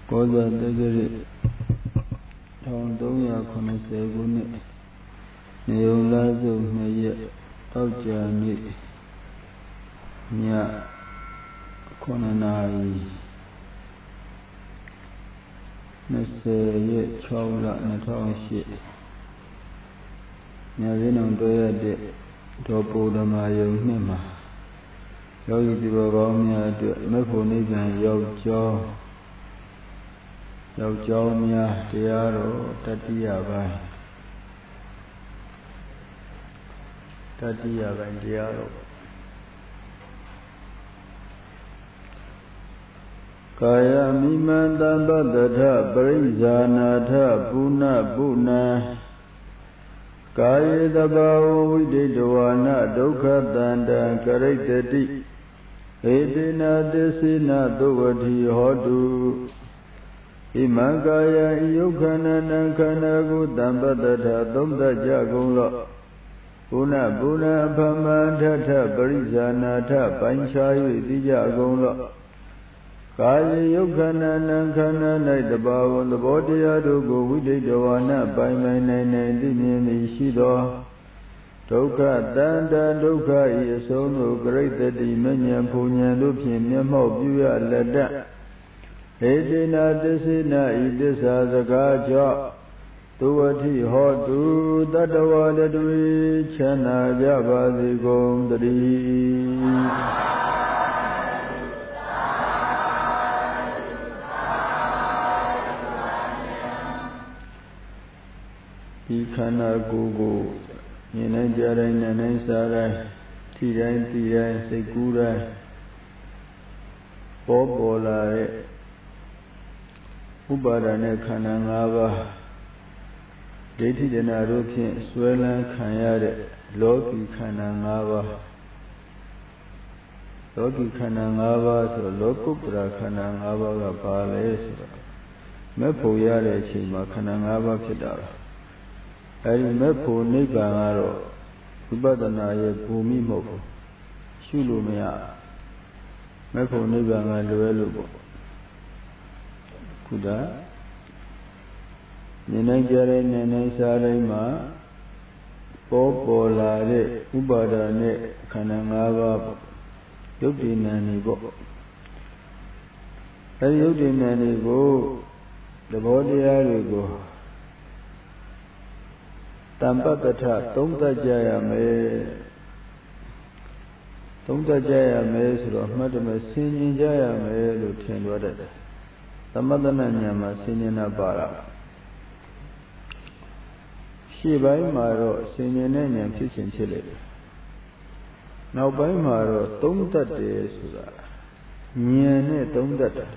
ကောဇာတက္ကရာ1380ခုနှစ်နေုံလာစု2ရက်တောက်ကြနေ့ည9နာရီ20ရက်6လ2008ညဇင်းအောင်တွေ့ရတဲ့ဒေါ်ပုဒ္ဓမာယုံနှစ်မှာယောဂီသူတော်ကောင်းများအတွက်မေဖို့နိဗ္ဗာန်ရောက်ကြောင်းများတရားတော်တတိယပိုင်းတရားတော်ကာယမိမန္တပတ္တထပရိဇာနာထပုဏ္ဏပုဏ္ဏကာယေတဘာဝဝိဒိတဝါနဒုက္ခတန္တံကရိတတိဧတေနသစ္စေနသုဝတိဟောတုဣမံကာယံဤယုတ်ခန္ဓာနံခန္ဓာကိုတံပတ္တထသုံးသပ်ကြကုန်လော့ပုဏ္ဏပုဏ္ဏအဖမထထပရိဇာနာထပိုင်းခြား၍သိကြကုန်လော့ကာယယုတ်ခန္ဓာနံခန္ဓာ၌တဘာဝသဘောတရားတို့ကိုဝိဒိတဝါနပိုင်ပိုင်နိုင်နိုင်သိမြင်သည်ရှိသောဒုက္ခတန္တဒုက္ခဤအဆုံးတို့ကရိတတိမဉ္ဇဉ်ဘုံဉဏ်တို့ဖြင့်မျက်မှောက်ပြုရလက်တဧတေနသစ္စေနဤသစ္စာစကားကြောင့်သုဝတိဟောတုတတ္တဝါတွေချမ်းသာကြပါစေကုန်သတည်းဒီခန္ဓာကိုယ်ကိုမြင်နိုင်ကြတိုင်းနားတိုင်းစားတိုင်းထိတိုင်းသိတိုင်းစိတ်ကူးတိုင်းပေါ်လာတဲ့ဥပါဒာနဲ့ခန္ဓာ၅ပါးဒိဋ္ဌိဒနာတို့ဖြင့်ဆွဲလန်းခံရတဲ့လောကီခန္ဓာ၅ပါးလောကီခန္ဓာ၅ပါးဆိုတော့လောကုတ္တရာခန္ဓာ၅ပါးကပါလဲဆိုတော့မဲ့ဖို့ရတဲ့အချိန်မှာခန္ဓာ၅ပါးဖြစ်တာအဲဒီမဲ့ဖို့နိဗ္ဗာန်ကတော့ဝိပဿနာရဲ့ဘူမိမဟုတ်ဘူးရှုလို့မရမဲ့ဖို့နိဗ္ဗာန်ကလွယ်လို့ပေါ့ခုဒါဉာဏ်နဲ့ကြားတဲ့ဉာဏ်နဲ့စားတိုင်းမှာပေါ်လာတဲ့ဥပါဒာနဲ့ခန္ဓာ၅ပါးယုတ်တိဉာဏ်တွေပေါ့အဲဒီယုတ်တိဉာဏ်တွေကိုသဘောတရားတွေကိုတမ္ပတ္တထသုံးသပ်ကြရမယ်ဆိုတော့မှတ်တယ်မယ်ဆင်ញင်ကြရမယ်လို့ထင်သွားတတ်တယ်သမထနာဉာဏ်မှာဆင်ញင်တာပါတာရှေ့ပိုင်းမှာတော့ဆင်ញင်တဲ့ဉာဏ်ဖြစ်ခြင်းဖြစ်လေတယ်နောက်ပိုင်းမှာတော့သုံးသပ်တယ်ဆိုတာဉာဏ်နဲ့သုံးသပ်တာ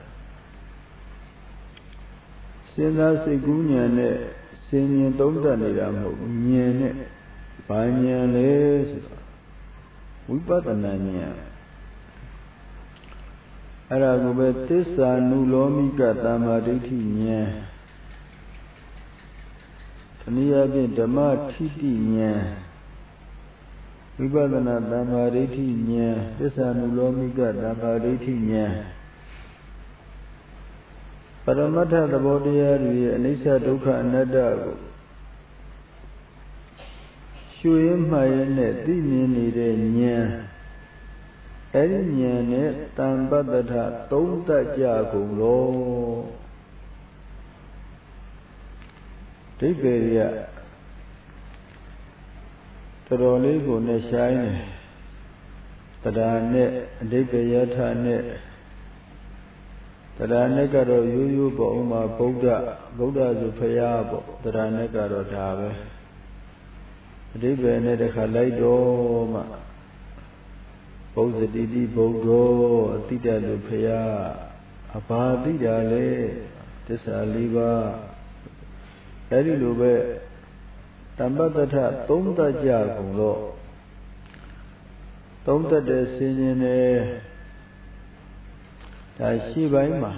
စဉ်းစားစိတ်ကူးဉာဏ်နဲ့ဆင်ញင်သုံးသပ်နေတာမဟုတ်ဘူးဉာဏ်နဲ့ဘာဉာဏ်လဲဆိုတာဝိပဿနာဉာဏ်အဲ့ဒါကိုပဲသစ္စာနုလောမိကတမ္မာဒိဋ္ဌိဉာဏ်တနည်းအားဖြင့်ဓမ္မထိတိဉာဏ်ဝိပဿနာတမ္မာဒိဋ္ဌိဉာဏ်သစ္စာနုလောမိကတမ္မာဒိဋ္ဌိဉာဏ်ပရမတ္ထသဘောတရားတွေရဲ့အနိစ္စဒုက္ခအနတ္တကိုရှုရင်းမှတ်ရင်းနဲ့သိမြင်နေတဲ့ဉာဏ်အဲဒီဉာဏ်နဲ့တမ္ပတ္တထသုံးသပ်ကြကုန်လောဒိဋ္ဌိရတော်တော်လေးကိုနဲ့ဆိုင်တယ်တရားနဲ့အဓိပ္ပာယ်ယထာနဲ့တရားနဲ့ကတော့ရိုးရိုးပေါ့ဥမာဗုဒ္ဓဆိုဖရာပေါ့တရားနဲ့ကတော့ဒါပဲအဓိပ္ပာယ်နဲ့တခါလိုက်တော့မှဘုဇတိတိဗုဒ္ဓောအတိတလူဖရာအဘာတိတာလဲသစ္စာ၄ပါးအဲဒီလိုပဲတမ္ပတ္တထသုံးသပ်ကြကုန်တော့သုံးသပ်တဲ့ဆင်ញင်တယ်ဒါရှေ့ပိုင်းမှာ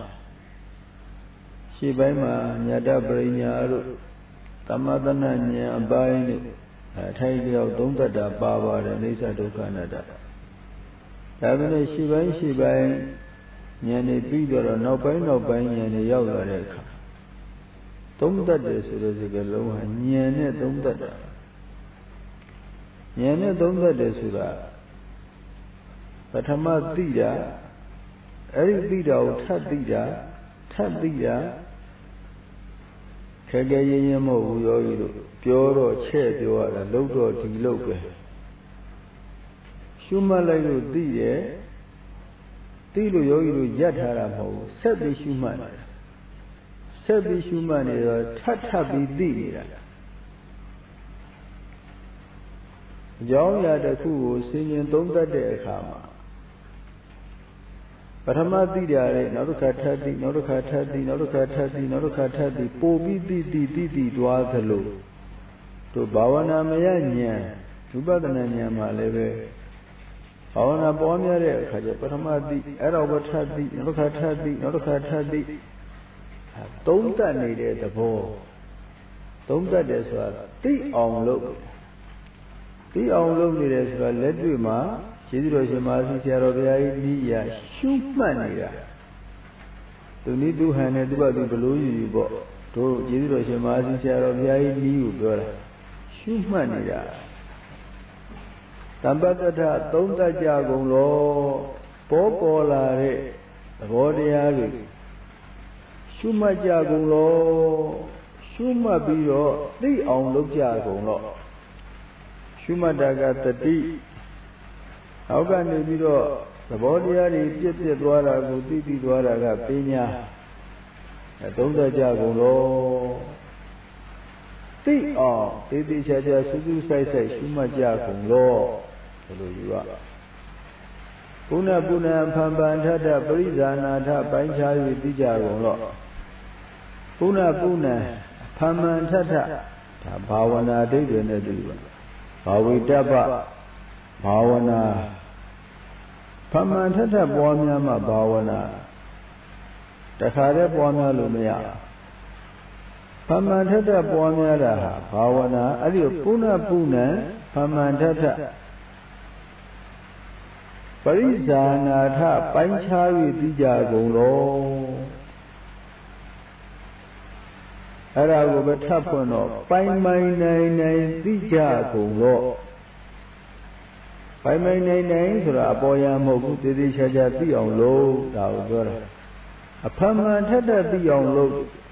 ညာတပရိညာတို့သမသနာဉာဏ်အပိုင်းတို့အထိုက်ကြောက်သုံးသပ်တာပါပါတယ်အိဋ္ဌဒုက္ခအနတ္တဒါပေမဲ့ရှေ့ပိုင်းဉာဏ်နဲ့ပြီးတော့နောက်ပိုင်းဉာဏ်နဲ့ရောက်လာတဲ့အခါသုံးတတ်တယ်ဆိုတဲ့စကားလုံးဟာဉာဏ်နဲ့သုံးတတ်တာဉာဏ်နဲ့သုံးတတ်တယ်ဆိုတာပထမသိတာအဲ့ဒီသိတာကိုထပ်သိတာခဲခဲရင်မဟုတ်ဘူးယောဂီတို့ပြောတော့ချဲ့ပြောရတာလုံးတော့ဒီလုံးပဲရှုမှတ်လိုက်လို့သိတယ်သိလို့ယောဂီတို့ရပ်ထားတာမဟုတ်ဘူးဆက်ပြီးရှုမှတ်နေတာဆက်ပြီးရှုမှတ်နေတော့ထပ်ပြီးသိနေတာအကြောင်းအရာတစ်ခုကိုဆင်ခြင်သုံးသပ်တဲ့အခါမှာပထမသိတာလေနောက်တစ်ခါထပ်သိနောက်တစ်ခါထပ်သိပို့ပြီးသိသွားသလိုတို့ဘာဝနာမယဉာဏ်ဝိပဿနာဉာဏ်မှာလည်းပဲဘာဝနာပွားများတဲ့အခါကျပထမသိအဲ့တော့ထပ်သိနောက်တစ်ခါထပ်သိသုံးတတ်နေတဲ့သဘောသုံးတတ်တယ်ဆိုတာသိအောင်လုပ်နေတယ်ဆိုတာလက်တွေ့မှာကျေးဇူးတော်ရှင်မဟာဆရာတော်ဘုရားကြီးဤရာရှုမှတ်နေတာသူနည်းသူဟန်နဲ့သူ့ဘာသူဘလို့ယူပေါ့တို့ကျေးဇူးတော်ရှင်မဟာဆရာတော်ဘုရားကြီးဤကိုပြောတာရှုမှတ်နေတာတမ္ပတ္တသုံးတတ်ကြကုန်လောပေါ်လာတဲ့သဘောတရားတွေရှုမှတ်ကြကုန်လောရှုမှတ်ပြီးတော့သိအောင်လုပ်ကြကုန်လောရှုမှတ်တာကတတိအောက်ကနေပြီးတော့သဘောတရားတွေပြည့်သွားတာကိုသိသွားတာကပညာသုံးတတ်ကြကုန်လောသိအောင်သေချာစူးစူးဆိုင်ရှုမှတ်ကြကုန်လောဘယ်လိုယူရပုဏ္ဏဖန်ပန်ထထပရိဇာနာထပိုင်းခြား၍သိကြကုန်လောပုဏ္ဏဖန်ပန်ထထဒါဘာဝနာအဓိပ္ပာယ်နဲ့တူပါဘာဝိတ္တပဘာဝနာဖန်ပန်ထထပွားများမှဘာဝနာတခါတည်းပွားများလို့မရဖန်ပန်ထထပွားများတာဟာဘာဝနာအဲ့ဒီပုဏ္ဏဖန်ပန်ထထပရိဇာနာထပိုင်းခြား၍သိကြကုန်လောအဲ့ဒါကိုပဲထပ်ဖွင့်တော့ပိုင်နိုင်သိကြကုန်လောပိုင်နိုင်ဆိုတာအပေါ်ရမဟုတ်ဘူးသေချာသိအောင်လို့ဒါကိုပြောတာအဖမှန်ထက်သိအောင်လို့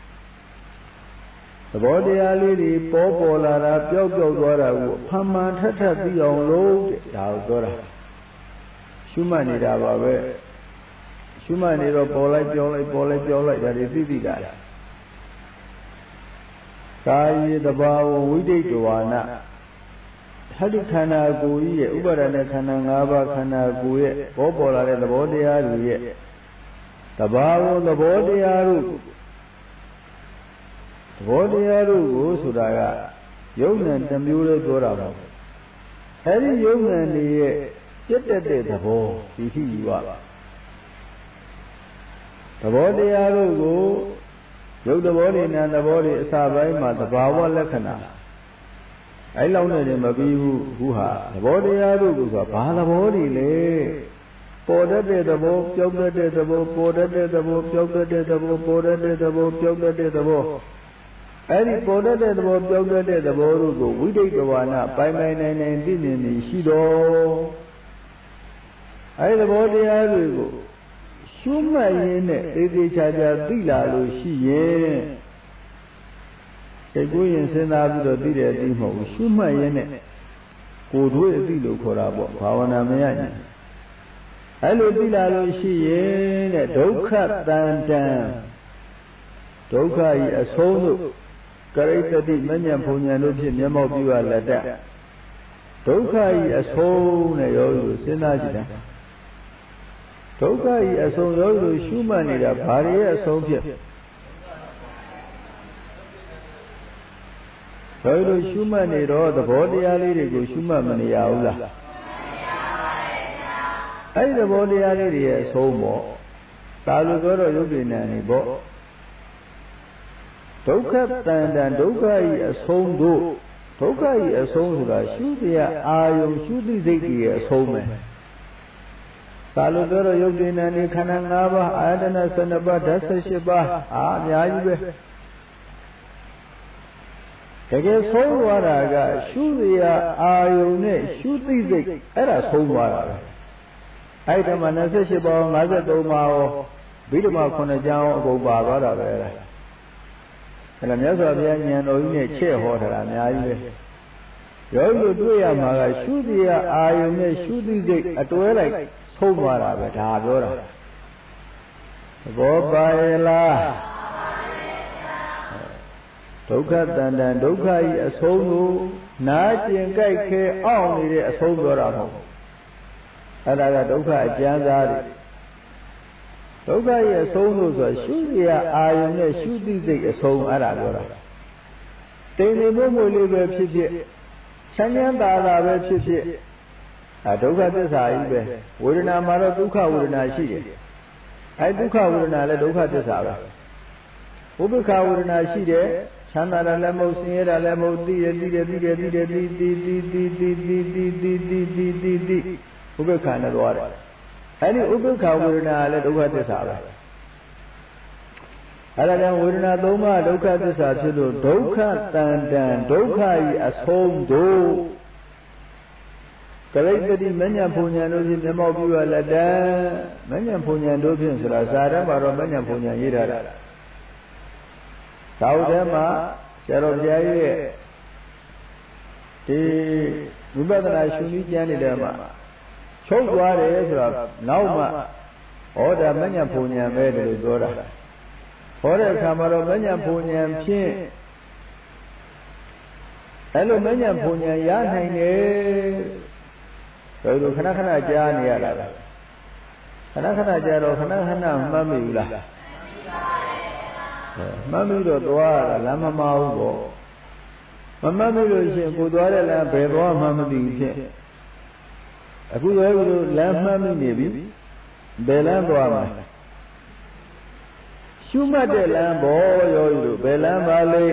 သဘောတရားလေးတွေပေါ်လာတာပျောက်သွားတာကိုအဖမှန်ထက်သိအောင်လို့ဒါကိုပြောတာရှုမှတ်နေတာပါပဲရှုမှတ်နေတော့ပေါ်လိုက်ပြောလိုက်ဒါတွေသိတာကာယေတဘာဝဝိဒိတဝါနဟတိခန္ဓာကိုယ်ကြီးရဲ့ဥပါဒณะခန္ဓာ၅ပါးခန္ဓာကိုယ်ရဲ့ပေါ်လာတဲ့သဘောတရားတွေရဲ့တဘာဝသဘောတရားတို့ကိုဆိုတာကယုံနဲ့တစ်မျိုးလေးပြောတာပါအဲဒီယုံနဲ့နေရဲ့ပြတ်တဲ့သဘောဒီရှိယူပါသဘောတရားတို့ကိုရုပ်သဘောတွေနာမ်သဘောတွေအစပိုင်းမှာသဘာဝလက္ခဏာအဲ့လောက်နဲ့မပြီးဘူးအခုဟာသဘောတရားတို့ကဘာသဘောတွေလဲပေါ်တတ်တဲ့သဘောပျောက်တတ်တဲ့သဘောပေါ်တတ်တဲ့သဘောပျောက်တတ်တဲ့သဘောပေါ်တတ်တဲ့သဘောပျောက်တတ်တဲ့သဘောအဲ့ဒီပေါ်တတ်တဲ့သဘောပျောက်တတ်တဲ့သဘောတို့ကိုဝိသိတဝါနပိုင်နိုင်သိမြင်နေရှိတော်အဲ့ဒီသဘောတရားတွေကိုရှုမှတ်ရင်းနဲ့သေချာသိလာလို့ရှိရင်စိတ်ကိုယ်ရင်စဉ်းစားပြီးတော့သိတယ်သိမဟုတ်ဘူးရှုမှတ်ရင်းနဲ့ကိုယ်တွေ့အသိလို့ခေါ်တာပေါ့ဘာဝနာမရရင်အဲ့လိုသိလာလို့ရှိရင်တဲ့ဒုက္ခတန်တံဒုက္ခဤအဆုံးတို့ကရိတ္တိမညံဘုံညာတို့ဖြင့်မျက်မှောက်ပြုရလက်တဒုက္ခဤအဆုံးနဲ့ရောလို့စဉ်းစားကြည့်တာဒုက္ခဤအဆုံးရောလို့ရှုမှတ်နေတာဘာတွေရဲ့အဆုံးဖြစ်ဘယ်လိုရှုမှတ်နေတော့သဘောတရားလေးတွေကိုရှုမှတ်မနေရဘူးလားအဲ့ဒီသဘောတရားလေးတွေရဲ့အဆုံးပေါ့ဒါလိုပြောတော့ရုပ်ဉာဏ်နေပေါ့ဒုက္ခတန်တံဒုက္ခဤအဆုံးတို့ဒုက္ခဤအဆုံးဆိုတာရှုတရားအာယုံရှုသိစိတ်ရဲ့အဆုံးပဲသာလို့ပြောတော့ယုတ်တိဏ္ဍိခန္ဓာ၅ပါးအာယတနာ12ပါးဓာတ်18ပါးအများကြီးပဲတကယ်ဆုံးသွားတာကရှုစရာအာယုန်နဲ့ရှုသိစိတ်အဲ့ဒါဆုံးသွားတာပဲအဲ့ဒီမှာ28ပါး53ပါးရောဗိဓမာ9ကြောင်းအကုန်ပါသွားတာပဲအဲ့ဒါမြတ်စွာဘုရားဉာဏ်တော်ကြီးနဲ့ချဲ့ဟောတာအများကြီးပဲယောဂီတို့တွေ့ရမှာကရှုစရာအာယုန်နဲ့ရှုသိစိတ်အတွဲလိုက်ဆုံးသွားတာပဲဒါပြောတာဘောပါယလားဒုက္ခတန်တန်ဒုက္ခဤအဆုံးကိုနာကျင်ကြိုက်ခဲအောင်နေတဲ့အဆုံးပြောတာမဟုတ်ဘူးအဲ့ဒါကဒုက္ခအကျဉ်းစားတွေဒုက္ခဤအဆုံးလို့ဆိုရှုစရာအာယုန်နဲ့ရှုသိစိတ်အဆုံးအဲ့ဒါပြောတာတိမ်နေမှုမွေလေးပဲဖြစ်ဖြစ်ချမ်းချမ်းသာသာပဲဖြစ်ဖြစ်ဒုက္ခသစ္စာကြီးပဲဝေဒနာမှာတော့ဒုက္ခဝေဒနာရှိတယ်အဲဒုက္ခဝေဒနာလည်းဒုက္ခသစ္စာပဲဥပ္ပခဝေဒနာရှိတယ်ချမ်းသာတာလည်းမဟုတ်ဆင်းရဲတာလည်းမဟုတ်သိရဥပ္ပခနဲ့သွားတယ်အဲဒီဥပ္ပခဝေဒနာလည်းဒုက္ခသစ္စာပဲအဲဒါကြောင့်ဝေဒနာ၃ပါးဒုက္ခသစ္စာဖြစ်လို့ဒုက္ခတန်တန်ဒုက္ခဤအဆုံးတို့ကရိတ္တိမဉ္ဇဉ်ဘုံဉဏ်တို့ဖြင့်မျက်မှောက်ပြုရလက်တံမဉ္ဇဉ်ဘုံဉဏ်တို့ဖြင့်ဆိုတာဇာတမှာတော့မဉ္ဇဉ်ဘုံဉဏ်ရေးထားတာသာဝတ္ထဲမှာဆရာတော်ဘုရားကြီးရဲ့ဒီဝိပဿနာရှုနည်းကျမ်းနေတဲ့မှာချုပ်သွားတယ်ဆိုတာနောက်မှဟောတာမဉ္ဇဉ်ဘုံဉဏ်ပဲလို့ပြောတာဟောတဲ့အခါမှာတော့မဉ္ဇဉ်ဘုံဉဏ်ဖြင့်အဲ့လိုမဉ္ဇဉ်ဘုံဉဏ်ရနိုင်တယ်ဘယ်လိုခဏခဏကြားနေရတာလဲခဏခဏကြားတော့ခဏခဏမှတ်မိဘူးလားမှတ်မိတော့သွားတာလမ်းမမဟုတ်ပေါ့မမှတ်မိလို့ရှိရင်ကိုသွားတဲ့လမ်းဘယ်သွားမှမသိဘူးဖြစ်အခုရောလို့လမ်းမှတ်မိနေပြီဘယ်လမ်းသွားမှာရှုမှတ်တဲ့လမ်းပေါ်ရောလို့ဘယ်လမ်းပါလဲ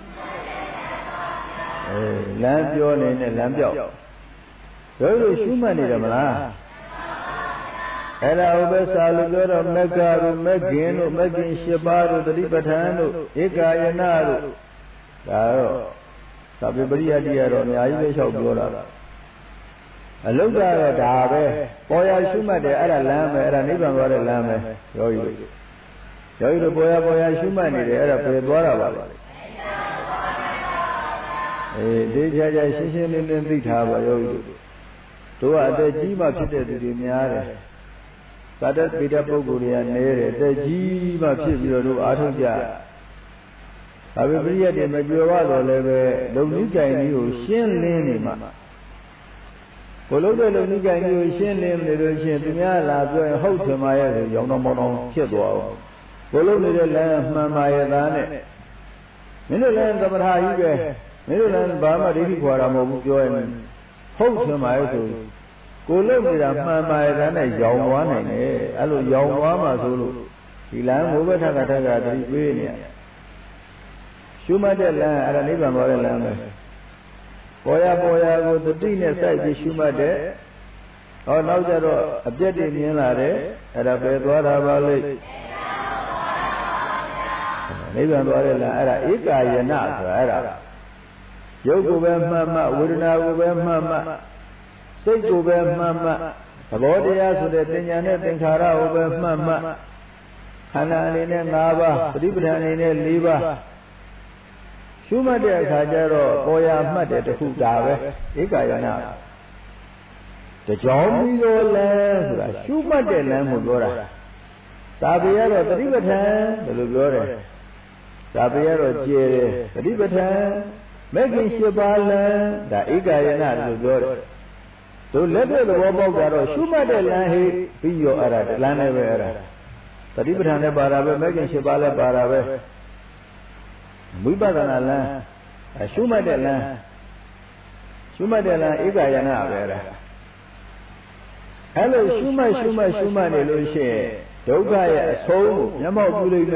လမ်းပြောနေတဲ့လမ်းပြောက်တို့လို့ရှုမှတ်နေတယ်မလားအဲ့ဒါဥပ္ပစာလို့ပြောတော့မက္ခတို့မက္ခင်တို့မက္ခင်၈ပါးတို့တတိပဋ္ဌာန်တို့ဧကာယနာတို့ဒါတော့သဗ္ဗပရိယတိရတော့အများကြီးပဲလျှောက်ပြောတာအလုတ်ကတော့ဒါပဲပေါ်ရရှုမှတ်တယ်အဲ့ဒါလမ်းပဲအဲ့ဒါနိဗ္ဗာန်သွားတဲ့လမ်းပဲယောဂီတို့ပေါ်ရရှုမှတ်နေတယ်အဲ့ဒါပြေသွားတာပါလေဒီကြကြရှင်းရှင်းလင်းလင်းသိထားပါယောဂီတို့ကအသက်ကြီးမှဖြစ်တဲ့သူတွေများတယ်သာတပိတပုဂ္ဂိုလ်တွေကနဲတယ်အသက်ကြီးမှဖြစ်ပြီးတော့တို့အားထုတ်ကြဘာပဲပြည့်ရတယ်မပြောရတော့လည်းပဲလုံနိကြိုင်ကြီးကိုရှင်းလင်းနေမှကိုလို့တဲ့လုံနိကြိုင်ကြီးကိုရှင်းလင်းနေလို့ရှိရင်သူများလာပြောရင်ဟုတ်တယ်မရဲ့ဆိုရောင်းတော့မောင်းတော့ဖြစ်သွားအောင်ကိုလို့နေတဲ့လမ်းမှန်ပါရဲ့သားနဲ့မင်းတို့လည်းသမထကြီးပဲမင်းတို့လည်းဘာမှဒိဋ္ဌိခွာတာမဟုတ်ဘူးပြောရင်ဟုတ်တယ်မရဲ့ဆိုကိုလို့နေတာမှန်ပါရဲ့သားနဲ့ရောင်းသွားနိုင်တယ်အဲ့လိုရောင်းသွားမှဆိုလို့ဒီလမ်းဘုဘထကထကတတိပေးနေရှုမှတ်တဲ့လမ်းအဲ့ဒါနိဗ္ဗာန်သွားတဲ့လမ်းပဲပေါ်ရကိုတတိနဲ့စိုက်ပြီးရှုမှတ်တဲ့ဟောနောက်ကြတော့အပြည့်တည်မြင်လာတယ်အဲ့ဒါပဲသွားတာပါလေနိဗ္ဗာန်သွားတဲ့လမ်းအဲ့ဒါဧကာယနာဆိုတာအဲ့ဒါရုပ်ကိုပဲမှတ်မှဝေဒနာကိုပဲမှတ်မှစိတ်ကိုပဲမှတ်မှသဘောတရားဆိုတဲ့တင်ညာနဲ့သင်္ခါရကိုပဲမှတ်မှခန္ဓာအနေနဲ့၅ပါးပฏิပဒံအနေနဲ့၄ပါးရှုမှတ်တဲ့အခါကျတော့ပေါ်ရမှတ်တဲ့တခုဒါပဲဧကာယနာတကြောင်ပြီးတော့လဲဆိုတာရှုမှတ်တဲ့လမ်းကိုပြောတာသာပေရတော့ပฏิပဒံဘယ်လိုပြောတယ်သာပေရတော့ကျဲတယ်ပฏิပဒံမဂ္ဂင်၈ပါးလမ်းဒါဧကာယနာလို့ပြောတယ်တို့လက်တဲ့သဘောပေါက်ကြတော့ရှုမှတ်တဲ့လမ်းဟိပြီးရောအဲ့ဒါလမ်းလည်းပဲအဲ့ဒါပฏิပဒံလည်းပါတာပဲမဂ္ဂင်၈ပါးလည်းပါတာပဲဝိပဿနာလမ်းရှုမှတ်တဲ့လမ်းဧကာယနာပဲအဲ့ဒါအဲ့လိုရှုမှတ်နေလို့ရှိရင်ဒုက္ခရဲ့အဆုံးကိုမျက်မှောက်ပြုလိမ့်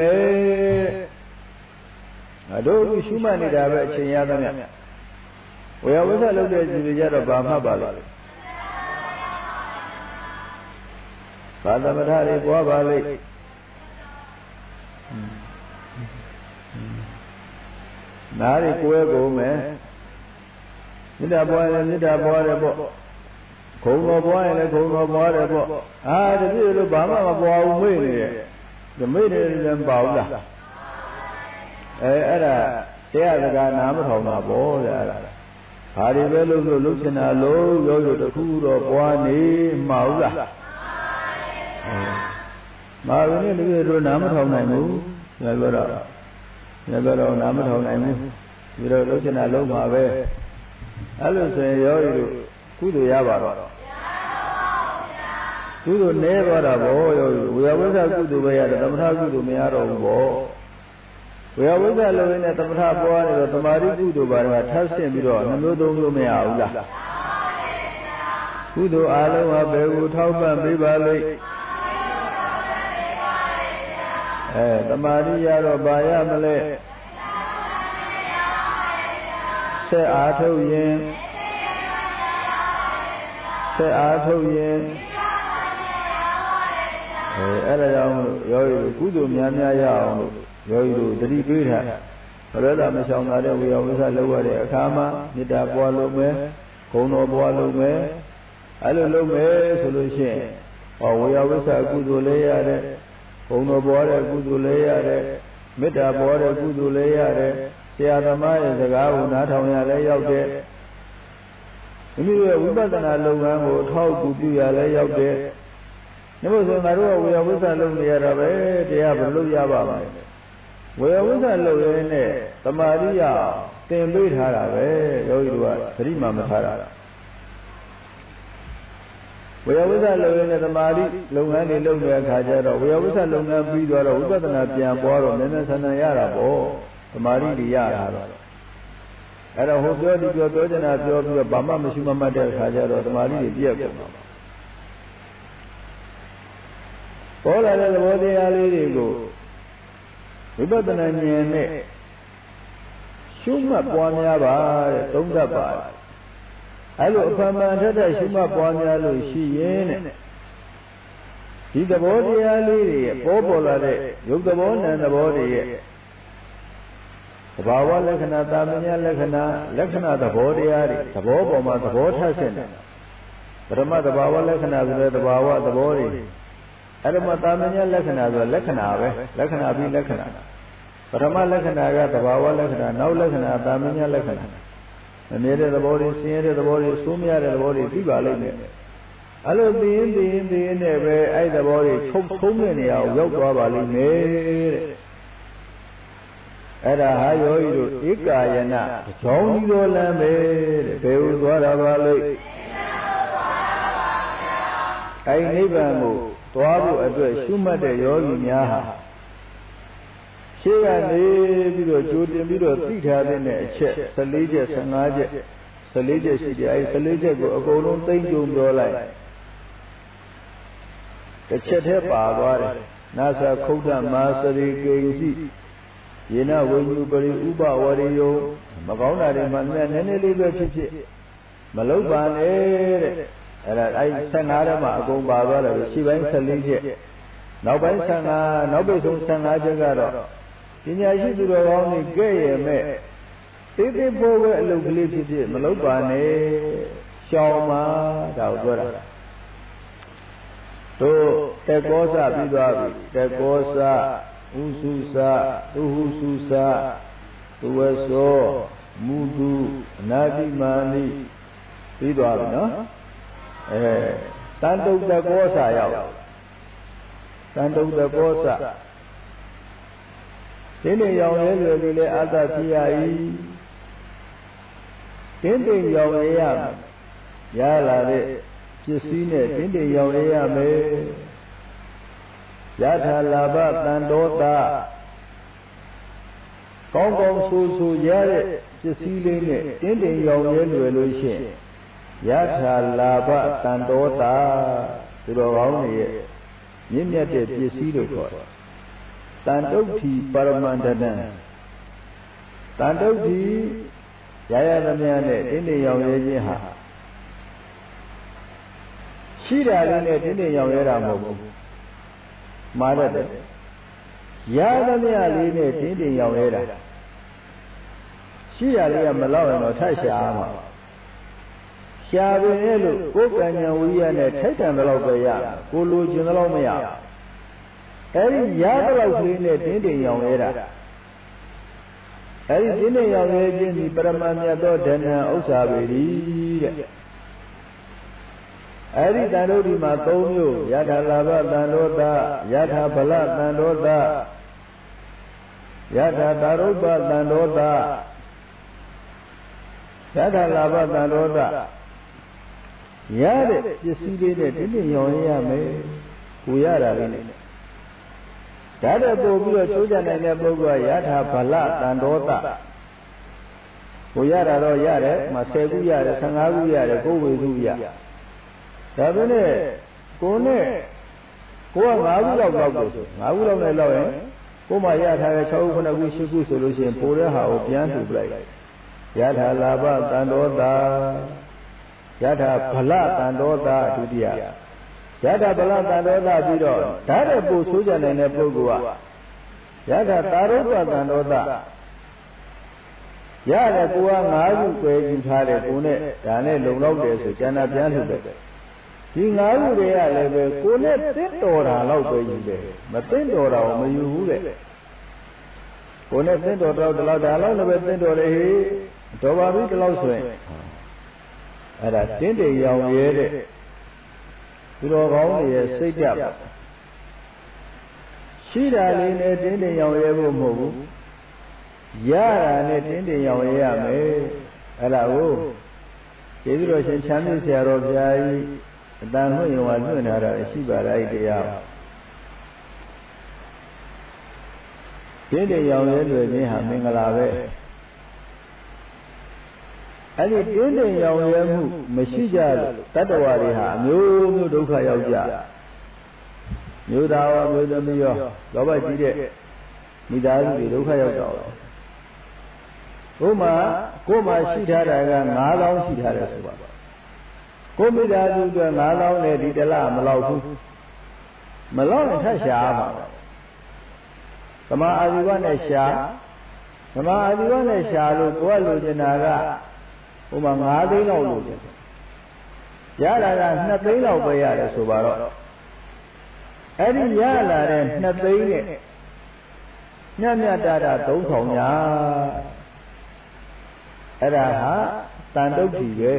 မယ်တို့ရှုမှတ်နေတာပဲအချိန်ရသမျှဝေယဝိသလုပ်တဲ့သူတွေကြတော့ဘာမှပါလဲဘာသမထတွေပွားပါလိမ့်နားတွေကိုယ်ကုန်မယ်မေတ္တာပွားရင်မေတ္တာပွားတယ်ပေါ့ခုံတော်ပွားရင်လည်းခုံတော်ပွားတယ်ပေါ့တပြည့်လို့ဘာမှမပွားဘူးမေ့နေတယ်ဒီမေ့နေတယ်မပါဘူးလားအဲ့ဒါတရားစကားနားမထောင်တာပေါ့တဲ့အဲ့ဒါဘာတွေပဲလို့လုပ်ချင်တာလို့ရောရောတခုတော့ပွားနေမှာဟုတ်လားမာရင်းနဲ့တကယ်တော့နားမထောင်နိုင်ဘူးလည်းပြောတော့နားမထောင်နိုင်ဘူးပြီးတော့လုပ်ချင်တာလုပ်မှာပဲအဲ့လိုဆိုရင်ရောတို့ကုသိုလ်ရပါတော့ကုသိုလ်နည်းသွားတာပေါ့ရောဝေယဝိဇ္ဇကုသိုလ်ပဲရတယ်သမထကုသိုလ်မရတော့ဘူးပေါ့ဝေယဝိဇ္ဇလုံးရင်းနဲ့သမထပွားနေတော့တမာတိကုသိုလ်ပါတော့ထပ်ဆင့်ပြီးတော့နှမျိုးသုံးမျိုးမရဘူးလားကုသိုလ်အားလုံးဟာဘယ်ကိုထောက်ပံ့ပေးပါလိမ့်တမာတိရတော့ပါရမလဲဆက်အားထုတ်ရင်အဲ့ဒါကြောင့်ရောဂီတို့ကုသိုလ်များများရအောင်လို့ယောဂီတို့တတိပေးတာဘရဒမရှောင်တာတဲ့ဝေယဝိဇ္ဇလုပ်ရတဲ့အခါမှာမေတ္တာပွားလို့မယ်ဂုဏ်တော်ပွားလို့မယ်အဲ့လိုလုပ်မယ်ဆိုလို့ရှိရင်ဝေယဝိဇ္ဇကုသိုလ်လည်းရတဲ့ဂုဏ်တော်ပွားတဲ့ကုသိုလ်လည်းရတဲ့မေတ္တာပွားတဲ့ကုသိုလ်လည်းရတဲ့ဆရာသမားရဲ့စကားကိုနားထောင်ရလည်းရောက်တဲ့မိမိရဲ့ဝိပဿနာလုပ်ငန်းကိုအထောက်အကူပြုရလည်းရောက်တဲ့ဒါမို့ဆိုငါတို့ကဝေယဝိဇ္ဇလုပ်နေရတာပဲတရားဘယ်လိုရပါမလဲဝေယဝိဇ္ဇလုပ်ရင်းနဲ့သမာဓိရသင်ပေးထားတာပဲယောဂီတို့ကသတိမှမထားတာဝေယဝိဇ္ဇလုပ်ရင်းနဲ့သမာဓိလုပ်ငန်းတွေလုပ်နေတဲ့အခါကျတော့ဝေယဝိဇ္ဇလုပ်ငန်းပြီးသွားတော့ဝိပဿနာပြန်ပွားတော့နည်းနည်းဆန်းဆန်းရတာပေါ့သမာဓိတွေရတာတော့အဲ့တော့ဟိုပြောဒီပြောချင်တာပြောပြီးတော့ဘာမှမရှိမမှတ်တဲ့အခါကျတော့သမာဓိတွေပြည့်ကုန်တာပေါ်လာတဲ့သဘောတရားလေးတွေကိုဝိပဿနာဉာဏ်နဲ့ရှုမှတ်ပွားများပါတဲ့သုံးသပ်ပါအဲ့လိုအဖန်ဖန်ထက်ထက်ရှုမှတ်ပွားများလို့ရှိရင်တဲ့ဒီသဘောတရားလေးတွေရဲ့ပေါ်လာတဲ့ယုတ်သဘောနံသဘောတွေရဲ့သဘာဝလက္ခဏာတာမညာလက္ခဏာသဘောတရားတွေသဘောပေါ်မှာသဘောထပ်ဆင့်တယ်ပရမသဘာဝလက္ခဏာဆိုတဲ့သဘာဝသဘောတွေအဲ့ဒါမှတာမညာလက္ခဏာဆိုလက္ခဏာပဲလက္ခဏာပြီးလက္ခဏာပထမလက္ခဏာကသဘာဝလက္ခဏာနောက်လက္ခဏာတာမညာလက္ခဏာအမြဲတဲ့သဘောတွေဆင်းရဲတဲ့သဘောတွေဆိုးမရတဲ့သဘောတွေပြီးပါလိမ့်မယ်အဲ့လိုသိရင်နဲ့ပဲအဲ့သဘောတွေထုံတဲ့နေရာကိုရောက်သွားပါလိမ့်မယ်တဲ့အဲ့ဒါဟာယောဂီတို့ဧကာယနာကြောင်းကြီးတော်လမ်းပဲတဲ့ဘယ်လိုသွားတာပါလိမ့်အဲ့နိဗ္ဗာန်ကိုသွားဖို့အတွက်ရှုမှတ်တဲ့ယောဂီများဟာရှေ့ကနေပြီးတော့ကြိုတင်ပြီးတော့သိထားတဲ့အချက်14ချက်15ချက်14ချက်ရှိတယ်အဲဒီ14ချက်ကိုအကုန်လုံးသိမ့်ကြုံပြောလိုက်တစ်ချက်တည်းပါသွားတယ်နာသခုဒ္ဓမာစရိကိဉ္စီယေနဝိညုပရိဥပဝရိယောမကောင်းတာတွေမှနည်းနည်းလေးပဲဖြစ်မလုပ်ပါနဲ့တဲ့အဲ့ဒါအဲဒီ15ထဲမှာအကုန်ပါသွားတယ်ရှိပိုင်း14ချက်နောက်ပိုင်း15နောက်ပိတ်ဆုံး15ချက်ကတော့ပညာရှိသူတော်ကောင်းတွေကဲ့ရဲ့မဲ့သေးသေးပေါ်ပဲအလုပ်ကလေးဖြစ်မလုပ်ပါနဲ့ရှောင်ပါဒါကိုပြောတာတို့တက်ကောစပြီးသွားပြီတက်ကောစဥစုစသူဟုစုစသူဝဆောမူတုအနာတိမာနိပြီးသွားပြီနော်တန်တုတ်တက်ကောစရောက်တန်တုတ်တက်ကောစဒီနေ့ရောင်ရဲလွယ်ပြီလေအာသဖြစ်ရ၏တင်းတင်းရောင်ရဲရရလာတဲ့ပစ္စည်းနဲ့တင်းတင်းရောင်ရဲရမယ်ယထာလာဘတန်တောတာကောင်းကောင်းဆိုးဆိုးရတဲ့ပစ္စည်းလေးနဲ့တင်းတင်းရောင်ရဲလွယ်လို့ရှိရင်ယထာလာဘတန်တောတာသူတော်ကောင်းတွေရဲ့မြင့်မြတ်တဲ့ပစ္စည်းတို့ခေါ်တယ်တန်တုဋ္ဌိပရမန္တနံတန်တုဋ္ဌိရရသမျှနဲ့တင်းတင်းရောင်ရဲခြင်းဟာရှိတာလေးနဲ့တင်းတင်းရောင်ရဲတာမဟုတ်ဘူးမှားတယ်ရသမျှလေးနဲ့တင်းတင်းရောက်ရဲတာရှိရလေးကမလောက်ရင်တော့ထပ်ရှားမှာရှားပင်ရဲ့လို့ကိုယ်ကံဉာဏ်ဝိရိယနဲ့ထိုက်တန်တဲ့လောက်ပဲရကိုလိုချင်တဲ့လောက်မရအဲဒီရတဲ့လောက်ကလေးနဲ့တင်းတင်းရောက်ရဲတာအဲဒီတင်းတင်းရောက်ရဲခြင်းဒီပရမမြတ်သောဓဏ္ဍဥစ္စာပေသည်တဲ့အဲဒီတန်တို့ဒီမှာ၃မျိုးယထာလာဘတန်တောတယထာဗလတန်တောတယထာတာရုပ္ပတန်တောတယထာလာဘတန်တောတရတဲ့ပစ္စည်းလေးနဲ့တင်းတင်းရောင်ရမယ်ကိုရတာလေးနဲ့ဒါတဲ့ပို့ပြီးတော့ချိုးချနိုင်တဲ့ပုဂ္ဂိုလ်ကယထာဗလတန်တောတကိုရတာတော့ရတယ်မ10ခုရတယ်15ခုရတယ်ကိုဝေစုရဒါပေမဲ့ကိုနဲ့ကိုက5ခုလောက်တော့ဆို5ခုလောက်နဲ့လောက်ရင်ကိုမှရထားတဲ့6ခု9ခု10ခုဆိုလို့ရှိရင်ပိုတဲ့ဟာကိုပြန်ထူပလိုက်ယထာလာဘတန်တောတာယထာဗလတန်တောတာဒုတိယယထာဗလတန်တောတာပြီးတော့ဓာတ်တဲ့ပို့ဆိုးကြနိုင်တဲ့ပုဂ္ဂိုလ်ကယထာတာရုပ္ပတန်တောတာရတယ်ကိုက5ခုပဲယူထားတယ်ကိုနဲ့ဒါနဲ့လုံလောက်တယ်ဆိုကျန်တာပြန်ထူတယ်ဒီ၅ခုတွေကလည်းပဲကိုနဲ့တင့်တော်တာလောက်ပဲယူတယ်မတင့်တော်တာကိုမယူဘူးတဲ့ကိုနဲ့တင့်တော်တော့ဒီလောက်ဒါလောက်လည်းပဲတင့်တော်တယ်ဟေးတော်ပါပြီဒီလောက်ဆိုရင်အဲ့ဒါတင်းတေရောင်ရဲတဲ့သူတော်ကောင်းတွေရဲ့စိတ်ဓာတ်ရှိတာလေးနဲ့တင်းတေရောင်ရဲဖို့မဟုတ်ဘူးရတာနဲ့တင်းတေရောင်ရဲရမယ်အဲ့ဒါကိုကျေးဇူးတော်ရှင်ချမ်းမြေ့ဆရာတော်ဘုရားကြီးအတန်လွှင့်ရုံကလွှင့်ထားတာရှိပါလားတရားတင်းတေရောင်ရဲလွယ်ခြင်းဟာမင်္ဂလာပဲအဲ့ဒီတင်းတင်းရောင်ရဲမှုမရှိကြလို့တတ္တဝါတွေဟာအမျိုးမျိုးဒုက္ခရောက်ကြမျိုးသားရောမျိုးသမီးရောလောဘကြီးတဲ့မိသားစုတွေဒုက္ခရောက်ကြတယ်ဥမာကိုယ်မှာရှိထားတာက9000ရှိထားတယ်ဆိုပါကိုယ်မိသားစုအတွက်9000နဲ့ဒီတလမလောက်ဘူးမလောက်ရင်ထပ်ရှားပါသမာအာဇီဝနဲ့ရှားသမာအာဇီဝနဲ့ရှားလို့ကိုယ်ကလိုချင်တာကဥမာ9သိန်းလောက်လို့ရလာတာ2သိန်းလောက်ပဲရတယ်ဆိုပါတော့အဲ့ဒီရလာတဲ့2သိန်းနဲ့ညံ့ညံ့တာတာ3000ညာအဲ့ဒါဟာတန်တုတ်ကြီးပဲ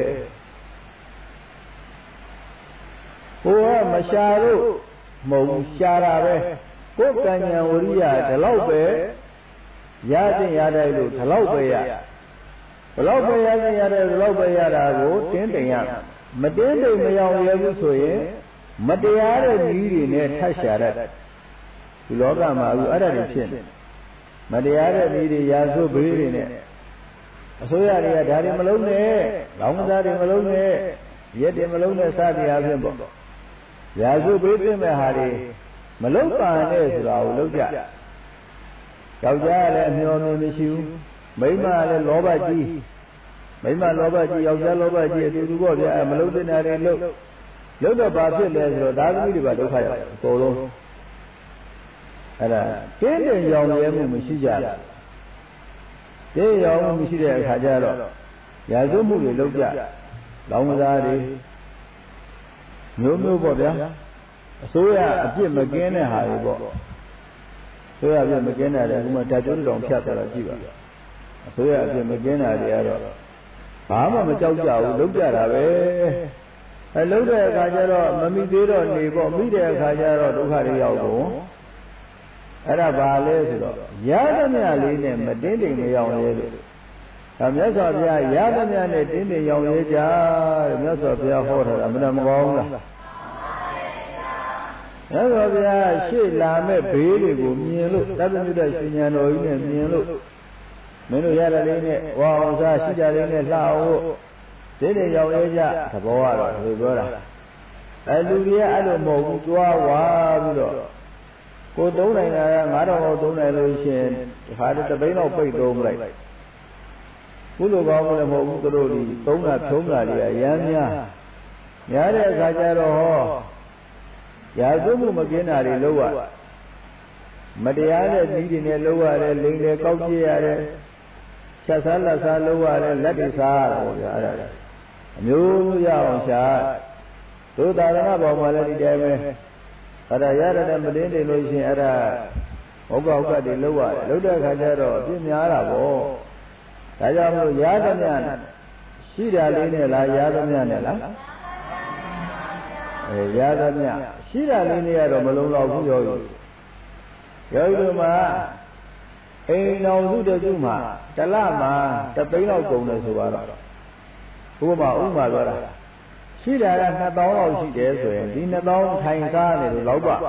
ဟိုကမရှာလို့မဟုတ်ရှာတာပဲကိုယ်ကံဉာဏ်ဝရိယဒီလောက်ပဲရတဲ့ရတဲ့လို့ဒီလောက်ပဲရဘလောက်ပဲရတဲ့ရတယ်ဘလောက်ပဲရတာကိုတင်းတိမ်ရမတင်းတိမ်မရောက်ရဘူးဆိုရင်မတရားတဲ့ကြီးတွေနဲ့ထပ်ရှာတတ်ဒီလောကမှာအခုအဲ့ဒါတွေဖြစ်နေမတရားတဲ့ကြီးတွေရာဇဝဘေးတွေနဲ့အစိုးရတွေကဒါတွေမလုံးနဲ့လောင်းစားတွေမလုံးနဲ့ရက်တွေမလုံးနဲ့စသည်အဖြစ်ပေါ့ရာဇဝဘေးပြင်မဲ့ဟာတွေမလုံးပါနဲ့ဆိုတာကိုလုံးကြယောက်ျားလည်းအမျှော်မြင်မရှိဘူးမိန်းမလည်းလောဘကြီးမိန်းမလောဘကြီးယောက်ျားလောဘကြီးအတူတူပေါ့ဗျာမလုံးတင်တာတွေလုံးတော့ဘာဖြစ်လဲဆိုတော့ဒါသမီးတွေပါဒုက္ခရောက်အကုန်လုံးအဲ့ဒါတင်းတင်းရောင်ရဲမှုမရှိကြဘူးတင်းရောင်မှုမရှိတဲ့အခါကျတော့ရာဇဝမှုတွေလုံးကြလောင်းကစားတွေမျိုးမျိုးပေါ့ဗျာအစိုးရအပြစ်မကင်းတဲ့ဟာတွေပေါ့ဆိုရအပြစ်မကင်းတဲ့ဥမာဓာတ်ကြိုးတောင်ဖြတ်သွားတာကြည့်ပါအစိုးရအပြစ်မကင်းတာတွေကတော့ဘာမှမကြောက်ကြဘူးလုံးကြတာပဲအဲလုံးတဲ့အခါကျတော့မမိသေးတော့နေပေါ့မိတဲ့အခါကျတော့ဒုက္ခတွေရောက်ကုန်အဲ့ဒါဘာလဲဆိုတော့ရသမျှလေးနဲ့မတင်းတိမ်မရောက်ရဲလို့ဒါမြတ်စွာဘုရားရသမျှနဲ့တင်းတိမ်ရောက်ရဲကြတဲ့မြတ်စွာဘုရားဟောထားတာမနာမကောင်းလားမြတ်စွာဘုရားရှေ့လာမဲ့ဘေးတွေကိုမြင်လို့သဗ္ဗညုတရှင်ဉာဏ်တော်ကြီးနဲ့မြင်လို့မင်းတို့ရတဲ့လေးနဲ့ဝါအောင်စားရှိကြလေးနဲ့လှအောင်လို့ဒီနေ့ရောက်ရဲကြသဘောကတော့ဒီပြောတာအဲလူတွေကအဲ့လိုမဟုတ်ဘူးကြွားဝါပြီးတော့ကိုသုံးနိုင်တာက9000လောက်သုံးနိုင်လို့ရှိရင်ဒီဟာတသိန်းလောက်ပိတ်သုံးလိုက်ကုလိုကောင်းလည်းမဟုတ်ဘူးသူတို့ဒီသုံးတာဖြုံးတာတွေကရမ်းများတဲ့အခါကျတော့ဟောရာဇဝမှုမကင်းတာတွေလို့မတရားတဲ့ဤတွေနဲ့လုံးရတယ်လိန်တယ်ကောက်ကြည့်ရတယ်ချက်စားလက်စားလုံးရတယ်လက်တွေစားရတယ်ပေါ့ဗျာအဲ့ဒါအမျိုးမျိုးရအောင်ရှာတို့သာသနာ့ဘောင်မှာလည်းဒီတိုင်းပဲအဲ့ဒါရတဲ့မတင်းတယ်လို့ရှိရင်အဲ့ဒါဟုတ်ကတွေလုံးရတယ်လုံးတဲ့အခါကျတော့အပြစ်များတာပေါ့ဒါကြောင့်မလို့ရသမျှရှိတာလေးနဲ့လားရသမျှနဲ့လားရသမျှရှိတာလေးနဲ့ကတော့မလုံးတော့ဘူးယောဂီတို့မှာအိမ်တော်စုတစုမှာတလမှာတသိန်းလောက်ကုန်တယ်ဆိုတော့ဥပမာပြောတာရှိတာက2000လောက်ရှိတယ်ဆိုရင်ဒီ2000ထိုင်စားနေလို့လောက်ပါ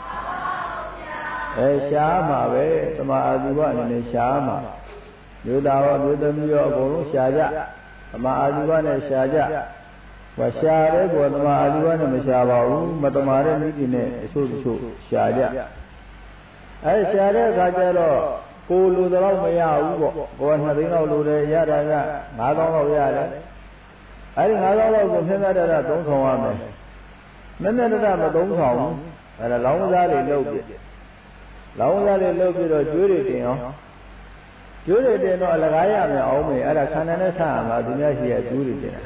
ရှားမှာပဲသမာအာဇီဝအနေနဲ့ရှားမှာမြို့သားရောမြို့သမီးရောအကုန်လုံးရှားကြသမာအာဇီဝနဲ့ရှားကြရှားတဲ့ကောသမာအာဇီဝနဲ့မရှားပါဘူးမတမာတဲ့မိကြီးနဲ့အချို့ရှားကြရှားတဲ့အခါကျတော့ကိုလိုတော့မရဘူးပေါ့ကိုက2သိန်းလောက်လိုတယ်ရတာက9000လောက်ရတယ်အဲဒီ9000လောက်ကိုမြင့်မြတ်တာ3000ရမယ်မြင့်မြတ်တာမ3000ဘူးအဲဒါလောင်းစားတွေလုပ်ပြလောင်းစားတွေလုပ်ပြီးတော့ကျွေးတွေတင်အောင်ကျွေးတွေတင်တော့အလကားရမယ်အောင်မယ်အဲ့ဒါခန္ဓာနဲ့ဆက်ရမှာသူများရှိရကျွေးတွေတင်တာ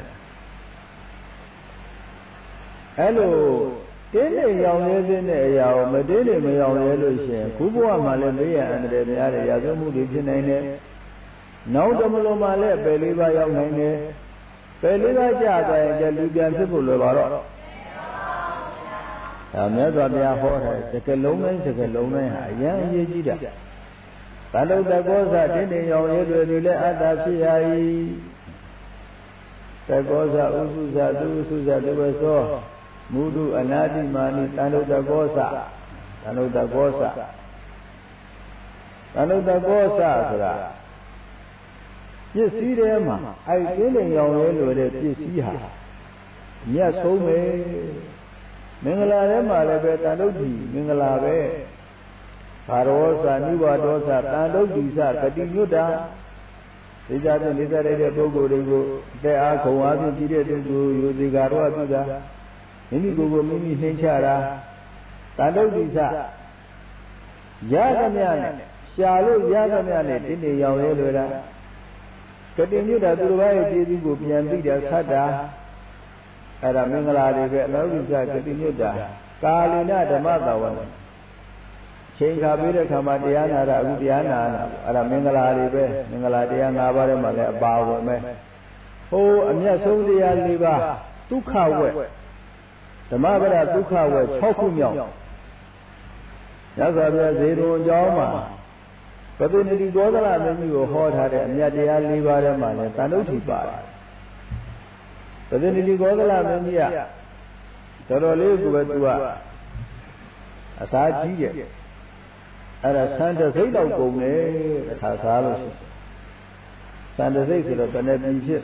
အဲ့လိုတင်းနေရောင်ရဲတဲ့အရာကိုမတင်းနေမရောင်ရဲလို့ရှိရင်ခုဘဝမှာလည်းမေးရအန္တရာယ်များတယ်ရာဇဝမှုတွေဖြစ်နိုင်တယ်နောက်တမလို့မှလည်းပယ်လေးပါးရောက်နိုင်တယ်ပယ်လေးပါးကြာသွားရင်လူပြန်ဖြစ်ဖို့လွယ်ပါတော့ဒါမြတ်စွာဘုရားဟောတယ်စကလုံးတိုင်းဟာအရင်အရေးကြီးတာသန္တုတ္တကောသတင်းနေရောင်ရဲတွေဒီလည်းအတ္တဖြစ်ရ၏တကောသဥစုဇသူဥစုဇသူဝသောမုဒုအနာတိမာနိသန္တုတ္တကောသဆိုတာပစ္စည်းထဲမှာအဲ့တင်းနေရောင်ရဲလို့တဲ့ပစ္စည်းဟာမြတ်ဆုံးပဲမင်္ဂလာထဲမှာလည်းပဲတန်တုတ်တိမင်္ဂလာပဲဘာရောစာနိဝါဒောစာတန်တုတ်တိစဂတိညွတ်တာဒီကြတဲ့နေစားတဲ့ပုဂ္ဂိုလ်တွေကိုအသက်အားခုံအားဖြင့်ကြည့်တဲ့သူကိုယူစီကာရောပြုတာမိမိကိုယ်ကိုမိမိနှိမ့်ချတာတန်တုတ်တိစရသမျှနဲ့ရှာလို့ရသမျှနဲ့တင်းနေရောင်ရဲလွယ်တာဂတိညွတ်တာသူတို့ဘာရဲ့ကျေးဇူးကိုပြန်ပြီးတာဆတ်တာအဲ့ဒါမင်္ဂလာတွေပဲအလောကိစ္စဂတိညွတ်တာကာလိနဓမ္မသဝနာချိန်ခါပေးတဲ့ခါမှာတရားနာတာအခုတရားနာတာအဲ့ဒါမင်္ဂလာတွေပဲမင်္ဂလာတရား၅ပါးထဲမှာလည်းအပါဝင်ပဲဟိုအမျက်ဆုံးတရား၄ပါးဒုက္ခဝက်ဓမ္မပဒဒုက္ခဝက်6ခုမြောက်ရသော်ပြဇေတုံအကြောင်းမှာပတိနိတိသောသလမင်းကြီးကိုဟောထားတဲ့အမြတ်တရား၄ပါးထဲမှာလည်းတန်တုဋ္ဌိပါတယ်ပတိနိတိသောသလမင်းကြီးကတော်တော်လေးကိုပဲသူကအသာကြီးတယ်အဲ့ဒါသံတစိတ်တော့ကုန်တယ်တစ်ခါစားလို့ရှိသံတစိတ်ဆိုတော့ဘယ်နဲ့ပြည်ဖြစ်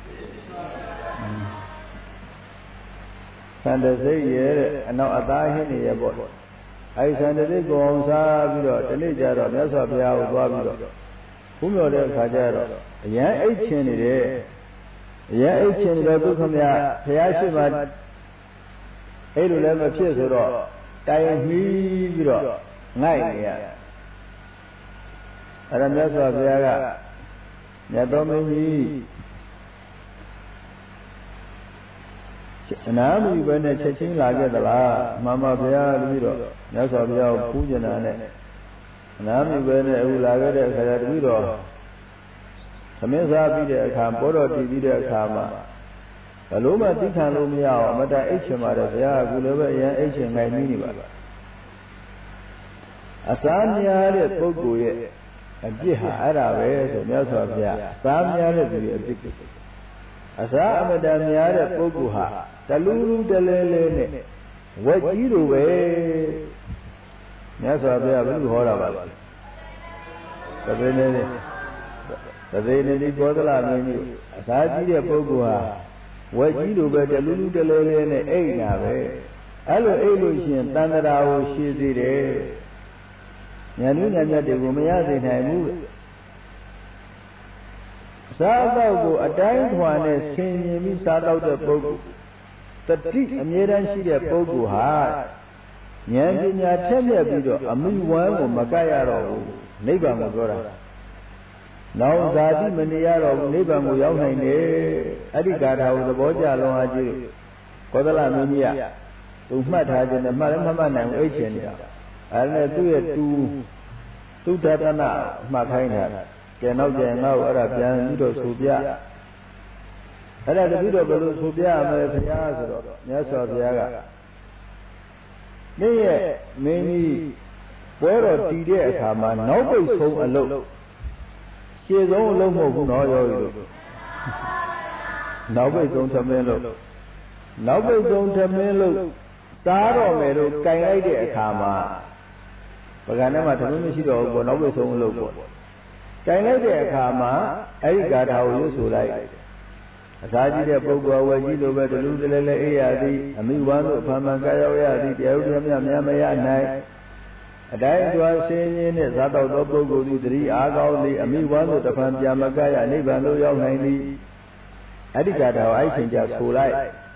သံတစိတ်ရဲ့အနောက်အသားဟင်းနေရပေါ့အဲဒီသံတစိတ်ကိုအောင်စားပြီးတော့ဒီနေ့ကျတော့မြတ်စွာဘုရားကိုသွားပြီးတော့ဘုမြော်တဲ့အခါကျတော့အရန်အိတ်ချင်နေတယ်အရန်အိတ်ချင်နေတော့ဒုက္ခမြဘုရားရှိမှအဲ့လိုလည်းမဖြစ်ဆိုတော့တိုင်မှီးပြီးတော့ငိုက်နေရအဲ့ဒါမြတ်စွာဘုရားကမြတ်တော်မင်းကြီးအနာမယူပဲနဲ့ချက်ချင်းလာခဲ့သလားမှန်ပါဗျာတပည့်တော်မြတ်စွာဘုရားကိုပူဇင်တာနဲ့အနာမယူပဲနဲ့အခုလာခဲ့တဲ့အခါကျတပည့်တော်သမင်းစားပြီးတဲ့အခါဘောတော်တည်ပြီးတဲ့အခါမှာဘလို့မှသိခံလို့မရအောင်အမတအိတ်ချင်ပါတယ်ဗျာအခုလည်းပဲအရင်အိတ်ချင်နိုင်နေပါလားအစားများတဲ့ပုဂ္ဂိုလ်ရဲ့အပြစ်ဟာအဲ့ဒါပဲဆိုမြတ်စွာဘုရားစားများတဲ့သူရဲ့အပြစ်အစားအမတများတဲ့ပုဂ္ဂိုလ်ဟာတလူလူတလဲလဲနဲ့ဝက်ကြီးလိုပဲမြတ်စွာဘုရားဘယ်လိုဟောတာပါလဲသဘေနေတိဘောဓလမင်းကြီးအစားကြီးတဲ့ပုဂ္ဂိုလ်ဟာဝက်ကြီးလိုပဲတလူလူတလဲလဲနဲ့အိတ်နာပဲအဲ့လိုအိတ်လို့ရှိရင်တန်တရာကိုရှည်စေတယ်ဉာဏ်ဉာဏ်မြတ်တွေကိုမရစေနိုင်ဘူးစားတော့ကိုအတိုင်းထွာနဲ့ဆင်ញင်ပြီးစားတော့တဲ့ပုဂ္ဂိုလ်တတိအမြဲတမ်းရှိတဲ့ပုဂ္ဂိုလ်ဟာဉာဏ်ပညာထက်မြက်ပြီးတော့အမိဝမ်းကိုမကပ်ရတော့ဘူးနိဗ္ဗာန်ကိုပြောတာနောင်ဇာတိမနေရတော့ဘူးနိဗ္ဗာန်ကိုရောက်နိုင်တယ်အဲ့ဒီဂါထာကိုသဘောကျလုံးအားကြည့်ကောသလမင်းကြီးကသူမှတ်ထားခြင်းနဲ့မှတ်လည်းမမှတ်နိုင်ဘူးအိတ်ချင်နေတာအဲ့ဒါနဲ့သူ့ရဲ့သူဒသနာမှတ်ခိုင်းတာကျန်တော့ကျန်ငါ့ကိုအဲ့ဒါပြန်ပြီးတော့ဆိုပြအဲ့ဒါတပည့်တော်ဘယ်လိုဆိုပြရမလဲဘုရားဆိုတော့မြတ်စွာဘုရားကမင်းရဲ့မင်းကြီးပွဲတော်တည်တဲ့အခါမှာနောက်ပိတ်ဆုံးအလုပ်ရှေ့ဆုံးအလုပ်မဟုတ်ဘူးနော်ရောလို့နောက်ပိတ်ဆုံးသမင်းလို့နောက်ပိတ်ဆုံးသမင်းလို့စားတော်မယ်လို့ကြင်လိုက်တဲ့အခါမှာပကံထဲမှာသမင်းမရှိတော့ဘူးပေါ့နောက်ပိတ်ဆုံးအလုပ်ပေါ့ကြင်လိုက်တဲ့အခါမှာအဲ့ဒီဂါထာကိုရွတ်ဆိုလိုက်အစာကြီးတဲ့ပုဂ္ဂိုလ်ဝယ်ကြီးလိုပဲတလူတလဲလဲအေးရသည်အမိဝမ်းတို့အဖန်ဖန်ကာရောက်ရသည်တရားဥပဒေများမရနိုင်အတိုင်းတွားဆင်းရဲနှင့်ဇာတောက်သောပုဂ္ဂိုလ်သည်တတိအားကောင်းသည်အမိဝမ်းတို့တဖန်ပြန်မကရနိဗ္ဗာန်သို့ရောက်နိုင်သည်အဓိကတော်အဲ့ချိန်ကျဆိုလိုက်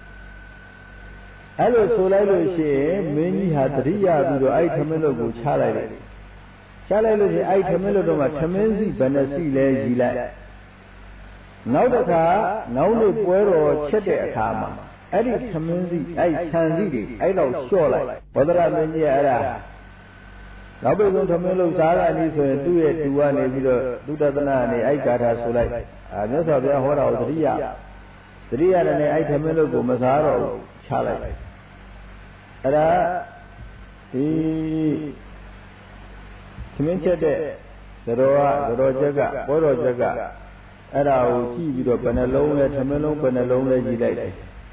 အဲ့လိုဆိုလိုက်လို့ရှိရင်မင်းကြီးဟာတတိယပြီးတော့အဲ့ထမင်းလို့ကိုချလိုက်တယ်ချလိုက်လို့ရှိရင်အဲ့ထမင်းလို့တော့မှထမင်းစီဘယ်နှစီလဲရည်လိုက်နောက်တစ်ခါနောက်နေ့ပွဲတော်ချက်တဲ့အခါမှာအဲ့ဒီသမင်းစီအဲ့ခြံစီတွေအဲ့လောက်လျှော့လိုက်ဘောဓရမင်းကြီးအဲ့ဒါနောက်ပိတ်ဆုံးသမင်းလို့စားတာနည်းဆိုရင်သူ့ရဲ့တူကနေပြီးတော့သူတသနာကနေအဲ့ဂါထာဆိုလိုက်မြတ်စွာဘုရားဟောတာကိုသတိရတယ်နဲ့အဲ့သမင်းလို့ကိုမစားတော့ဘူးချလိုက်အဲ့ဒါဒီသမင်းချက်တဲ့သရောချက်ကဘောတော်ချက်ကအဲ့ဒါကိုကြည့်ပြီးတော့ဘယ်နှလုံးလဲထမင်းလုံးဘယ်နှလုံးလဲကြည့်လိုက်တယ်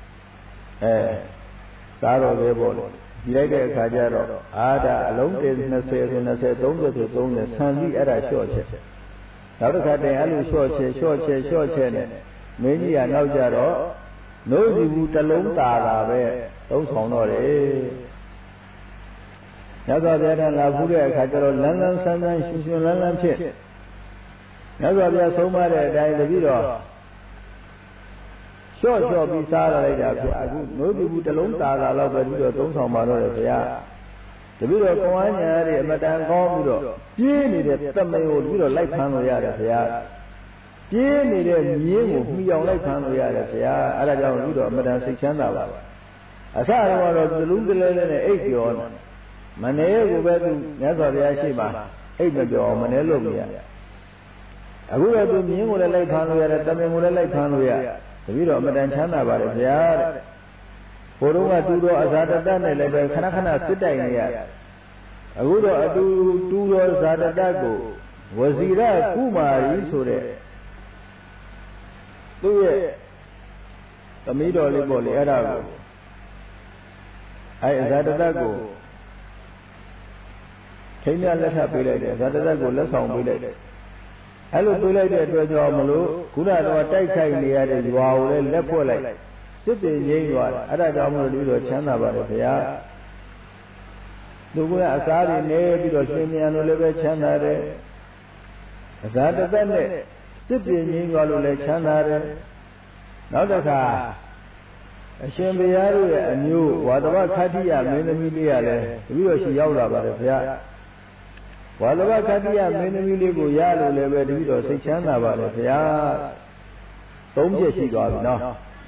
စားတော့ပဲပေါ့လေကြည့်လိုက်တဲ့အခါကျတော့အာဒါအလုံး20ဆို20 30ဆို30ဆန်စီအဲ့ဒါလျှော့ချက်နောက်တစ်ခါတည်းအဲ့လိုလျှော့ချက်နဲ့မင်းကြီးကနောက်ကြတော့နိုးစီဘူးတစ်လုံးတာပဲသုံးဆောင်တော့တယ်ညသောဗျာဒလာဖူးတဲ့အခါကျတော့လန်းလန်းဆန်းဆန်းရှင်လန်းလန်းဖြစ်မြတ်စွာဘုရားဆုံးမတဲ့အတိုင်းတပည့်တော်လျှော့ပြီးစားလိုက်တာဖြစ်အခုနိုးဘူးတစ်လုံးတာလောက်ပဲပြီးတော့သုံးဆောင်ပါတော့တယ်ဗျာတပည့်တော်ကောင်းညာတွေအမတန်ကောင်းပြီးတော့ပြေးနေတဲ့တမင်ကိုပြီးတော့လိုက်ဖမ်းလို့ရတယ်ဗျာပြေးနေတဲ့မြင်းကိုမှီအောင်လိုက်ဖမ်းလို့ရတယ်ဗျာအဲ့ဒါကြောင့်ပြီးတော့အမတန်စိတ်ချမ်းသာပါအစတော့သလူးကလေးနဲ့အိတ်ပြောနေမနေကိုပဲသူမြတ်စွာဘုရားရှိမှအိတ်မပြောမနေလို့မရအခုတော့သူမြင်းကိုလည်းလိုက်ဖမ်းလို့ရတယ်တမင်ကိုလည်းလိုက်ဖမ်းလို့ရတပည့်တော်အမတန်ချမ်းသာပါတယ်ဗျာတဲ့ဘိုးတော်ကတူတော်အဇာတတနဲ့လည်းပဲခဏစစ်တိုက်နေရအခုတော့အတူတူတော်ဇာတတကိုဝစီရကုမာရီဆိုတဲ့သူ့ရဲ့သမီးတော်လေးပေါ့လေအဲ့ဒါကိုအဲ့အဇာတတကိုထိန်းရလက်ထပ်ပေးလိုက်တယ်ဇာတတကိုလက်ဆောင်ပေးလိုက်တယ်အဲ့လိုတွေးလိုက်တဲ့အတွက်ကြောင့်မလို့ခုနကတော့တိုက်ခိုက်နေရတဲ့ရွာကိုလည်းလက်ဖွဲ့လိုက်စစ်ပင်ငိမ့်သွားတယ်အဲ့ဒါကြောင့်မလို့ဒီလိုချမ်းသာပါတယ်ဗျာသူကအစားတွေနေပြီးတော့ရှင်မြန်လို့လည်းပဲချမ်းသာတယ်အစားတစ်သက်နဲ့စစ်ပင်ငိမ့်သွားလို့လည်းချမ်းသာတယ်နောက်တစ်ခါအရှင်ဘုရားတို့ရဲ့အမျိုးဝါဒဝခတ္တိယမင်းသမီးလေးကလည်းပြီးတော့ရှိရောက်လာပါတယ်ဗျာဝါလဘခတ္တိယမင်းသမီးလေးကိုရလို့လည်းပဲတပည့်တော်စိတ်ချမ်းသာပါလေဗျာသုံးပြည့်ရှိသွားပြီနော်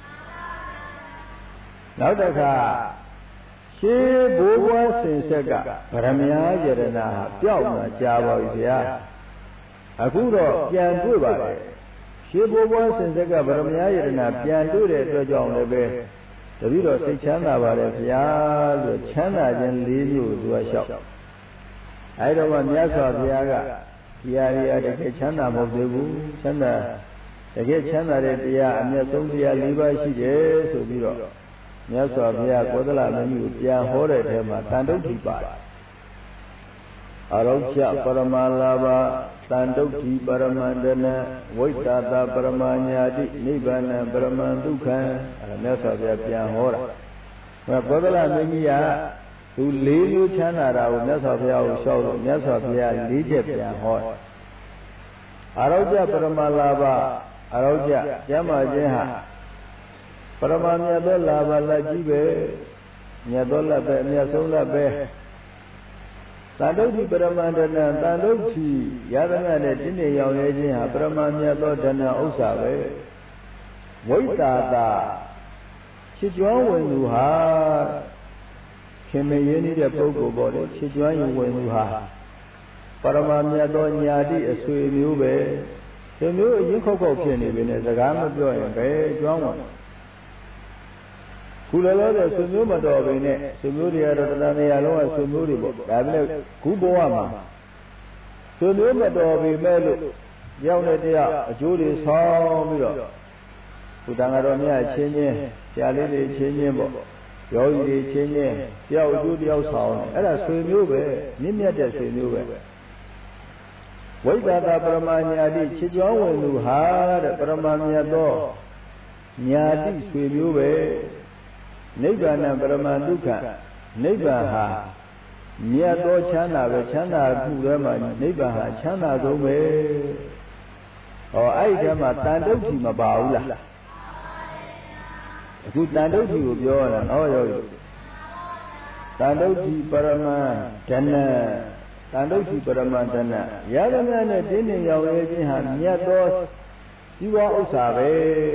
နောက်တစ်ခါရှေးဘိုးဘွားစင်ဆက်ကဗရမညာယရနာပျောက်မှာကြာပါပြီဗျာအခုတော့ပြန်တွေ့ပါလေရှေးဘိုးဘွားစင်ဆက်ကဗရမညာယရနာပြန်တွေ့တဲ့အတွက်ကြောင့်လည်းပဲတပည့်တော်စိတ်ချမ်းသာပါလေဗျာလို့ချမ်းသာခြင်း၄မျိုးသူကလျှောက်အဲ့တော့မှမြတ်စွာဘုရားကဒီဟာတွေကတကယ်ချမ်းသာမဟုတ်သေးဘူးချမ်းသာတကယ်ချမ်းသာတဲ့တရားအမြတ်ဆုံးတရား၄ပါးရှိတယ်ဆိုပြီးတော့မြတ်စွာဘုရားကောသလမင်းကြီးကိုပြန်ဟောတဲ့ထဲမှာတန်တုဋ္ဌိပါတယ်အရောချပရမလာဘတန်တုဋ္ဌိပရမန္တနဝိတ္တတာပရမညာတိနိဗ္ဗာန်ပရမံဒုက္ခံအဲ့မြတ်စွာဘုရားပြန်ဟောတာကောသလမင်းကြီးကသူ၄မျိုးချမ်းသာတာကိုမြတ်စွာဘုရားကိုလျှောက်လို့မြတ်စွာဘုရား၄ချက်ပြန်ဟောအရောချပရမလာဘအရောချကျမ်းမာခြင်းဟာပရမမြတ်သောလာဘလက်ကြီးပဲမြတ်သောလက်ပဲအမြတ်ဆုံးလက်ပဲတန်တုဋ္ဌိပရမန္တနာတန်တုဋ္ဌိရသနာနဲ့တင်းနေရောင်ရဲခြင်းဟာပရမမြတ်သောဓနဥစ္စာပဲဝိတာတာချစ်ကျွမ်းဝင်သူဟာခင်မရင်းနေတဲ့ပုဂ္ဂိုလ်ပေါ့လေချစ်ကျွမ်းရင်ဝင်သူဟာပရမမြတ်သောညာတိအဆွေမျိုးပဲဒီမျိုးအရင်ခောက်ခောက်ဖြစ်နေပြီနဲ့စကားမပြောရင်ပဲကျွမ်းဝင်ခုလည်းလည်းဆွေမျိုးမတော်ဘဲနဲ့ဆွေမျိုးတွေကတော့တရားနေရာလုံးကဆွေမျိုးတွေပေါ့ဒါပေမဲ့ခုဘဝမှာဆွေမျိုးမတော်ပြီမဲ့လို့ရောက်တဲ့တရားအကျိုးတွေဆောင်ပြီးတော့ဘုရားတော်မြတ်ချင်းချင်းဆရာလေးတွေချင်းချင်းပေါ့ယောဂီတွေချင်းချင်းတယောက်အကျိုးတယောက်ဆောင်အဲ့ဒါဆွေမျိုးပဲမြင့်မြတ်တဲ့ဆွေမျိုးပဲဝိသတာပရမညာတိချစ်ကြောင်းဝင်သူဟာတဲ့ပရမမြတ်သောညာတိဆွေမျိုးပဲနိဗ္ဗာန်ပရမဒုက္ခနိဗ္ဗာန်ဟာမြတ်သောချမ်းသာပဲချမ်းသာခုထဲမှာနိဗ္ဗာန်ဟာချမ်းသာဆုံးပဲဟောအဲ့ဒီထဲမှာတန်တုဋ္ဌိမပါဘူးလားအခုတန်တုဋ္ဌိကိုပြောရတာဟောရောတန်တုဋ္ဌိပရမဒနတန်တုဋ္ဌိပရမဒနရသနာနဲ့တင်းနေရောင်ရဲခြင်းဟာမြတ်သောជីវဥစ္စာပဲ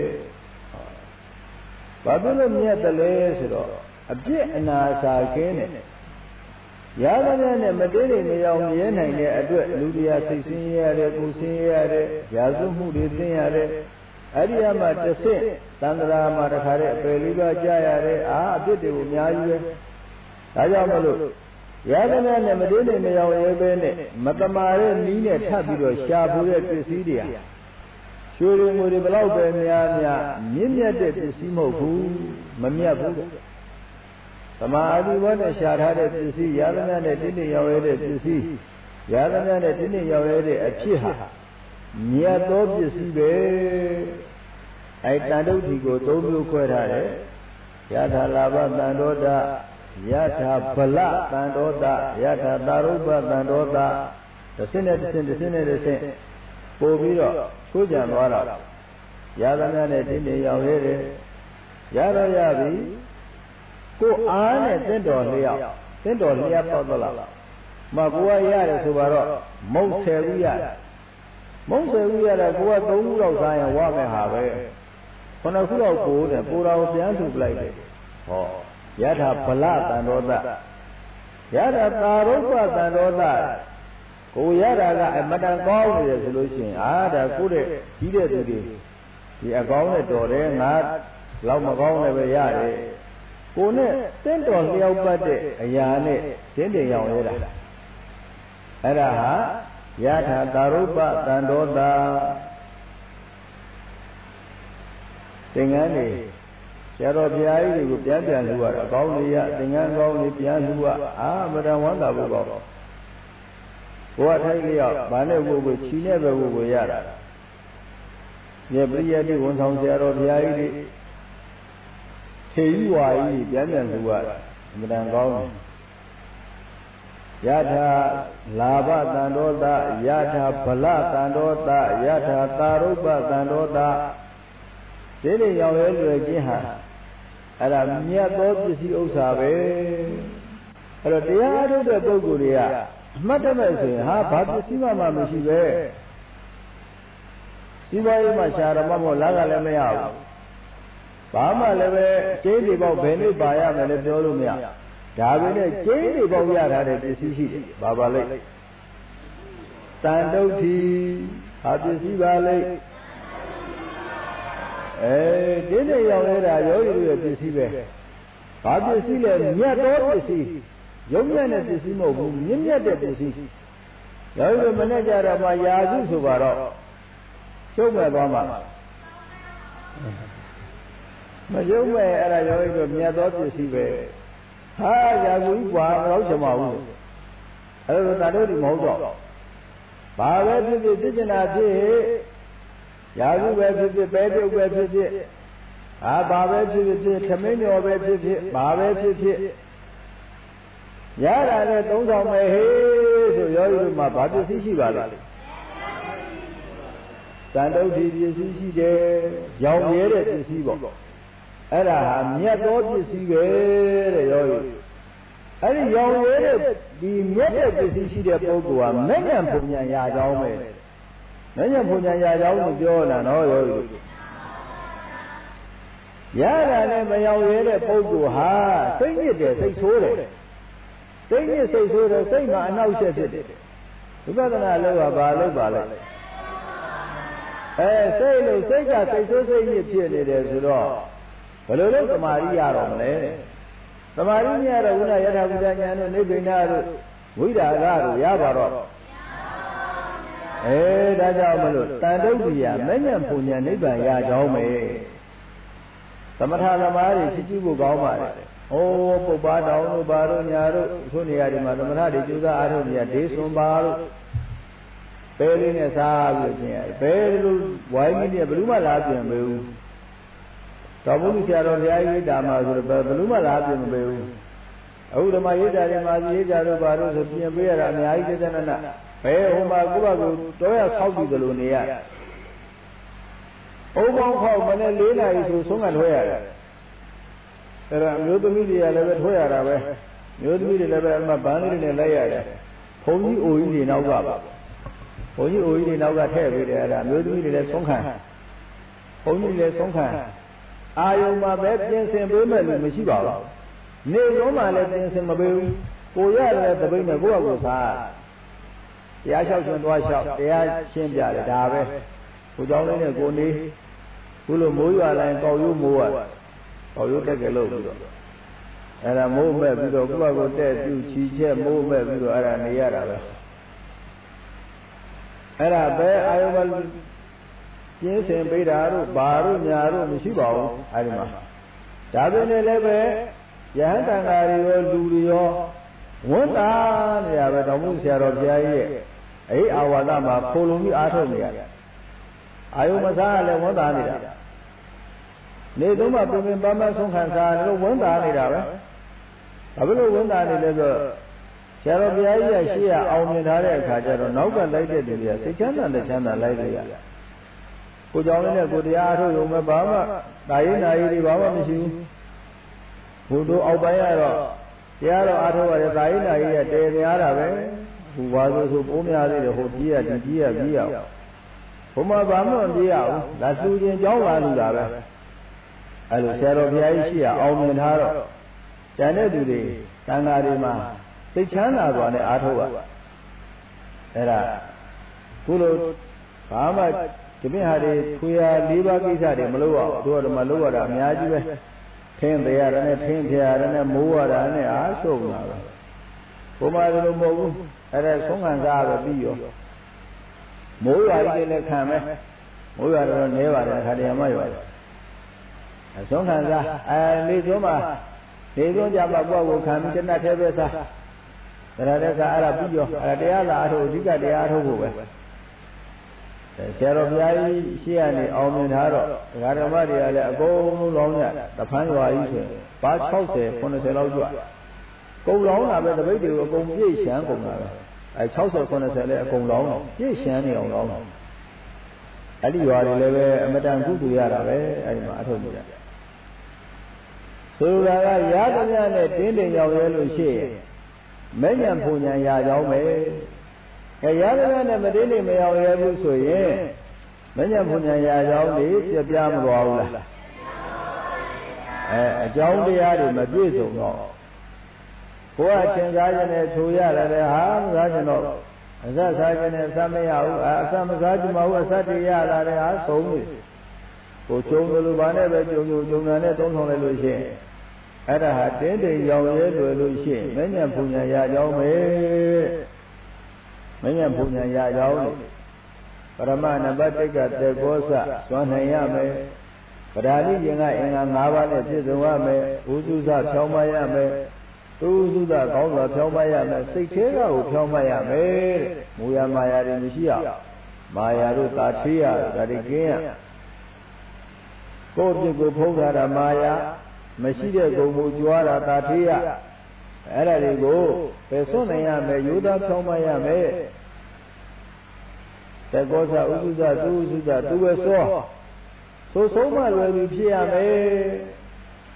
ဘာဖြစ်လို့မြတ်တယ်လဲဆိုတော့အပြစ်အနာစာကင်းတယ်ရသနာနဲ့မတင်းနေမရောင်ရဲနိုင်တဲ့အတွက်လူတရားစိတ်ဆင်းရဲရတယ်ကိုယ်ဆင်းရဲရတယ်ရာဇဝမှုတွေသိရတယ်အဲ့ဒီမှာတစ်ဆင့်သန္တရာမှာတခါတည်းအပယ်လေးပါးကြားရတယ်အပြစ်တွေကိုအများကြီးပဲဒါကြောင့်မလို့ရသနာနဲ့မတင်းနေမရောင်ရဲပဲနဲ့မတမာတဲ့နည်းနဲ့ထပ်ပြီးတော့ရှာဖွေတဲ့ပစ္စည်းတွေဟာရွှေတွေငွေတွေဘလောက်ပဲများများမြင့်မြတ်တဲ့ပစ္စည်းမဟုတ်ဘူးမမြတ်ဘူးသမာအဓိဘောနဲ့ရှာထားတဲ့ပစ္စည်းရသနာနဲ့တင်းနေရောင်ရဲတဲ့ပစ္စည်းရသနာနဲ့တင်းနေရောင်ရဲတဲ့အဖြစ်ဟာမြတ်သောပစ္စည်းပဲအဲတန်တုဋ္ဌိကိုသုံးမျိုးခွဲထားတယ်ယထာလာဘတန်တောတယထာဗလတန်တောတယထာသာရုပ္ပတန်တောတတစ်စင်းနဲ့တစ်စင်းတစ်စင်းနဲ့တစ်စင်းပို့ပြီးတော့ချိုးကြံသွားတာရသနာနဲ့တင်းနေရောင်ရဲတယ်ရတော့ရပြီကိုအားနဲ့တင့်တော်လျောက်တင့်တော်လျောက်ပေါက်တော့လားမကိုကရတယ်ဆိုတော့မုတ်ဆယ်ဘူးရတယ်မုံစေဦးရတာကိုက3ခုလောက်စားရင်ဝမယ်ဟာပဲ9ခုလောက်ပိုးတယ်ပိုးတော်ပြန်ထုတ်လိုက်တယ်ဟောယထာဗလတန်တော်သယထာသာရုပ္ပတန်တော်သကိုရတာကအမတန်ကောင်းနေတယ်ဆိုလို့ရှိရင်ဒါကိုတဲ့ကြီးတဲ့သူတွေဒီအကောင်းနဲ့တော်တယ်ငါလောက်မကောင်းလည်းပဲရတယ်ကိုနဲ့တင့်တော်လျောက်ပတ်တဲ့အရာနဲ့တင်းတင်ရောင်ရတာအဲ့ဒါဟာယထာသာရုပ္ပတန်တောတာသင်္ကန်းတွေဆရာတော်ဘုရားကြီးတွေကိုပြန်လှူရတာအကောင်းကြီးရသင်္ကန်းကောင်းကြီးပြန်လှူရမတန်ဝမ်းသာဖို့ကောဘုရားထိုက်လျောက်ဗာနဲ့ဘုကိုခြီနဲ့ပဲဘုကိုရတာမြေပရိယတိဝန်ဆောင်ဆရာတော်ဘုရားကြီးတွေထေရီဝါကြီးပြန်လှူရတာမတန်ကောင်းတယ်ယထာလာဘတန်တောတယထာဗလတန်တောတယထာသာရုပ္ပတန်တောတဒီလိုရောက်ရဲလွယ်ခြင်းဟာအဲ့ဒါမြတ်သောပစ္စည်းဥစ္စာပဲအဲ့တော့တရားအားထုတ်တဲ့ပုဂ္ဂိုလ်တွေကအမှတ်တမဲ့ဆိုရင်ဘာပစ္စည်းမှမရှိပဲဒီဘက်မှာရှာရမမို့လားကလည်းမရဘူးဘာမှလည်းပဲကျေးဇူးပေါက်ဘယ်နည်းပါရမယ်လည်းပြောလို့မရဒါပဲနဲ့ကျင်းတွေပေါက်ရထားတဲ့ပစ္စည်းရှိတယ်။ဘာပါလိမ့်။တန်တုဋ္ဌိဟာပစ္စည်းပါလိမ့်။ကျင်းတွေရောက်နေတာယောဂီတို့ရဲ့ပစ္စည်းပဲ။ဘာပစ္စည်းလဲမြတ်သောပစ္စည်း။ရုံးမြတ်တဲ့ပစ္စည်းမဟုတ်ဘူးမြင့်မြတ်တဲ့ပစ္စည်း။ယောဂီတို့မနဲ့ကြတော့မှယာစုဆိုပါတော့ရှုံးမဲ့သွားမှာ။မရှုံးမဲ့အဲ့ဒါယောဂီတို့မြတ်သောပစ္စည်းပဲ။ဟာရာဇူကြီးကွာတော့ချင်ပါဘူးအဲ့ဒါတို့ဒီမဟုတ်တော့ဘာပဲဖြစ်ဖြစ်သိကျင်တာဖြစ်ရာဇူပဲဖြစ်ဖြစ်ပဲပြုတ်ပဲဖြစ်ဖြစ်ဘာပဲဖြစ်ဖြစ်ခမင်းညော်ပဲဖြစ်ဖြစ်ဘာပဲဖြစ်ဖြစ်ရတာနဲ့သုံးဆောင်မယ်ဟေးဆိုယောဂီတို့မှာဘာပစ္စည်းရှိပါလဲတန်တုဋ္ဌိပစ္စည်းရှိတယ်ရောင်ရဲတဲ့ပစ္စည်းပေါ့အဲ့ဒါဟာမြတ်သောပစ္စည်းပဲတဲ့ယောဂီအဲ့ဒီရောင်ရဲတဲ့ဒီမြတ်တဲ့ပစ္စည်းရှိတဲ့ပုဂ္ဂိုလ်ဟာမဉ္ဇဉ်ပုံညာရာကြောင်းပဲမဉ္ဇဉ်ပုံညာရာကြောင်းကိုပြောတာနော်ယောဂီရတာနဲ့မရောင်ရဲတဲ့ပုဂ္ဂိုလ်ဟာစိတ်ညစ်တယ်စိတ်ဆိုးတယ်စိတ်ညစ်စိတ်ဆိုးတယ်စိတ်မှာအနှောက်အယှက်ဖြစ်တယ်ဝိပဿနာလုပ်ပါလုပ်ပါလေစိတ်လို့စိတ်ကစိတ်ဆိုးစိတ်ညစ်ဖြစ်နေတယ်ဆိုတော့ဘယ်လိုလဲသမာဓိရတော့မလဲသမာဓိမရတော့ဘုရားယထာဘုရားဉာဏ်တို့နိဗ္ဗာန်တို့ဝိဒါကတို့ရပါတော့ဒါကြောင့်မလို့တန်တုတ်တရားမဉ္ဇဉ်ပူညာနိဗ္ဗာန်ရကြောင်းပဲသမထသမားတွေချစ်ကြည့်ဖို့ကောင်းပါတယ်ပုပ္ပါတောင်တို့ဘာတို့ညာတို့ဆိုနေရာဒီမှာသမထတွေကျူးစားအားထုတ်နေရဒေသွန်ပါတို့ဘယ်လေးနဲ့စားပြီးပြင်ရတယ်ဘယ်လိုဝိုင်းမင်းနဲ့ဘယ်သူမှလာပြင်မပေးဘူးတော်ဘုရားဆရာတော်ဘုရားကြီးတာမှာဆိုတော့ဘယ်သူမှလာပြင်မပေးဘူးအခုဓမ္မရေးတာတွေမှာရေးတာတို့ဘာတို့ဆိုပြင်ပေးရတာအများကြီးတဲ့နဘယ်ဟိုမှာကိုယ့်ဘက်ကိုတော့ရဆောက်ပြီးသလိုနေရအုံပေါင်းခေါက်မနဲ့၄နာရီဆိုဆုံးကထွဲရတယ်အဲ့ဒါမျိုးသမီးတွေကလည်းပဲထွဲရတာပဲမျိုးသမီးတွေလည်းပဲအမှဗန်းလေးတွေနဲ့လိုက်ရတယ်ဘုန်းကြီးအိုကြီးတွေနောက်ကပါဘုန်းကြီးအိုကြီးတွေနောက်ကထည့်ပေးတယ်အဲ့ဒါမျိုးသမီးတွေလည်းဆုံးခံဘုန်းကြီးလည်းဆုံးခံအာယုံမှာပဲပြင်ဆင်ပေးမဲ့လို့မရှိပါဘူးနေလုံးမှာလည်းပြင်ဆင်မပေးဘူးကိုရတဲ့တပိတ်နဲ့ကိုယ့်အကူစားတရားလျှောက်ရှင်သွားလျှောက်တရားရှင်းပြတယ်ဒါပဲကိုเจ้าလေးနဲ့ကိုနေခုလိုမိုးရွာလိုက်ကောက်ရိုးမိုးရကောက်ရိုးတက်ကလေးလို့ပြီးတော့အဲ့ဒါမိုးမဲ့ပြီးတော့ကိုယ့်အကူတက်ပြူချီချက်မိုးမဲ့ပြီးတော့အဲ့ဒါနေရတာပဲအဲ့ဒါပဲအာယုံမှာကျင်းစင်ပေးတာတို့ဘာတို့ညာတို့မရှိပါဘူးအဲ့ဒီမှာဒါပေမဲ့လည်းပဲယဟန်တန်ဃာတွေရောလူတွေရောဝန်တာနေရပဲတော်မှုဆရာတော်ဘုရားကြီးရဲ့အဲ့အာဝါဒမှာခိုလုံပြီးအားထုတ်နေရတယ်အာယုံမစားလည်းဝန်တာနေတာနေသုံးမှာပြင်ပန်းပန်းဆုံးခံစားလို့ဝန်တာနေတာပဲဘာဖြစ်လို့ဝန်တာနေလဲဆိုဆရာတော်ဘုရားကြီးရဲ့ရှေ့ရအောင်မြင်ထားတဲ့အခါကျတော့နောက်ကလိုက်တဲ့သူတွေကစိတ်ချမ်းသာလက်ချမ်းသာလိုက်လို့ရကိုကြောင့်လည်းကိုတရားအားထုတ်ရုံပဲဘာမှတာရေးနာရေးတွေဘာမှမရှိဘူးဘုတို့အောက်ပိုင်းကတော့တရားတော်အားထုတ်ရတဲ့တာရေးနာရေးရဲ့တည်များတာပဲဟိုဘာဆိုပိုးများသေးတယ်ဟိုကြီးရဒီကြီးရပြီးရဘုမဘာမှမပြေးရဘူးဒါသူချင်းကြောင်းလာလူတာပဲအဲ့လိုဆရာတော်ဘုရားကြီးရှိရအောင်မြင်ထားတော့ကျန်တဲ့သူတွေသံဃာတွေမှာစိတ်ချမ်းသာစွာနဲ့အားထုတ်ရအဲ့ဒါခုလိုဘာမှဒီပြင်ဟာတွေခွေရ၄ပါးကိစ္စတွေမလုပ်ရဘူးတို့ကမှလုပ်ရတာအများကြီးပဲထင်းသေးရတယ်နဲ့ထင်းထရရတယ်နဲ့မိုးရတာနဲ့အားရှုံတာပဲဘုမတို့လိုမဟုတ်ဘူးအဲ့ဒါဆုံးခံစားရပြီးရောမိုးရတယ်လည်းခံမယ်မိုးရတော့နဲပါတယ်ခါတည်းမှရွာအဆုံးခံစားနေဆုံးမှာနေဆုံးကြမှာကိုယ့်ကိုခံပြီးတဏှတ်သေးပဲစားဒါရတဲ့ကအဲ့ဒါပြီးရောအဲ့တရားလာအထုတ်အဓိကတရားထုတ်ဖို့ပဲဆရာတော်ဘုရားကြီးရှေ့ကနေအောင်မြင်ထားတော့ဒကာဓမ္မတွေကလည်းအကုန်လုံးလောင်းကြတဖန်းရွာကြီးဆိုဘာ60 90လောက်ကြွကုန်လောင်းတာပဲတပိတ်တွေကိုအကုန်ပြည့်ရှမ်းကုန်တာပဲအဲ60 90လည်းအကုန်လောင်းတော့ပြည့်ရှမ်းနေအောင်လောင်းတော့အဲ့ဒီရွာတွေလည်းပဲအမတန်ကုသိုလ်ရတာပဲအဲ့ဒီမှာအထုတ်ကြဆိုလိုတာကရသမျှနဲ့တင်းတင်ရောက်ရဲလို့ရှိရင်မဉ္ဇဉ်ပူညာရကြောင်းပဲရသမျှနဲ့မတင်းနေမရောက်ရဲဘူးဆိုရင်မဉ္ဇဉ်ပူညာရကြောင်းတွေပြပြမသွားဘူးလားအကြောင်းတရားတွေမပြည့်စုံတော့ကိုယ်ကသင်္ကားခြင်းနဲ့ဆိုရတယ်ဟာမစားခြင်းတော့အစစားခြင်းနဲ့အစမရဘူးအစမစားခြင်းမဟုတ်အစတည်းရလာတယ်ဟာဆုံးပြီကိုကျုံတယ်လို့ဗာနဲ့ပဲကျုံတာနဲ့သုံးဆောင်လိုက်လို့ရှိရင်အဲ့ဒါဟာတင်းတိမ်ရောက်ရဲတွေ့လို့ရှိရင်မဉ္ဇဉ်ပူညာရကြောင်းပဲမဉ္ဇဉ်ပူညာရကြောင်းလို့ပရမနဘတိတ်ကတေကောစစွမ်းနိုင်ရမယ်ပဓာတိရင်ကအင်္ဂါ၅ပါးနဲ့ပြည့်စုံရမယ်ဥစုစဖြောင်းမရမယ်သူစုစကောင်းစွာဖြောင်းမရမယ်စိတ်သေးကိုဖြောင်းမရမယ်တဲ့မူရမာယာတွေမရှိရမာယာတို့သာထေးရဒါတွေကင်းရကိုယ့်ပြစ်ကိုဖုံးထားတာမာယာမရှိတဲ့ဂုဏ်ကိုကြွားတာသာထေးရအဲ့ဒါတွေကိုပယ်စွန့်နိုင်ရမယ်ယူသားဖြောင်းမရမယ်တကောစဥစုစသူဥစုစသူဝဲစောဆိုဆုံးမလွယ်ပြီးဖြစ်ရမယ်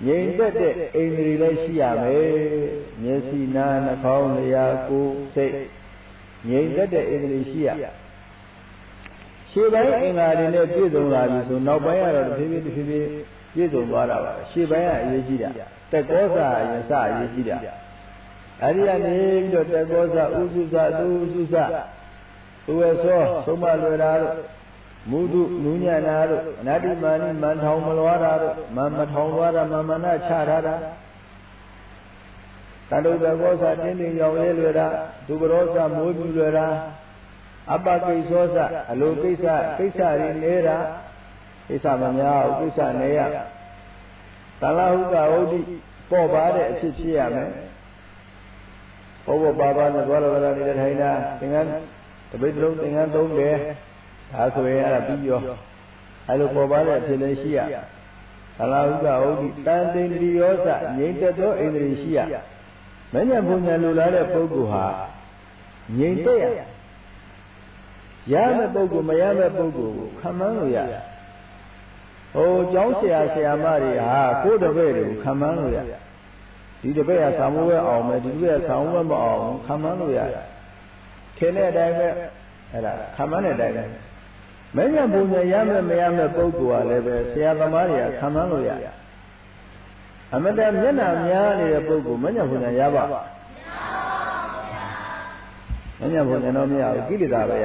ငြိမ်သက်တဲ့အိန္ဒြေလည်းရှိရမယ်မျက်စိနားနှာခေါင်းလျှာကိုယ်စိတ်ငြိမ်သက်တဲ့အိန္ဒြေရှိရရှေ့ပိုင်းအင်္ဂါတွေနဲ့ပြည့်စုံလာပြီဆိုနောက်ပိုင်းကတော့တဖြည်းဖြည်းပြည့်စုံသွားတာပါရှေ့ပိုင်းကအရေးကြီးတာတက်ကောစာအရင်စအရေးကြီးတာအဲ့ဒီကနေပြီးတော့တက်ကောစာဥစုစသူဥစုစသူဝေသောသုံးမလွယ်တာတို့မုဒုနုညံ့တာတို့အနာတိမာနိမန်ထောင်မလွားတာတို့မထောင်လွားတာမမနာချထားတာတတုတကောစာတင်းတင်းရောင်ရဲလွယ်တာဒုပရောစာမိုးပြူလွယ်တာအပကိသောစအလိုကိစ္စတွေနေတာကိစ္စမများဘူးကိစ္စနေရသလဟုကဝုဒ္ဓိပေါ်ပါတဲ့အဖြစ်ဖြစ်ရမယ်ဘောပါနဲ့သွားလာနေတဲ့ထိုင်တာသင်္ကန်းတပိတ်လုံးသင်္ကန်းသုံးတယ်ဒါဆိုရင်အဲ့ဒါပြီးရောအဲ့လိုပေါ်ပါတဲ့အဖြစ်လည်းရှိရသလဟုကဝုဒ္ဓိတန်တိန္ဒြိယောစငြိမ်သက်သောဣန္ဒြေရှိရမဉ္ဇဉ်ဘုံဉာဏ်လိုလားတဲ့ပုဂ္ဂိုလ်ဟာငြိမ်သက်ရမဲ့ပုဂ္ဂိုလ်မရမဲ့ပုဂ္ဂိုလ်ကိုခံမှန်းလို့ရဟိုကျောင်းဆရာမတွေဟာကိုယ်တပည့်တွေကိုခံမှန်းလို့ရဒီတပည့်ကသံဃာဝဲအောင်မယ်ဒီတပည့်ကသံဃာဝဲမအောင်ခံမှန်းလို့ရထင်တဲ့အတိုင်းပဲအဲ့ဒါခံမှန်းတဲ့အတိုင်းပဲမဉ္ဇဉ်ဘုံဉာဏ်ရမဲ့မရမဲ့ပုဂ္ဂိုလ်ကလည်းပဲဆရာသမားတွေကခံမှန်းလို့ရအမတန်မျက်နှာများနေတဲ့ပုဂ္ဂိုလ်မဉ္ဇဉ်ဘုံဉာဏ်ရပါမဉ္ဇဉ်ဘုံဉာဏ်တော့မရဘူးကိလေသာပဲရ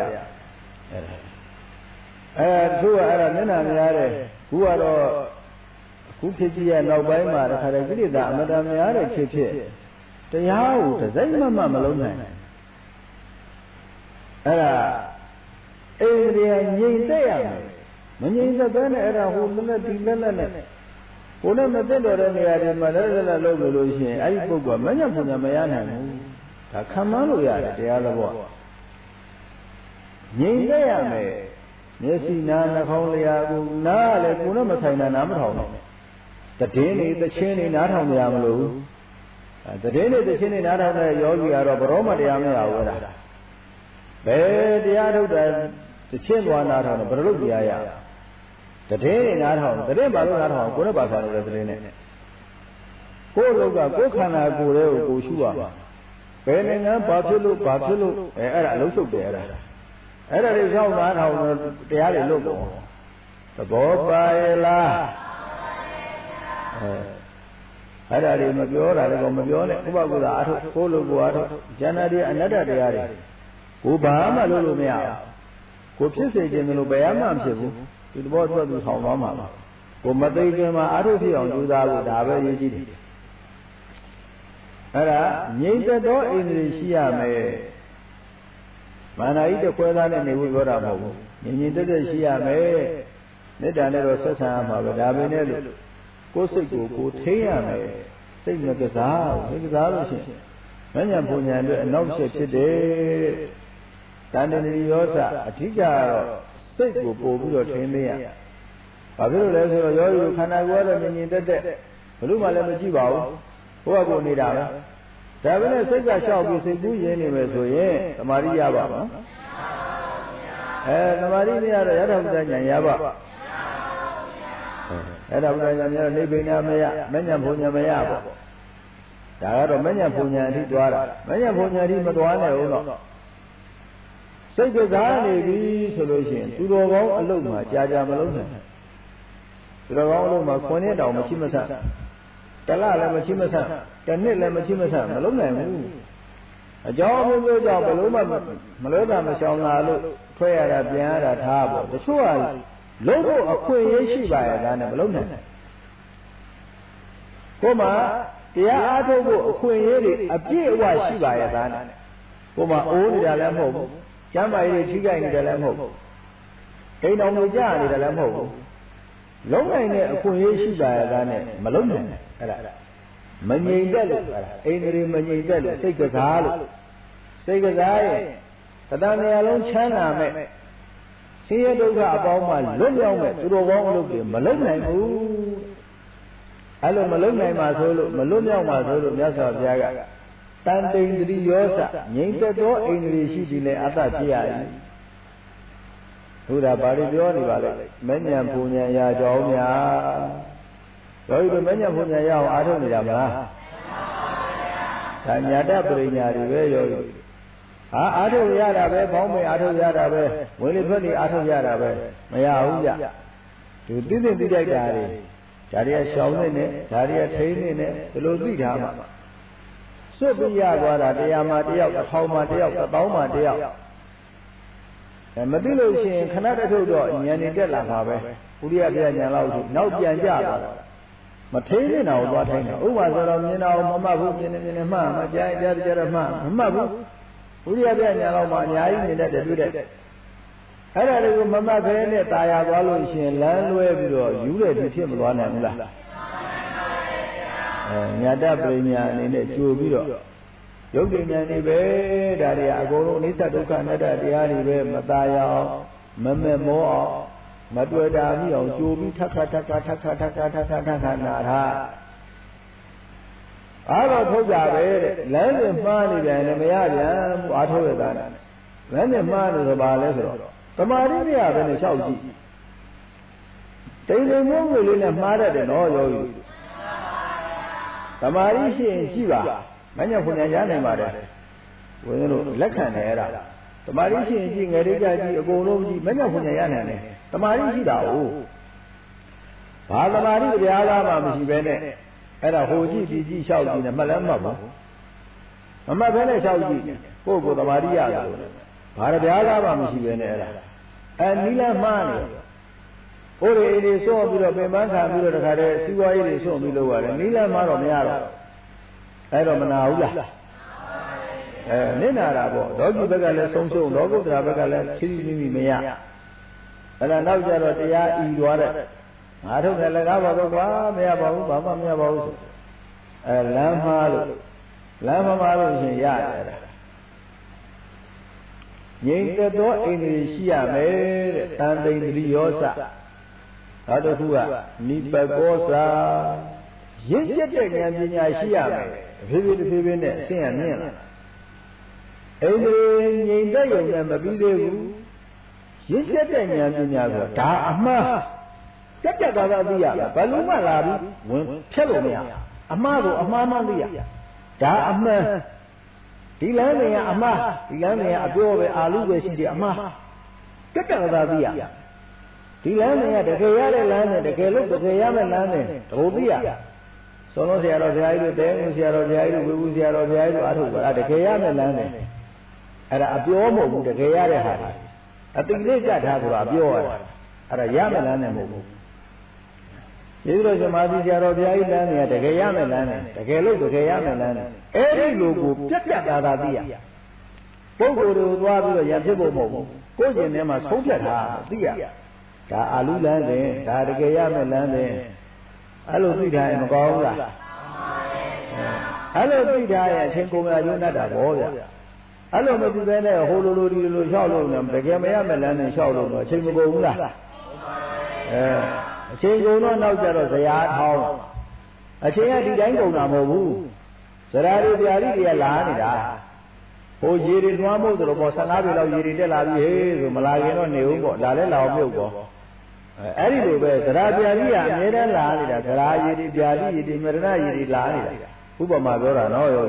သူကအဲ့ဒါမျက်နှာများတယ်ခုကတော့ခုဖြစ်ကြည့်ရနောက်ပိုင်းမှာတခါတည်းကိလေသာအမတန်များတဲ့ဖြစ်တရားကိုတစ်စိမ့်မှမလုံးနိုင်အဲ့ဒါအိန္ဒြေငြိမ်သက်ရမယ်မငြိမ်သက်ဘဲနဲ့အဲ့ဒါဟိုလက်ဒီလက်နဲ့ကိုယ်နဲ့မသက်တော်တဲ့နေရာတွေမှာလက်လုံးလို့ရှိရင်အဲ့ဒီပုဂ္ဂိုလ်ကမညံ့ပုံမရနိုင်ဘူးဒါခံမှန်းလို့ရတယ်တရားသဘောငြိမ်သက်ရမယ်မျက်စိနားနှာခေါင်းလျှာကိုနားလည်းကိုယ်နဲ့မဆိုင်တာနားမထောင်တော့တည်င်းနေသချင်းနေနားထောင်မရမလို့တည်င်းနေသချင်းနေနားထောင်တဲ့ယောဂီကတော့ဘရောမတရားမရဘူးလားဘယ်တရားထုတ်တာသချင်းသွားနားထောင်တော့ဘယ်လိုတရားရတည်င်းနေနားထောင်တည်င်းပါလို့နားထောင်ကိုယ်နဲ့ပါဆိုင်လို့တည်င်းနေကိုယ်လောကကိုယ်ခန္ဓာကိုယ်ရဲ့ကိုရှုရမှာဘယ်နိုင်ငံဘာဖြစ်လို့အဲ့ဒါအလုံးစုပ်တယ်အဲ့ဒါတွေစောင့်နားထောင်တရားတွေလွတ်ကုန်သဘောပါရဲ့လားအဲ့ဒါတွေမပြောတာလည်းမပြောနဲ့ဥပကုသအထုကိုယ်လိုကိုအထုဉာဏ်တွေအနတ္တတရားတွေကိုဘာမှလုပ်လို့မရဘူးကိုဖြစ်စေခြင်းလို့ဘယ်မှမဖြစ်ဘူးဒီသဘောထွက်သူဆောင်သွားမှာပါကိုမသိခြင်းမှာအထုဖြစ်အောင်ကြိုးစားဖို့ဒါပဲရည်ကြည်တယ်အဲ့ဒါငြိမ့်သက်သောဣန္ဒြေရှိရမယ်မာနဣတခွဲသားနဲ့နေဖို့ပြောတာမဟုတ်ဘူးငြိမ်ငြိမ်သက်သက်ရှိရမယ်မေတ္တာနဲ့တော့ဆက်ဆံရမှာပဲဒါပဲနဲ့လို့ကိုယ်စိတ်ကိုထိန်းရမယ်စိတ်နဲ့ကစားလို့ရှိရင်မဉ္ဇဉ်ဘုံဉာဏ်အတွက်အနောက်ဆက်ဖြစ်တယ်တန်တဏီယောစအဓိကတော့စိတ်ကိုပို့ပြီးတော့ထိန်းသိရဘာဖြစ်လို့လဲဆိုတော့ယောဂီတို့ခန္ဓာကိုယ်ကတော့ငြိမ်ငြိမ်သက်သက်ဘလို့မှလည်းမကြည့်ပါဘူးဘုရားကိုနေတာပဲဒါပဲနဲ့စိတ်ကလျှောက်ပြီးစိတ်ကူးရင်းနေမယ်ဆိုရင်သမာဓိရပါမလားသမာဓိမရတော့ယထာဘုဒ္ဓဉာဏ်ရပါအဲ့ဒါဘုရားဉာဏ်များနိဗ္ဗာန်မရမဉ္ဇဉ်ဘုံဉာဏ်မရပေါ့ဒါကတော့မဉ္ဇဉ်ဘုံဉာဏ်အထိသွားတာမဉ္ဇဉ်ဘုံဉာဏ်အထိမသွားနိုင်ဘူးတော့စိတ်ကစားနေပြီဆိုလို့ရှိရင်သူတော်ကောင်းအလုပ်မှာကြာမလုံးနိုင်သူတော်ကောင်းအလုပ်မှာ9နှစ်တောင်မရှိမဆတလလည်းမရှိမဆတစ်နှစ်လည်းမရှိမဆမလုံးနိုင်ဘူးအကြောင်းမျိုးကြောင့်ဘလို့မှမလွဲတာမရှောင်လာလို့ထွက်ရတာပြန်ရတာထားပေါ့တချို့ကလုံးဖို့အခွင့်အရေးရှိပါရဲ့ဒါနဲ့မလုံးနိုင်ကိုမှတရားအားထုတ်ဖို့အခွင့်အရေးတွေအပြည့်အဝရှိပါရဲ့ဒါနဲ့ကိုမှအိုးနေတာလည်းမဟုတ်ဘူးကျမ်းမာရေးထိခိုက်နေတယ်လည်းမဟုတ်ဘူးအိမ်တော်မူကြနေတယ်လည်းမဟုတ်ဘူးလုံးနိုင်တဲ့အခွင့်အရေးရှိပါရဲ့ဒါနဲ့မလုံးနိုင်အဲ့ဒါမငြိမ်သက်လို့အဲ့ဒါအိန္ဒြေမငြိမ်သက်လို့စိတ်ကစားလို့စိတ်ကစားရဲ့တဏှာနေရာလုံးချမ်းသာမဲ့ဆင်းရဲဒုက္ခအပေါင်းမှလွတ်မြောက်မဲ့သူတော်ကောင်းအလုပ်တွေမလုံးနိုင်ဘူးအဲ့လိုမလုံးနိုင်ပါဆိုလို့မလွတ်မြောက်ပါဆိုလို့မြတ်စွာဘုရားကတန်တိန်တတိယောစငြိမ်သက်သောဣန္ဒြေရှိသည်လည်းအတ္တဖြစ်ရ၏ဘုရားဘာတွေပြောနေပါလဲမဉ္ဇဉ်ပူဉ္ဇဉ်ရာကြောင်းများယောဂီတို့မညံ့ဖို့ညာရအောင်အားထုတ်နေတာမလားဒါညာတပရိညာတွေပဲယောဂီအားထုတ်ရတာပဲဘောင်းမေအားထုတ်ရတာပဲဝင်လေထွက်လေအားထုတ်ရတာပဲမရဘူးကြသူသိသိသိတိုက်တာတွေဒါတွေကရှောင်းနေနဲ့ဒါတွေကထိန်းနေနဲ့ဒီလိုသိထားမှာစွတ်ပြီးရသွားတာတရားမှာတယောက်တစ်ထောင်မှာတယောက်တစ်သောင်းမှာတယောက်မသိလို့ရှိရင်ခဏတထုတ်တော့ဉာဏ်နေတက်လာမှာပဲဥရိယပြဉာဏ်လောက်ဆိုနောက်ပြန်ကြသွားတာမထိန်းနေတာကိုသွားထိုင်းတာဥပမာဆိုတော့မြင်တာကိုမမှတ်ဘူးမြင်နေမှမကြားကြတော့မှမမှတ်ဘူးဥရိယပြဉာဏ်လောက်မှအများကြီးနေတတ်တယ်တွေ့တယ်အဲ့ဒါတွေကိုမမှတ်ဘဲနဲ့ตายရသွားလို့ရှိရင်လမ်းလွဲပြီးတော့ယူတဲ့ဒီဖြစ်မသွားနိုင်ဘူးလားညာတပရိညာအနေနဲ့ကြိုပြီးတော့ယုတ်တိဉာဏ်တွေပဲဒါတွေအကုန်လုံးအနိစ္စဒုက္ခအနတ္တတရားတွေပဲမตายရအောင်မမဲ့မောအောင်မတွေ့တာမိအောင်ကြိုပြီးထခနာထားအားတော့ထုတ်ကြပဲတဲ့လမ်းစဉ်မှားနေပြန်လည်းမရပြန်ဘူးအားထုတ်ရတာလမ်းစဉ်မှားနေဆိုပါလဲဆိုတော့သမာဓိမရဘဲနဲ့လျှောက်ကြည့်တိမ်တိမ်မုန်းလေးနဲ့မှားတတ်တယ်နော်ယောဂီသမာဓိရှိရင်ရှိပါမညံ့ဖွညာရနိုင်ပါတယ်ဝင်းတို့လက်ခံတယ်အဲ့ဒါသမာဓိရှိရင်ကြည့်ငယ်လေးကြည့်အကုန်လုံးကြည့်မညံ့ဖွညာရနိုင်တယ်သမာဓိရှိတာဟုတ်ဘာသမာဓိတရားသားမှမရှိဘဲနဲ့အဲ့ဒါဟိုကြည့်ဒီကြည့်လျှောက်ကြည့်နဲ့မှတ်လည်းမှတ်ပါမမှတ်ဘဲနဲ့လျှောက်ကြည့်ကိုယ့်ကိုယ်သမာဓိရတယ်ဘာတရားသားမှမရှိဘဲနဲ့အဲ့ဒါနီလမှားနေဘိုးရီတွေစွန့်ပြီးတော့ပင်ပန်းခံပြီးတော့တခါတည်းစီးပွားရေးတွေစွန့်ပြီးလုပ်ရတယ်နီလမှားတော့မရတော့အဲ့တော့မနာဘူးလားနင့်နာတာပေါ့လောကီဘက်ကလည်းဆုံးရှုံးလောကုတ္တရာဘက်ကလည်းခီးမိမရအဲ့ဒါနောက်ကြတော့တရားဤသွားတဲ့ငါထုတ်တယ်လည်းကားပါတော့ကွာမရပါဘူးဘာမှမရပါဘူးဆိုလမ်းမှားလို့ရှင်ရတယ်ငြိမ်သက်သောအိန္ဒြေရှိရမယ်တဲ့တန်တိန်တိယောစနောက်တစ်ခုကနိပကောစာရင့်ကျက်တဲ့ဉာဏ်ပညာရှိရမယ်ဖြည်းဖြည်းနဲ့ဆင်းရမြင့်လာအိန္ဒြေငြိမ်သက်ရုံနဲ့မပြီးသေးဘူးရင့်ကျက်တဲ့ဉာဏ်ပညာဆိုဒါအမှန်တက်တက်သားသိရမယ်ဘယ်လိုမှလာပြီးဝင်ဖြတ်လို့မရအမှားကိုအမှားမှသိရဒါအမှန်ဒီလမ်းတွေကအမှားဒီလမ်းတွေကအပြောပဲအာလူပဲရှိတယ်အမှားတက်တက်သားသိရဒီလမ်းတွေကတကယ်ရတဲ့လမ်းတွေတကယ်လို့တကယ်ရမယ့်လမ်းတွေတို့သိရသုံးလုံးဆရာတော်ဘုရားကြီးတို့တဲမှုဆရာတော်ဘုရားကြီးတို့ဝေဘူးဆရာတော်ဘုရားကြီးတို့အားထုတ်ပါတကယ်ရမယ့်လမ်းတွေအဲ့ဒါအပြောမဟုတ်ဘူးတကယ်ရတဲ့ဟာတွေအတိလေးကြထားဆိုတာအပြောရတာအဲ့ဒါရမယ့်လမ်းတွေမဟုတ်ဘူးဒီလိုဇမားကြီးဆရာတော်ဘုရားကြီးလမ်းတွေကတကယ်ရမယ်လမ်းတွေတကယ်လို့တကယ်ရမယ်လမ်းတွေအဲ့ဒီလိုကိုပြတ်သာသိရပုဂ္ဂိုလ်တွေကိုသွားပြီးတော့ရဖြစ်ဖို့မဟုတ်ဘူးကိုယ်ကျင်ထဲမှာဆုံးဖြတ်တာသိရဒါအာလူလမ်းတွေဒါတကယ်ရမယ်လမ်းတွေအဲ့လိုသိထားရင်မကောင်းဘူးလားအဲ့လိုသိထားရင်အချင်းကိုယ်မလာကျွန်းတတ်တာပေါ့ဗျအဲ့လိုမသိဘဲနဲ့ဟိုလိုဒီလိုလျှောက်လို့လည်းတကယ်မရမယ်လမ်းတွေလျှောက်လို့တော့အချင်းမကုန်ဘူးလားအချိန်ကုန်တော့နောက်ကြတော့ဇရာထောင်းအချိန်ကဒီတိုင်းကုန်တာမဟုတ်ဘူးဇရာတွေပြာတိတွေကလာနေတာဟိုရေတွေသွားမို့ဆိုတော့ပေါ့15ပေလောက်ရေတွေတက်လာပြီဟေးဆိုမလာခင်တော့နေဦးပေါ့ဒါလည်းလာအောင်မြုပ်ပေါ့အဲ့ဒီလိုပဲဇရာပြာတိကအမြဲတမ်းလာနေတာဇရာရေတွေပြာတိရေတွေမရဏရေတွေလာနေတာဥပမာပြောတာနော်ရော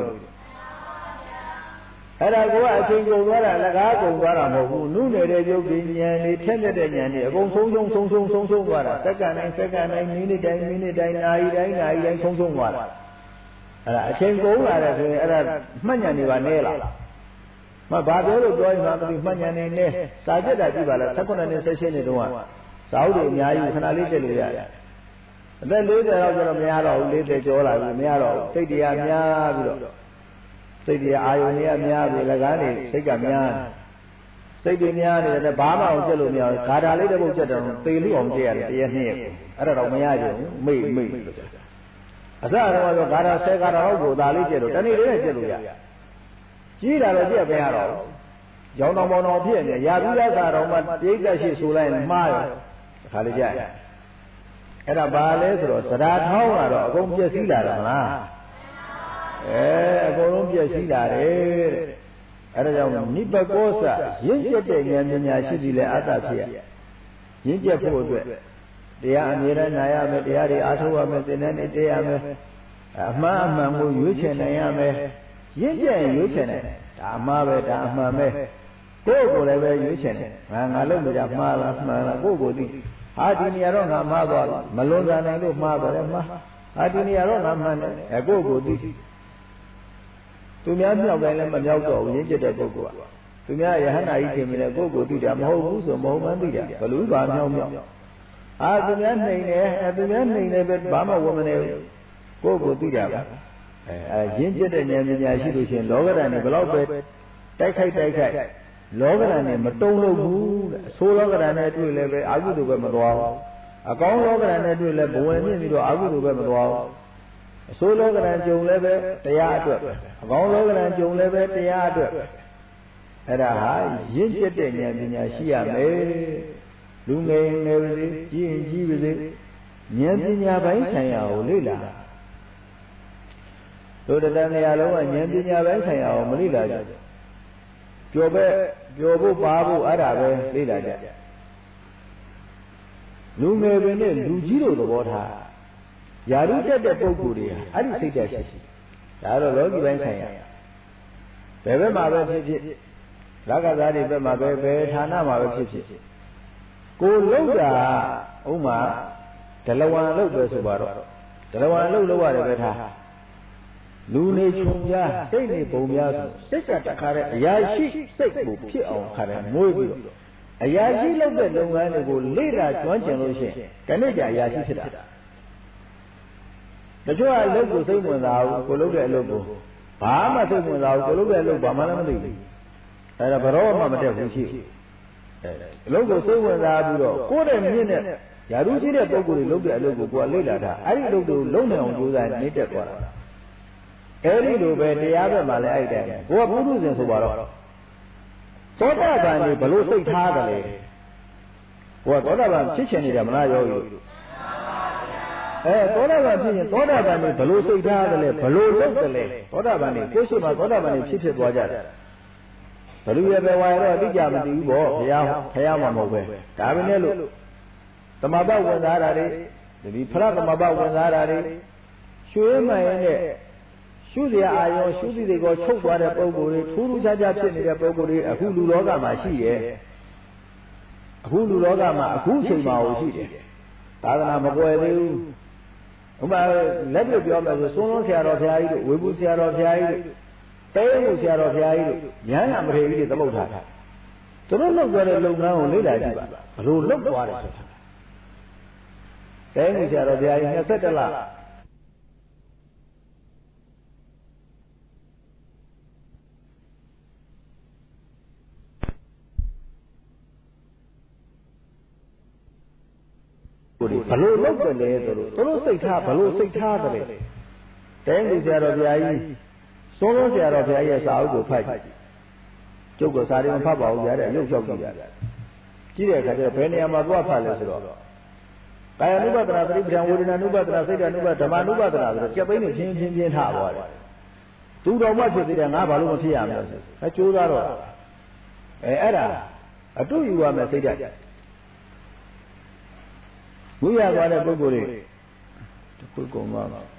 အဲ့ဒါကအချိန်ကုန်သွားတာလကားကုန်သွားတာမဟုတ်ဘူးနုနေတဲ့ရုပ်ဉာဏ်တွေထက်တဲ့ဉာဏ်တွေအကုန်ဆုံးသွားတာစက္ကန့်တိုင်းမိနစ်တိုင်းနာရီတိုင်းဆုံးသွားတာအဲ့ဒါအချိန်ကုန်လာတဲ့ဆိုရင်အဲ့ဒါမှတ်ဉာဏ်တွေပါနဲလာမဘာပြောလို့ပြောရင်မှမသိမှတ်ဉာဏ်တွေနဲစာကြက်တာကြည့်ပါလား18နှစ်16နှစ်တုန်းကစာအုပ်တွေအများကြီးခဏလေးတက်လို့ရတယ်အသက်40လောက်ကျတော့မရတော့ဘူး40ကျော်လာပြီမရတော့စိတ်တရားများပြီးတော့စိတ်တရားအာယုန်တွေကများပြီလကားနေစိတ်ကများစိတ်တွေများနေတယ်ဘာမှအောင်ကျက်လို့မရဘူးဂါထာလေးတစ်ပုဒ်ကျက်တော့သေလို့အောင်ကျက်ရတယ်တရားနှစ်ရက်ကိုအဲ့ဒါတော့မရကြဘူးမိတ်အစတော့ဆိုဂါထာ10ဂါထာလောက်ကိုဒါလေးကျက်တော့တနေ့လေးနဲ့ကျက်လို့ရကြီးတာတော့ကျက်ပဲရတော့ရောင်တော်ပေါင်တော်ဖြစ်နေရာပြီးရတာတော့မှပြိဿရှိဆိုလိုက်ရင်မှားရောခါလေးကြအဲ့ဒါဘာလဲဆိုတော့သဒ္ဓါထောင်းလာတော့အကုန်ပြည့်စည်လာတာမလားအကုန်လုံးပြည့်စည်လာတယ်တဲ့အဲ့ဒါကြောင့်နိပကောစရင့်ကျက်တဲ့ဉာဏ်ပညာရှိသည်လဲအတ္တဖြစ်ရင့်ကျက်ဖို့အတွက်တရားအမြဲတမ်းနာရမယ်တရားတွေအားထုတ်ရမယ်သင်တန်းတွေတက်ရမယ်အမှားအမှန်ကိုရွေးချယ်နိုင်ရမယ်ရင့်ကျက်ရွေးချယ်နိုင်ဒါအမှားပဲဒါအမှန်ပဲကိုယ့်ကိုယ်လည်းပဲရွေးချယ်နိုင်ငါလုပ်နေတာမှားလားမှန်လားကိုယ့်ကိုယ်သိဟာဒီနေရာတော့ငါမှားသွားပြီမလွန်ဆန်နိုင်လို့မှားတယ်မှားဟာဒီနေရာတော့ငါမှန်တယ်ကိုယ့်ကိုယ်သိသူများမြောက်တိုင်းလည်းမမြောက်တော့ဘူးရင့်ကျက်တဲ့ပုဂ္ဂိုလ်ကသူများယဟန္တာကြီးထင်မြင်တယ်ကိုယ့်ကိုယ်သိတာမဟုတ်ဘူးဆိုမဟုတ်မှန်းသိတာဘလူပါမြောက်မြောက်သူများနှိမ်တယ်သူများနှိမ်တယ်ပဲဘာမှဝန်မနေဘူးကိုယ့်ကိုယ်သိတာပါရင့်ကျက်တဲ့ဉာဏ်ပညာရှိလို့ရှိရင်လောကဓာတ်နဲ့ဘယ်တော့ပဲတိုက်ခိုက်လောကဓာတ်နဲ့မတုံ့လို့ဘူးတဲ့အဆိုးလောကဓာတ်နဲ့တွေ့လည်းပဲအာဟုတုပဲမသွားဘူးအကောင်းလောကဓာတ်နဲ့တွေ့လည်းဘဝင်မြင့်ပြီးတော့အာဟုတုပဲမသွားဘူးအဆိုးလောကဓာတ်ကြုံလည်းပဲတရားအတွက်အကောင်းလောကဓာတ်ကြုံလည်းပဲတရားအတွက်အဲ့ဒါဟာရင့်ကျက်တဲ့ဉာဏ်ပညာရှိရမယ်လူငယ်ငယ်ပါစေကြီးရင်ကြီးပါစေဉာဏ်ပညာပိုင်းဆိုင်ရာကိုလေ့လာတို့တရားနေရာလုံးကဉာဏ်ပညာပိုင်းဆိုင်ရာကိုမလေ့လာကြပျော်ဖို့ပါဖို့အဲ့ဒါပဲလေ့လာကြလူငယ်ပင်နဲ့လူကြီးတို့သဘောထားယာရုတက်တဲ့ပုဂ္ဂိုလ်တွေဟာအဲ့ဒီစိတ်ဓာတ်ရှိဒါတော့လောကီပိုင်းဆိုင်ရာဘယ်ဘက်မှာပဲဖြစ်ဖြစ်လက္ခဏာတွေဘက်မှာပဲဘယ်ဌာနမှာပဲဖြစ်ဖြစ်ကိုလောက်တာဥမာဒလဝံလောက်ပဲဆိုပါတော့ဒလဝံလောက်ရတယ်ပဲထားလူနေချုံများစိတ်နေပုံများဆိုစိတ်ကတခါတဲ့အရာရှိစိတ်ကိုဖြစ်အောင်ခါတယ်မွေးပြီးတော့အရာရှိလုပ်တဲ့လုပ်ငန်းတွေကိုလေ့လာကျွမ်းကျင်လို့ရှိရင်ခဏကြာအရာရှိဖြစ်တာတချို့ကအလုပ်ကိုစိတ်ဝင်စားဘူးကိုလုပ်တဲ့အလုပ်ကိုဘာမှစိတ်ဝင်စားဘူးကိုလုပ်တဲ့အလုပ်ဘာမှလည်းမသိဘူးအဲ့ဒါဘရောမှမတက်ဘူးရှိအလုပ်ကိုစိတ်ဝင်စားပြီးတော့ကိုယ်တဲ့မြင့်တဲ့ယာရုရှိတဲ့ပုဂ္ဂိုလ်တွေလုပ်တဲ့အလုပ်ကိုကိုယ်ကလေ့လာတာအဲ့ဒီအလုပ်ကိုလုံးနိုင်အောင်ကြိုးစားနေတက်သွားတာအဲ့ဒီလိုပဲတရားဘက်မှာလည်းအဲ့တဲ့ကိုကဘုရုဇဉ်ဆိုပါတော့သောတာပန်တွေဘလို့စိတ်ထားတယ်လေကိုကသောတာပန်ဖြစ်ချင်နေတယ်မလားယောဂီသောတာပန်ဖြစ်ရင်သောတာပန်တွေဘလို့စိတ်ထားတယ်လေဘလို့လုပ်တယ်လေသောတာပန်တွေကိုယ်ရှိမှသောတာပန်တွေဖြစ်သွားကြတယ်ဘလူရဲ့ပဲဝါရတော့အတိအကျမသိဘူးပေါ့ဘုရားမှာမဟုတ်ပဲဒါပဲနဲ့လို့သမဘဝင်သားတာတွေဒီဖရသမဘဝင်သားတာတွေရွှေမှန်ရဲ့နဲ့ရှုစရာအာရုံရှုသည့်တွေကိုချုပ်သွားတဲ့ပုံကိုယ်တွေထူးထူးခြားခြားဖြစ်နေတဲ့ပုံကိုယ်တွေအခုလူလောကမှာရှိရဲ့အခုလူလောကမှာအခုချိန်မှာရှိတယ်သာသနာမကွယ်သေးဘူးဥပမာလက်ပြပြောမယ်ဆိုသုံးလုံးဆရာတော်ဘုရားကြီးတို့ဝေဘူးဆရာတော်ဘုရားကြီးတို့တဲမှုဆရာတော်ဘုရားကြီးတို့ဉာဏ်နာမထေရကြီးတွေသမုတ်ထားတာသူတို့လုပ်ကြတဲ့လုပ်ငန်းကိုလေ့လာကြည့်ပါဘလို့လုပ်သွားတယ်ဆိုတာတဲမှုဆရာတော်ဘုရားကြီး21လဘလို့လုပ်တယ်လဲဆိုတော့သူတို့စိတ်ထားဘလို့စိတ်ထားတယ်တဲမှုဆရာတော်ဘုရားကြီးသုံးလုံးဆရာတော်ဘုရားရဲ့စာအုပ်ကိုဖတ်ကြည့်ကျုပ်ကစာရီမဖတ်ပါဘူးဗျာတဲ့ရုပ်လျှောက်ကြည့်ရတယ်ကြည့်တဲ့အခါကျတော့ဘယ်နေရာမှာသွားဖတ်လဲဆိုတော့ကာယ ानु ပဒနာပရိပဒံဝေဒနာ ानु ပဒနာစိတ် ानु ပဒဓမ္မ ानु ပဒနာဆိုတော့ကြက်ပိန်းနဲ့ချင်းထားသွားတယ်သူတော်မှဖြစ်သေးတယ်ငါဘာလို့မဖြစ်ရမလဲဆိုကြိုးစားတော့အဲ့ဒါအတူယူရမယ်စိတ်ဓာတ်ငုရသွားတဲ့ပုဂ္ဂိုလ်တွေတခုကုန်သွားပါ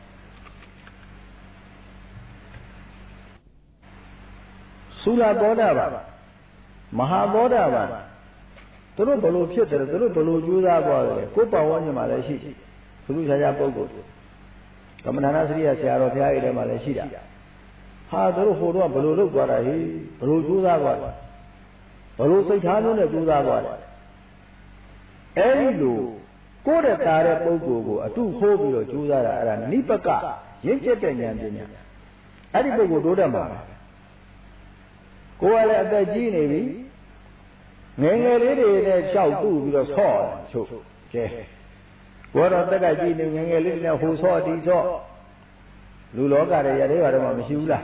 သုလသောတာပန်မဟာသောတာပန်သူတို့ဘလို့ဖြစ်တယ်သူတို့ဘလို့ကြိုးစားသွားတယ်ကိုယ်ပတ်ဝန်းကျင်မှာလည်းရှိသူတို့ခြားခြားပုဂ္ဂိုလ်ကမ္မနာစရိယဆရာတော်ဘုရားကြီးထဲမှာလည်းရှိတာဟာသူတို့ဟိုတော့ဘလို့လုပ်သွားတာဟိဘလို့ကြိုးစားသွားတယ်ဘလို့စိတ်ထားလုံးနဲ့ကြိုးစားသွားတယ်အဲဒီလိုကိုယ်တဲ့တာတဲ့ပုဂ္ဂိုလ်ကိုအတုခိုးပြီးတော့ကြိုးစားတာအဲ့ဒါနိပကရင့်ကျက်တဲ့ဉာဏ်ပညာအဲ့ဒီပုဂ္ဂိုလ်တိုးတက်မှာကိုယ်ကလည်းအသက်ကြီးနေပြီငယ်ငယ်လေးတွေနဲ့ကြောက်တူပြီးတော့ဆော့ချုပ်ကဲဘောတော်တက်ကကြီးနေငယ်ငယ်လေးတွေနဲ့ဟိုဆော့ဒီဆော့လူလောကတွေရတဲ့ဘာတော့မှမရှိဘူးလား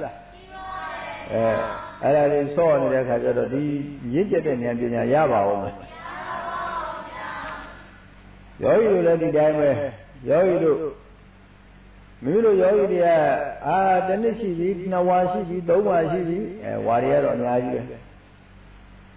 အဲ့ဒါလေးဆော့နေတဲ့ခါကျတော့ဒီရင့်ကျက်တဲ့ဉာဏ်ပညာရပါဦးမယ်ယောဂီတို့လည်းဒီတိုင်းပဲယောဂီတို့မိမိတို့ယောဂီတွေကတစ်နှစ်ရှိပြီ2ဝါရှိပြီ3ဝါရှိပြီဝါတွေကတော့အများကြီးပဲ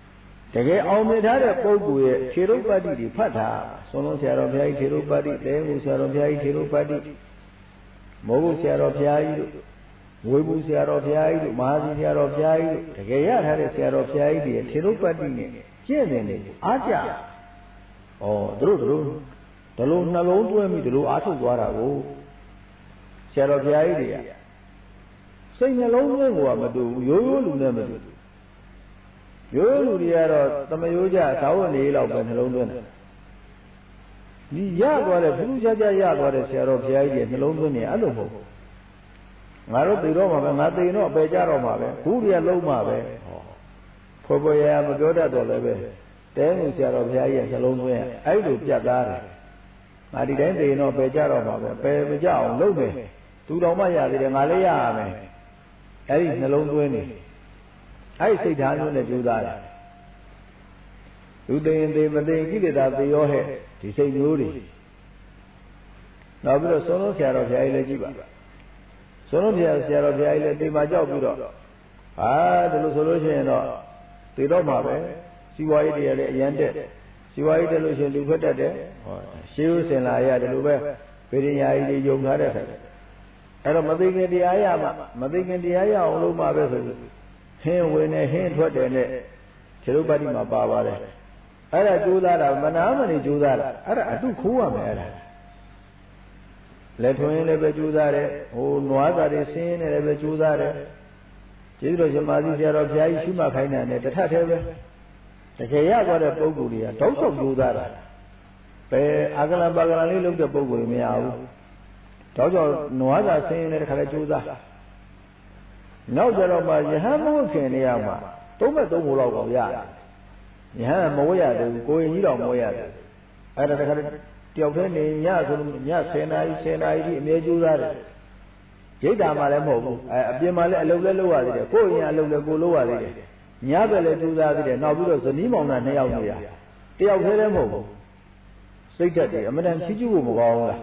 တကယ်အောင်မြင်ထားတဲ့ပုဂ္ဂိုလ်ရဲ့ထေရုပ္ပတ္တိတွေဖတ်တာဆုံးလုံးဆရာတော်ဘုရားကြီးထေရုပ္ပတ္တိတဲမှုဆရာတော်ဘုရားကြီးထေရုပ္ပတ္တိမိုးဘူးဆရာတော်ဘုရားကြီးတို့ဝေဘူးဆရာတော်ဘုရားကြီးတို့မဟာစီဆရာတော်ဘုရားကြီးတို့တကယ်ရထားတဲ့ဆရာတော်ဘုရားကြီးတွေထေရုပ္ပတ္တိနဲ့ကျင့်နေတယ်အားကြသူတို့ဒီလိုနှလုံးသွင်းပြီးဒီလိုအားထုတ်သွားတာကိုဆရာတော်ဘုရားကြီးတွေကစိတ်နှလုံးသွင်းကိုမတူဘူးရိုးရိုးလူနဲ့မတူဘူးရိုးလူတွေကတော့သမယိုးကြသာဝနေလောက်ပဲနှလုံးသွင်းတယ်ဒီရသွားတဲ့ဘုရားကြရသွားတဲ့ဆရာတော်ဘုရားကြီးရဲ့နှလုံးသွင်းနေအဲ့လိုမဟုတ်ဘူးငါတို့သိတော့မှာပဲငါသိတော့အပေကြတော့မှာပဲခုတွေကလုံးမှာပဲဖော်ပေါ်ရမပြောတတ်တော့လည်းပဲတဲမှုဆရာတော်ဘုရားကြီးရဲ့နှလုံးသွင်းအဲ့လိုပြတ်သားတယ်ငါဒီတိုင်းသိတော့ပေကြတော့မှာပဲပေမကြအောင်လုပ်တယ်သူတော်မှရသေးတယ်ငါလည်းရရမယ်အဲ့ဒီနှလုံးသွင်းနေအဲ့ဒီစိတ်ဓာတ်မျိုးနဲ့ကြိုးစားတယ်လူသိရင်သိမသိကိလေသာသိရောဟဲ့ဒီစိတ်မျိုးတွေနောက်ပြီးတော့ဆုံးလုံးဆရာတော်ဘုရားကြီးလည်းကြည့်ပါဆုံးလုံးဆရာတော်ဘုရားကြီးလည်းတိမ်မာကြောက်ပြီးတော့ဒီလိုဆိုလို့ရှိရင်တော့သိတော့မှာပဲစီဝါရေးတရားလည်းအရန်တက်စီဝါရေးတက်လို့ရှိရင်လူဖက်တက်တယ်ရှေးဦးစင်လာရဒီလိုပဲဗေဒညာကြီးတွေယုံထားတဲ့ခါအဲ့တော့မသိခင်တရားရမှမသိခင်တရားရအောင်လုပ်မှာပဲဆိုဟင်းဝင်နေဟင်းထွက်တယ်နဲ့ခြေရုပ်ပတ်တိမှာပါပါတယ်အဲ့ဒါကြိုးစားတာမနာမနေကြိုးစားတာအဲ့ဒါအတုခိုးရမယ်အဲ့ဒါလက်ထွင်းလည်းပဲကြိုးစားတယ်နွားသားတွေဆင်းနေလည်းပဲကြိုးစားတယ်ကျေးဇူးတော်ရှင်မာသီဆရာတော်ဘုရားကြီးရှုမှတ်ခိုင်းတာနဲ့တထထဲပဲတကယ်ရသွားတဲ့ပုဂ္ဂိုလ်တွေကတောက်လျှောက်ကြိုးစားတာပဲအာကလံပါကလံလေးလုပ်တဲ့ပုဂ္ဂိုလ်တွေမရဘူးတောက်လျှောက်နွားသားဆင်းနေတဲ့ခါလဲကြိုးစားနောက်ကြတော့မှယဟန်မဟုတ်ခင်နေရာမှာသုံးမဲ့သုံးဖို့လောက်ကောရတယ်ယဟန်မဝဲရသေးဘူးကိုရင်ကြီးတော်မဝဲရတယ်အဲ့ဒါတခါတယောက်တည်းနေညဆိုည10နာရီဒီအမြဲကြိုးစားတယ်ရိတ်တာမှလည်းမဟုတ်ဘူးအပြင်မှာလည်းအလုပ်လည်းလုပ်ရသေးတယ်ကိုယ်ရင်အလုပ်လည်းကိုလုပ်ရသေးတယ်ညဘက်လည်းကြိုးစားသေးတယ်နောက်ပြီးတော့ဇနီးမောင်နှံ2ယောက်နေရတယောက်တည်းလည်းမဟုတ်ဘူးစိတ်ဓာတ်တွေအမှန်တန်ချီးကျူးဖို့မကောင်းဘူးလား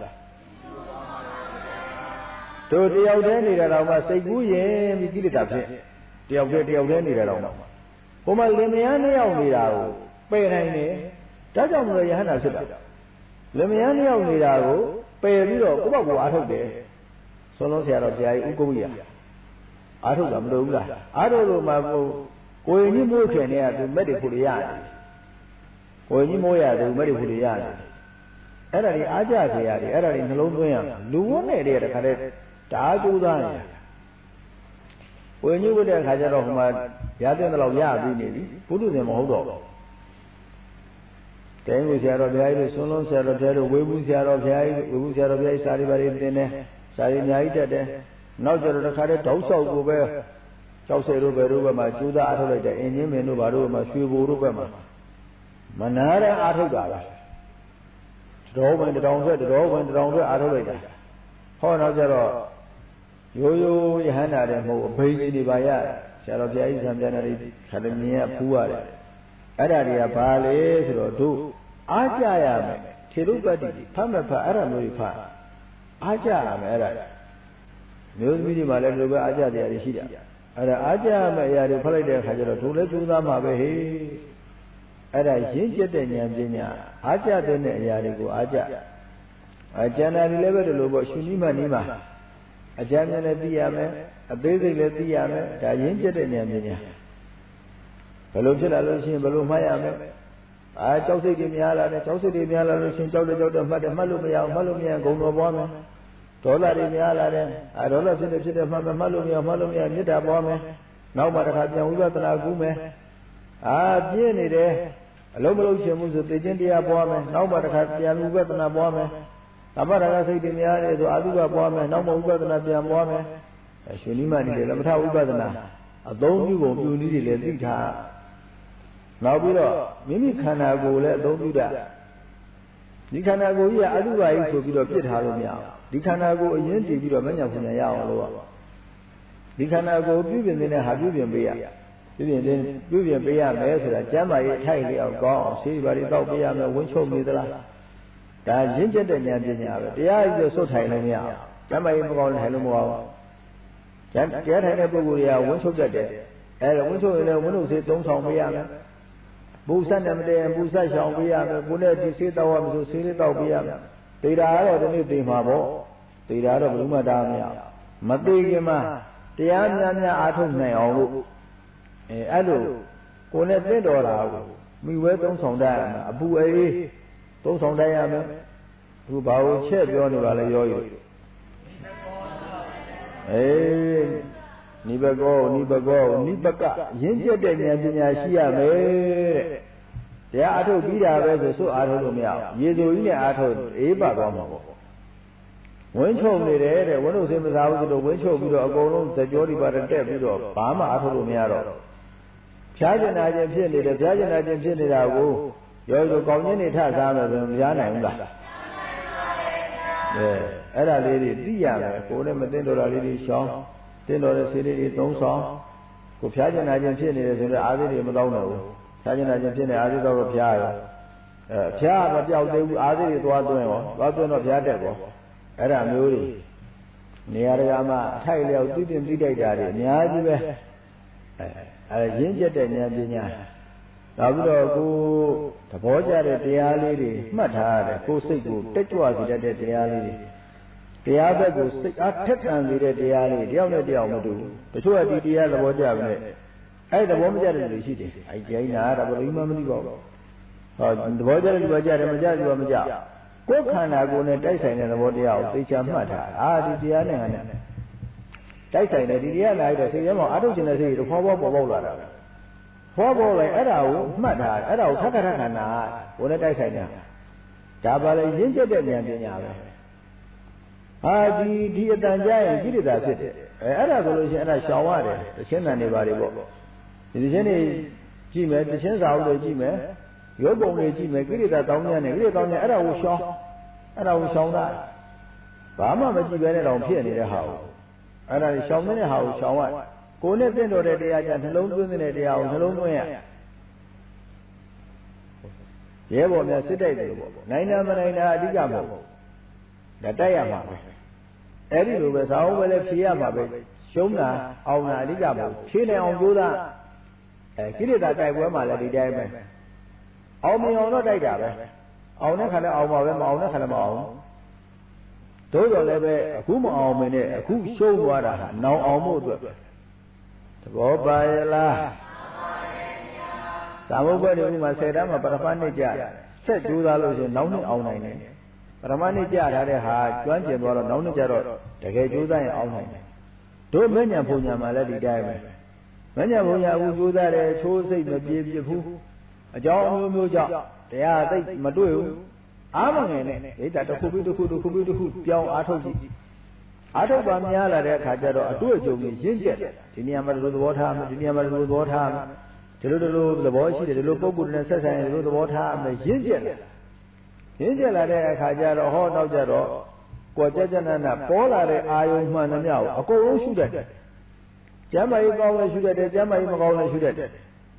တို့တယောက်တည်းနေတာတော့မှစိတ်ကူးရင်ပြီးကိလေသာဖြစ်တယောက်တည်းနေတာတော့မှဟိုမှာလင်မယား2ယောက်နေတာကိုပယ်နိုင်တယ်ဒါကြောင့်မလို့ယဟန္တာဖြစ်တာလင်မယား2ယောက်နေတာကိုပယ်ပြီးတော့ကိုယ့်ဘက်ကိုအားထုတ်တယ်ဆုံးလုံးဆရာတော်ဘုရားကြီးဥက္ကုဝိယအားထုတ်တာမလို့ဘူးလားအားထုတ်လို့မှကိုယ်ကြီးမိုးခင်နေရသူမက်တွေဖို့ရတယ်ကိုယ်ကြီးမိုးရတယ်မက်တွေဖို့ရတယ်အဲ့ဒါတွေအားကြကြရတယ်အဲ့ဒါတွေနှလုံးသွင်းရလူဝန်းနေတဲ့တခါတည်းဒါကြိုးစားနေဝိညာဉ်ဝတ်တဲ့အခါကျတော့ဟိုမှာရတဲ့လောက်ရပြီးနေပြီပုထုဇဉ်မဟုတ်တော့ဘူးတဲမှုဆရာတော်ဘုရားကြီးတို့ဆုံးလုံးဆရာတော်ဘုရားတို့ဝေဘူးဆရာတော်ဘုရားကြီးဝေဘူးဆရာတော်ဘုရားကြီးစာရီပါရီတင်တယ်စာရီအများကြီးတက်တယ်နောက်ကျတော့တခါတည်းတောက်လျှောက်ကိုပဲကြောက်စဲတို့ဘယ်တို့ဘက်မှာကျူးသားအားထုတ်လိုက်တဲ့အင်းချင်းမင်းတို့ဘာတို့ဘက်မှာရွှေဘိုတို့ဘက်မှာမနာတဲ့အားထုတ်တာလားတော်ဝင်တောင်ဆွဲတော်ဝင်တောင်ဆွဲအားထုတ်လိုက်တာဟောတော့ကျတော့ရိုးရိုးယဟန္တာတဲ့မဟုတ်အဘိဓိနေပါရဆရာတော်ဘုရားကြီးဆံပြန်တယ်ခါတည်းမြင်ရဖူးရတယ်အဲ့ဒါတွေကဘာလဲဆိုတော့တို့အားကြရမယ်ထေရုပ္ပတ္တိဖတ်မဖတ်အဲ့ဒါမျိုးတွေဖတ်အားကြရမယ်အဲ့ဒါမျိုးသမီးတွေမှာလည်းဒီလိုပဲအားကြတရားတွေရှိတာအဲ့ဒါအားကြရမယ်အရာတွေဖတ်လိုက်တဲ့အခါကျတော့တို့လည်းကြိုးစားမှာပဲဟေးအဲ့ဒါရင့်ကျက်တဲ့ဉာဏ်ပညာအားကြတဲ့အရာတွေကိုအားကြကျန်တာတွေလည်းပဲဒီလိုပေါ့ရှင်နိမနီးမှာအကြမ်းလည်းသိရမယ်အသေးစိတ်လည်းသိရမယ်ဒါရင့်ကျက်တဲ့ဉာဏ်ပညာဘယ်လိုဖြစ်လာလို့ရှိရင်ဘယ်လိုမှတ်ရမလဲကြောက်စိတ်တွေများလာတယ်ကြောက်စိတ်တွေများလာလို့ရှိရင်ကြောက်တယ်မှတ်တယ်မှတ်လို့မရအောင်မှတ်လို့မရဂုံတော်ပွားမယ်ဒေါသတွေများလာတယ်ဒေါသဖြစ်တယ်မှတ်လို့မရမေတ္တာပွားမယ်နောက်မှတစ်ခါပြန်ဝိပဿနာကူးမယ်ပြင်းနေတယ်အလုံးမလုံးချင်မှုဆိုသိခြင်းတရားပွားမယ်နောက်မှတစ်ခါပြန်ဝိပဿနာပွားမယ်သမထကစိတ်တွေများတယ်ဆိုအာသုဘပွားမယ်နောက်မှဝိပဿနာပြန်ပွားမယ်ရွှေနိမနေတယ်သမထဝိပဿနာအသုံးပြုပုံပြုနည်းတွေလည်းသိထားနောက်ပြီးတော့မိမိခန္ဓာကိုယ်လည်းအသုံးပြုတာဒီခန္ဓာကိုယ်ကြီးကအတုပါကြီးဆိုပြီးတော့ပြစ်ထားလို့မရအောင်ဒီခန္ဓာကိုယ်အရင်တည်ပြီးတော့မညာပညာရအောင်လို့ဒီခန္ဓာကိုယ်ပြုပြင်နေတဲ့ဟာပြုပြင်ပေးရပြုပြင်ပေးရမယ်ဆိုတာကျမ်းမာရေးထိုက်လျောက်ကောင်းအောင်ဆေးပါးတွေတောက်ပေးရမယ်ဝင်းချုပ်နေသလားဒါရင့်ကျက်တဲ့ဉာဏ်ပညာပဲတရားကြီးဆိုဆွတ်ထိုင်လို့မရအောင်ကျမ်းမာရေးမကောင်းထိုင်လို့မရအောင်တရားထိုင်တဲ့ပုဂ္ဂိုလ်တွေကဝင်းချုပ်တတ်တယ်အဲဒါဝင်းချုပ်ရင်လည်းဝင်းထုတ်ဆေးသုံးဆောင်ပေးရမယ်ဘူဆက်နဲ့မတည့်ရင်ဘူဆက်ရှောင်ပေးရမယ်ကိုနဲ့ဒီဆေးတောက်ရမယ်ဆိုဆေးလေးတောက်ပေးရမယ်သေတာကတော့ဒီနေ့သေမှာပေါ့သေတာတော့ဘယ်သူမှတားမရမသေးခင်မှာတရားများအားထုတ်နိုင်အောင်လို့အဲ့လိုကိုနဲ့သင့်တော်တာကိုမိဝဲသုံးဆောင်တတ်ရမယ်အပူအေးသုံးဆောင်တတ်ရမယ်သူဘာကိုချက်ပြောနေပါလဲရောယူနိဘကောနိဘကရင်းကျက်တဲ့ဉာဏ်ပညာရှိရမယ်တဲ့တရားအထုတ်ပြီးတာပဲဆိုစွတ်အားထုတ်လို့မရဘူးရေစိုးကြီးနဲ့အားထုတ်အေးပါသွားမှာပေါ့ဝင်းချုပ်နေတယ်တဲ့ဝင်းတို့စိတ်မစားဘူးဆိုတော့ဝင်းချုပ်ပြီးတော့အကုန်လုံးသကြောဒီပါတက်ပြီးတော့ဘာမှအားထုတ်လို့မရတော့ဖြားကျင်နာခြင်းဖြစ်နေတယ်ဖြားကျင်နာခြင်းဖြစ်နေတာကိုရောရောကောင်းခြင်းနေထစားမယ်ဆိုရင်မရနိုင်ဘူးလားအဲ့ဒါလေးတွေသိရမယ်ကိုယ်နဲ့မသိတော်တာလေးတွေရှောင်းသိတော်တဲ့ဆေးလေးတွေသုံးဆောင်ကိုဖြားကျင်နာခြင်းဖြစ်နေတယ်ဆိုတော့အာသီတွေမတောင်းတော့ဘူးဖြားကျင်နာခြင်းဖြစ်နေအာသီတော့ဖြားရောဖြားမပြောက်သေးဘူးအာသီတွေသွားသွင်းရောသွားသွင်းတော့ဖြားတက်ရောအဲ့ဒါမျိုးတွေနေရာတကာမှာအထိုက်လျောက်သိတင်သိတိုက်တာတွေအများကြီးပဲအဲရင်းကျက်တဲ့ဉာဏ်ပညာနောက်ပြီးတော့ကိုသဘောကျတဲ့တရားလေးတွေမှတ်ထားရတယ်ကိုစိတ်ကိုတက်ကြွစေတတ်တဲ့တရားလေးတွေတရားဘက်ကိုစိတ်အားထက်သန်စေတဲ့တရားလေးတယောက်နဲ့တယောက်မတူဘူးတချို့ကဒီတရားသဘောကျပြီနဲ့အဲ့သဘောမကျတဲ့လူရှိတယ်အဲ့ကျင်းနာတာဘယ်လိုမှမသိပါဘူးဟောသဘောကျတဲ့လူကကျတယ်မကျတဲ့လူကမကျကိုယ်ခန္ဓာကိုယ်နဲ့တိုက်ဆိုင်တဲ့သဘောတရားကိုသိချမှတ်ထားဒီတရားနဲ့တိုက်ဆိုင်တယ်ဒီတရားလာရတော့စိတ်ထဲမှာအထုတ်ခြင်းတဲ့စိတ်တွေဖောပေါ်လာတာဖောပေါ်လိုက်အဲ့ဒါကိုမှတ်ထားအဲ့ဒါကိုခက်ခက်ခန္ဓာကိုယ်နဲ့တိုက်ဆိုင်တာဒါပါလေရင်းကျက်တဲ့ဉာဏ်ပညာပဲဒီအတန်ကြားရင်ကိလေသာဖြစ်တယ်အဲ့ဒါဆိုလို့ရှိရင်အဲ့ဒါရှောင်ရတယ်တခြင်းတန်တွေပါတွေပေါ့ဒီတခြင်းတွေကြည့်မယ်တခြင်းစာအုပ်တွေကြည့်မယ်ရုပ်ပုံတွေကြည့်မယ်ကိလေသာတောင်းများနေကိလေသာတောင်းများအဲ့ဒါကိုရှောင်တာဘာမှမကြည့်ပဲနဲ့တော့ဖြစ်နေတဲ့ဟာကိုအဲ့ဒါရှောင်တဲ့ဟာကိုရှောင်ရကိုယ်နဲ့သင့်တော်တဲ့တရားကြနှလုံးသွင်းတဲ့တရားကိုနှလုံးသွင်းရရဲဘော်များစစ်တိုက်တယ်ပေါ့နိုင်တာမနိုင်တာအဓိကမဟုတ်ဘူးဒါတိုက်ရမှာပဲအဲ့ဒီလိုပဲဇာဝပဲလည်းဖြေရမှာပဲရှုံးတာအောင်တာအဓိကမဟုတ်ဖြေနိုင်အောင်ကြိုးစားကိလေသာတိုက်ပွဲမှာလည်းဒီတိုင်းပဲအောင်မြင်အောင်တော့တိုက်တာပဲအောင်တဲ့ခါလည်းအောင်ပါပဲမအောင်တဲ့ခါလည်းမအောင်သို့တော်လည်းပဲအခုမအောင်မင်းနဲ့အခုရှုံးသွားတာဟာနောင်အောင်ဖို့အတွက်သဘောပါရဲ့လားသာမုပ္ပါဒ်ဒီမှာ10တန်းမှာပရမနှစ်ကြဆက်ကြိုးစားလို့ဆိုနောက်နှစ်အောင်နိုင်တယ်ပရမနှစ်ကြထားတဲ့ဟာကျွမ်းကျင်သွားတော့နောက်နှစ်ကြတော့တကယ်ကြိုးစားရင်အောင်နိုင်တယ်တို့မဉ္ဇဉ်ဘုံညာမှာလည်းဒီတိုင်းပဲမဉ္ဇဉ်ဘုံညာအခုကြိုးစားတယ်ချိုးစိတ်မပြေပြဘူးအကြောင်းအမျိုးမျိုးကြောင့်တရားသိမတွေ့ဘူးအားမငယ်နဲ့ဒိဋ္ဌတစ်ခုပြီးတစ်ခုပြောင်းအားထုတ်ကြည့်အားထုတ်ပါများလာတဲ့အခါကျတော့အတွေ့အကြုံကြီးရင့်ကျက်ဒီနေရာမှာဒီလိုသဘောထားမယ်ဒီနေရာမှာဒီလိုသဘောထားမယ်ဒီလိုသဘောရှိတယ်ဒီလိုပုံကူနဲ့ဆက်ဆံရင်ဒီလိုသဘောထားမယ်ရင့်ကျက်လာတဲ့အခါကျတော့ဟောနောက်ကျတော့ကိုယ်ကြနာနာပေါ်လာတဲ့အာယုံမှန်သမျှကိုအကုန်လုံးရှုတတ်တယ်ကျမ်းမာရေးကောင်းလည်းရှုတတ်တယ်ကျမ်းမာရေးမကောင်းလည်းရှုတတ်တယ်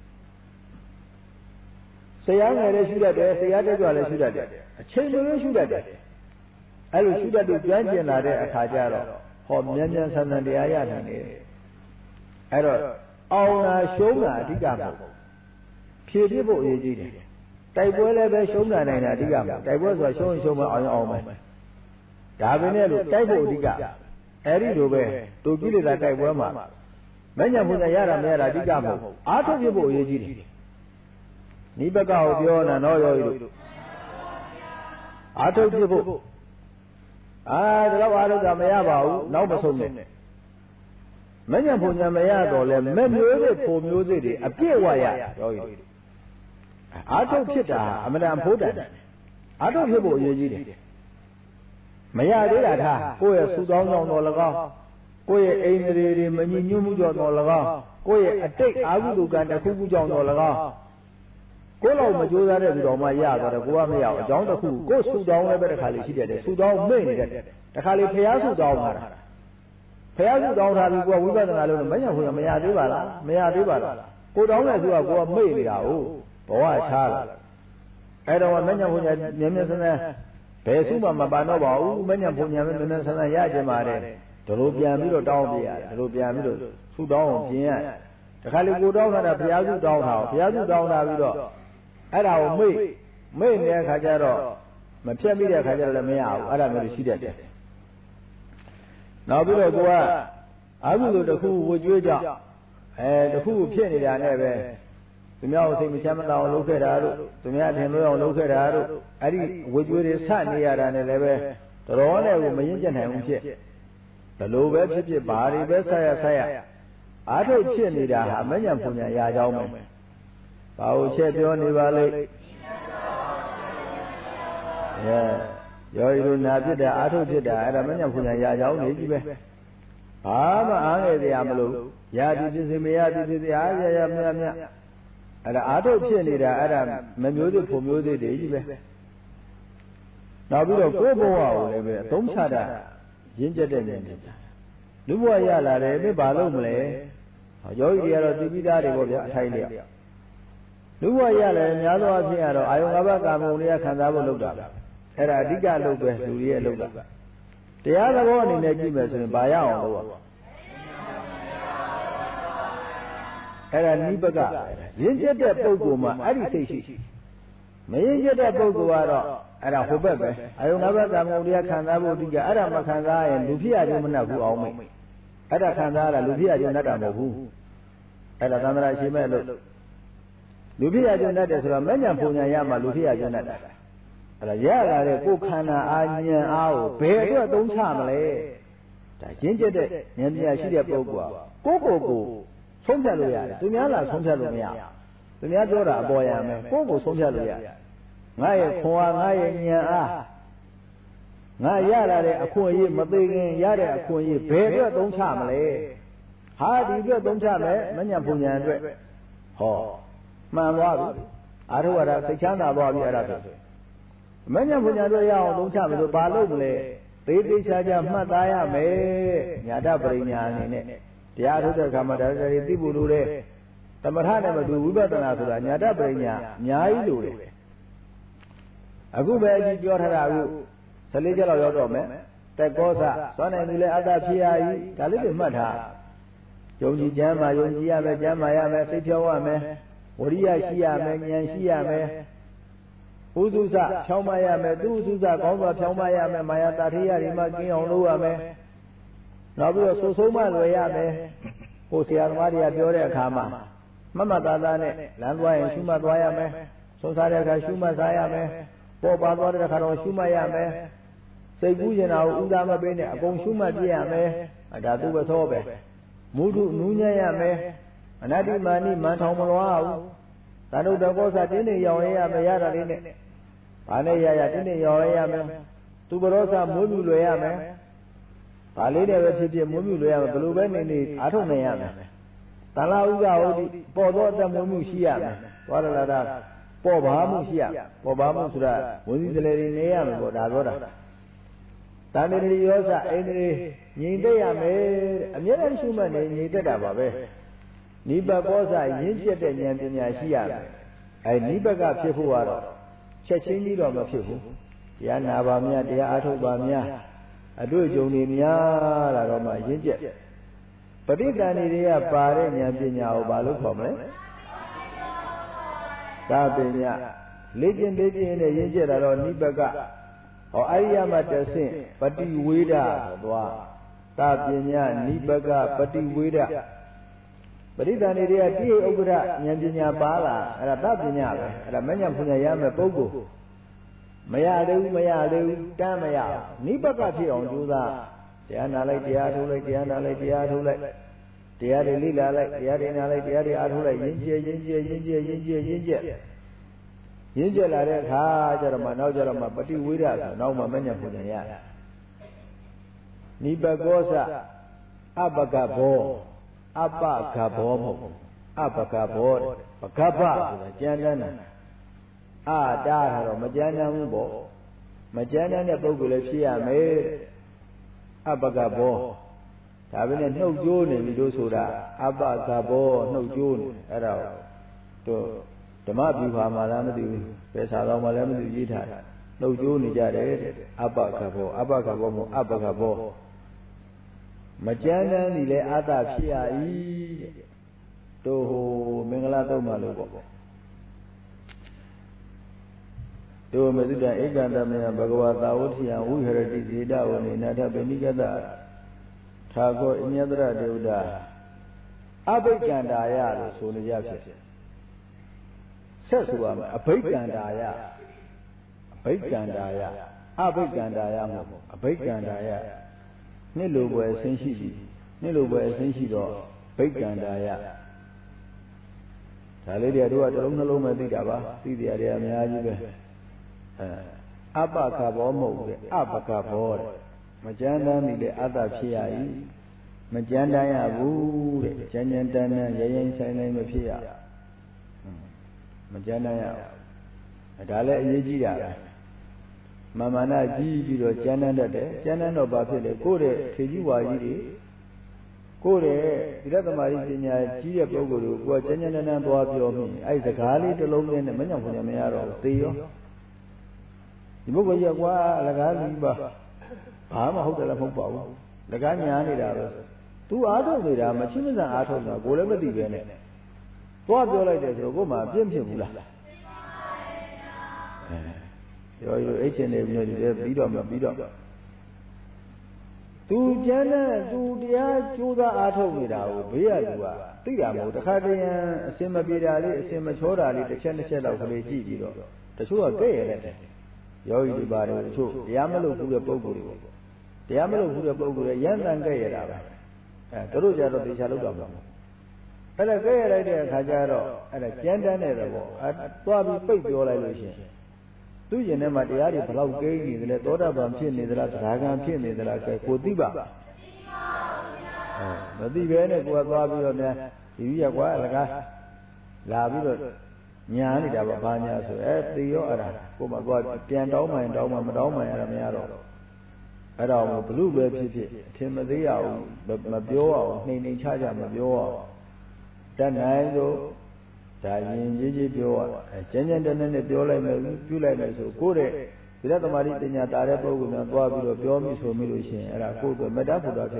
ဆရာငယ်လည်းရှုတတ်တယ်ဆရာတက်ကြွလည်းရှုတတ်တယ်အချိန်လုံးရှုတတ်တယ်အဲ့လိုရှုတတ်လို့ကျွမ်းကျင်လာတဲ့အခါကျတော့ဟောမြန်မြန်ဆန်ဆန်တရားရနိုင်တယ်အဲ့တော့အောင်တာရှုံးတာအဓိကမဟုတ်ဖြည့်ပြဖို့အရေးကြီးတယ်တိုက်ပွဲလည်းပဲရှုံးတာနိုင်တာအဓိကမဟုတ်တိုက်ပွဲဆိုတာရှုံးမအောင်မယ်ဒါပဲနဲ့လို့တိုက်ဖို့အဓိကအဲ့ဒီလိုပဲတူကိလေသာတိုက်ပွဲမှာမဉ္ဇဉ်ဘုရားရတာမရတာအဓိကမဟုတ်အားထုတ်ပြဖို့အရေးကြီးတယ်နိဗ္ဗာန်ကိုပြောတာနော်ရောလို့အားထုတ်ပြဖို့ဒါတော့အားထုတ်တာမရပါဘူးနောက်မဆုံးနဲ့မဉ္ဇဉ်ဘုရားမရတော့လဲမဲ့မျိုးစိဖို့မျိုးစိတွေအပြည့်ဝရရောအားထုတ်ဖြစ်တာအမှန်တန်ဖို့တန်အားထုတ်ဖြစ်ဖို့အရေးကြီးတယ်မရသေးတာထားကိုယ့်ရဲ့ဆူတောင်းကြောင့်တော်၎င်းကိုယ့်ရဲ့အိန္ဒြေတွေမညီညွတ်မှုကြောင့်တော်၎င်းကိုယ့်ရဲ့အတိတ်အာဟုတုကံတစ်ခုခုကြောင့်တော်၎င်းကိုယ်လောက်မကြိုးစားတဲ့လူတော်မှရသွားတယ်ကိုကမရအောင်အကြောင်းတစ်ခုကိုယ်ဆူတောင်းလည်းပဲတစ်ခါလေးရှိတယ်ဆူတောင်းမိတ်နေတယ်တစ်ခါလေးဖျားဆူတောင်းတာဖျားဆူတောင်းထားပြီးကိုကဝိပဿနာလုပ်လို့မညာခွင့်မရသေးပါလားမရသေးပါလားကိုတောင်းတဲ့သူကကိုကမိတ်နေတာဟုတ်ဘဝချားလာအဲ့တော့မညာခွင့်မြဲမြဲဆန်းဆန်းဘယ်စုမှမပန်တော့ပါဘူးမညာခွင့်မြဲမြဲဆန်းဆန်းရကြမှာတဲ့ဒီလိုပြန်ပြီးတော့တောင်းပြရတယ်ဒီလိုပြန်ပြီးတော့ဆူတောင်းအောင်ပြင်ရတခါလေကိုတောင်းတာဘုရားစုတောင်းတာဘုရားစုတောင်းတာပြီးတော့အဲ့ဒါကိုမိတ်နေတဲ့ခါကျတော့မဖြတ်မိတဲ့ခါကျတော့လည်းမရဘူးအဲ့ဒါမျိုးရှိတတ်တယ်နောက်ပြီးတော့ကိုကအကုသိုလ်တစ်ခုဝကြွေးကြောင့်တစ်ခုဖြစ်နေတာနဲ့ပဲသူများကိုစိတ်မချမ်းမသာအောင်လုပ်ခဲ့တာတို့သူများထင်လို့အောင်လုပ်ခဲ့တာတို့အဲ့ဒီဝကြွေးတွေဆနေရတာနဲ့လည်းပဲတော်နဲ့ကိုမရင်ကျက်နိုင်ဘူးဖြစ်ဘလို့ပဲဖြစ်ဖြစ်ဘာတွေပဲဆက်ရအားထုတ်ဖြစ်နေတာဟာမညံပူညာရာကြောင်းပဲဘာလို့ချက်ပြောနေပါလိမ့်ရောဤလိုနာဖြစ်တာအားထုတ်ဖြစ်တာအဲ့ဒါမညံပူညာရာကြောင်းနေကြီးပဲဘာမှအားငယ်စရာမလိုရာဒီဖြစ်စေမရဒီဖြစ်စေအားရမြတ်အဲ့ဒါအားထုတ်ဖြစ်နေတာအဲ့ဒါမမျိုးစုပုံမျိုးသေးတွေကြီးပဲနောက်ပြီးတော့ကိုယ်ဘဝကိုလည်းပဲအသုံးချတာရင်းကျက်တဲ့နေနေလူဘဝရလာတယ်ဒီဘာလို့မလဲယောဂီတွေကတော့သိပြီးသားတွေပေါ့ဗျာအထိုင်းတွေလူဘဝရလာတယ်များသောအားဖြင့်ကတော့အာယုံ၅ပါးကာမဂုဏ်တွေကခံစားဖို့လုပ်တာအဲ့ဒါအဓိကလုပ်ပဲလူတွေရဲ့လုပ်တာတရားသဘောအနေနဲ့ကြည့်မယ်ဆိုရင်ဘာရအောင်လုပ်ရအဲ့ဒါနိဗ္ဗကရင်းကျက်တဲ့ပုဂ္ဂိုလ်မှာအဲ့ဒီစိတ်ရှိမရင်းကျက်တဲ့ပုဂ္ဂိုလ်ကတော့အဲ့ဒါဟိုဘက်ပဲအာယုံ၅ပါးကာမဂုဏ်တွေကခံစားဖို့အဓိကအဲ့ဒါမခံစားရင်လူဖြစ်ရခြင်းမနှက်ဘူးအောင်မိတ်အဲ့ဒါခံစားရတာလူဖြစ်ရခြင်းနှက်တာမဟုတ်ဘူးအဲ့ဒါသံဃာရှိမဲ့လို့လူဖြစ်ရခြင်းနှက်တယ်ဆိုတော့မဲ့ညာပုံညာရမှလူဖြစ်ရခြင်းနှက်တာအဲ့ဒါရလာတဲ့ကိုယ်ခန္ဓာအာဉာဏ်အားကိုဘယ်အတွက်သုံးချမလဲဒါရင်းကျက်တဲ့ဉာဏ်ပညာရှိတဲ့ပုဂ္ဂိုလ်ကကိုဆုံးဖြတ်လို့ရတယ်သူများလာဆုံးဖြတ်လို့မရဘူးသူများပြောတာအပေါ်ရမယ်ကိုဆုံးဖြတ်လို့ရတယ်ငါရဲ့ခွန်အားငါရဲ့ဉာဏ်အားငါရလာတဲ့အခွင့်အရေးမသေးခင်ရတဲ့အခွင့်အရေးဘယ်အတွက်သုံးချမလဲဟာဒီအတွက်သုံးချမယ်မညံပူညာအတွက်ဟောမှန်သွားပြီအာရုံရတာစိတ်ချမ်းသာသွားပြီအဲ့ဒါဆိုမညံပူညာအတွက်ရအောင်သုံးချမယ်ဆိုဘာလုပ်မလဲသေးသေးချာချာမှတ်သားရမယ်ညာတပရိညာအနေနဲ့တရားထုတ်တဲ့အခါမှာဒါတွေသိဖို့လိုတယ်သမထနဲ့မတူဝိပဿနာဆိုတာညာတပရိညာအများကြီးလိုတယ်အခုပဲအကြီးပြောထားတာအခု14ချက်လောက်ရောက်တော့မယ်တက်ကောသသွမ်းနိုင်သူလည်းအတ္တဖြစ်ရည်ဒါလေးတွေမှတ်ထားယုံကြည်ကျမ်းမှာယုံကြည်ရမယ်ကျမ်းမာရမယ်စိတ်ဖြောင်းရမယ်ဝရိယရှိရမယ်ဉာဏ်ရှိရမယ်ဥဒုစဖြောင်းမရမယ်သူဥဒုစကောင်းစွာဖြောင်းမရမယ်မာယာတာထေရတွေမှကျင်းအောင်လုပ်ရမယ်နောက်ပြီးတော့ဆုံးမလွယ်ရမယ်ကိုဆရာသမားတွေကပြောတဲ့အခါမှာမမသားသားနဲ့လမ်းသွားရင်ရှုမှတ်သွားရမယ်ဆုံးစားတဲ့အခါရှုမှတ်စားရမယ်ပေါ်ပါသွားတဲ့အခါတော့ရှုမှတ်ရမယ်စိတ်ကူးရင်တော့ဥဒါမပေးနဲ့အကုန်ရှုမှတ်ပြရမယ်ဒါသူ့ဘသောပဲမုဒုနူးညံ့ရမယ်အနတ္တိမာနိမန်ထောင်မလွားဘူးသာနုတကောစာတင်းနေရောင်ရမယ်ရတာလေးနဲ့ဘာနဲ့ရတင်းနေရောင်ရမယ်သူဘရောစာမွေးမြူလွယ်ရမယ်ဘာလေးနဲ့ပဲဖြစ်ဖြစ်မွေးမြူလွယ်ရမယ်ဘယ်လိုပဲနေအားထုတ်နေရမယ်တန်လာဥကဟုတ်ဒီပေါ်သောအတ္တမွေးမြူရှိရမယ်သွားရလာတာပေါ်ပါမှုရှိရပေါ်ပါမှုဆိုတာဝန်စည်းစလဲတွေနေရမယ်ပေါ့ဒါပြောတာတန်တရီရောစအိန္ဒြေငြိမ်သက်ရမယ်အမြဲတမ်းရှုမှတ်နေငြိမ်သက်တာပါပဲနိဗ္ဗကောစရင်းကျက်တဲ့ဉာဏ်ပညာရှိရမယ်နိဗ္ဗကဖြစ်ဖို့ကတော့ချက်ချင်းကြီးတော့မဖြစ်ဘူးတရားနာပါများတရားအားထုတ်ပါများအတွေ့အကြုံတွေများလာတော့မှရင်းကျက်ပဋိသန္ဓေတွေကပါတဲ့ဉာဏ်ပညာကိုဘာလို့ခေါ်မလဲသာပညာလေ့ကျင့်နဲ့ရင်းကျက်တာတော့နိဗ္ဗကဟောအရိယမတဆင့်ပฏิဝေဒသွားသာပညာနိဗ္ဗကပฏิဝေဒပဋိသန္ဓေတွေကတိဥပ္ပဒဉာဏ်ပညာပါလာအဲ့ဒါသပညာပဲအဲ့ဒါမဉ္ဇဉ်ပညာရမယ်ပုဂ္ဂိုလ်မရသေးဘူးတမ်းမရနိဗ္ဗကဖြစ်အောင်ကြိုးစားတရားနာလိုက်တရားထုတ်လိုက်တရားနာလိုက်တရားထုတ်လိုက်တရားတွေလိလာလိုက်တရားတွေနာလိုက်တရားတွေအားထုတ်လိုက်ရင်းကျက်လာတဲ့အခါကျတော့မှနောက်ကျတော့မှပฏิဝေဒဆိုနောက်မှမဉ္ဇဉ်ပညာရနိဗ္ဗကောစအပကဘောအပကဘောမဟုတ်အပကဘောပကပဆိုတာကြမ်းတမ်းတာအာတားတော့မကြမ်းတမ်းဘူးပေါ့မကြမ်းတမ်းတဲ့ပုဂ္ဂိုလ်လည်းဖြစ်ရမယ်အပကဘောဒါပဲနဲ့နှုတ်ကြိုးနေပြီလို့ဆိုတာအပကဘောနှုတ်ကြိုးနေအဲ့ဒါတို့ဓမ္မပြုပါမှလားမသိဘူးပဲစာတော်မှလည်းမသိရေးထားတာနှုတ်ကြိုးနေကြတယ်အပကဘောမဟုတ်အပကဘောမကြမ်းတမ်းသည်လည်းအာတဖြစ်ရ၏တို့ဟိုမင်္ဂလာတုံးမှလို့ပေါ့ Dewa Medita Ekandamaya Bhagavata Uthiya Viharati Zedavani Natha Benikata Thakur Inyadra Devda Abhikandaya Sunayapya Sessuam Abhikandaya Abhikandaya Abhikandaya Abhikandaya Nilubo Essential Abhikandaya Talidia do a long Meditaba, see the area Miyajibe Abakabo, Abakabo, Majanda Mide Ada Piai, Majanda Abu, Janjantana, Yayan Sana Mafia, Majanda Adala Yijia, Mamana Ji, Jananda, Janano Bapile, Kore, Kijiwa Yidi. Kore, Vidatamari, Gia Poguru, who are Janana Boabiomi, Isaac the Logan and Manamaro, Theo. The Mugayawa, Lagali, Pama Hotel of Hopo, Lagani, 2 hours with a machine and art of whatever the Vene. What do like this? Goma, Jim Hula. Your agent, beat up. Tu Jana, tu Dia, Juda Atomida, Viadua, Tiamo, the Cardian, Simabidali, Simachorali, the Chanachel of the Gido, the Sua Gay, Yoi Bari, Yamalu Buga Bogu, the Yamalu Buga Bogu, Yan and Gay, the Ruja of the Shalugam. And a gay idea, Hajaro, and a Jandan Evo, at Bobby Pay Tu Yenema Diari, Palau Gay, the Toda Bampin, the Ragan Pin, the Kodiba. The Divene was Bobby on there, Via Guadaga, Lavido, Niani, Dababania, so at the Yora, Kuma God, Piandoma and Doma, Madoma, and Amiaro. Adam, Blue Baby, Timothy, Mabio, Nini Chaja, Mabio. Then I go. Gigi Pio, a Jenyan and the Piola, so good. Vidatamari, Tarapo, and Bobby, Biomi, so Milushi, and I could go Metapuda.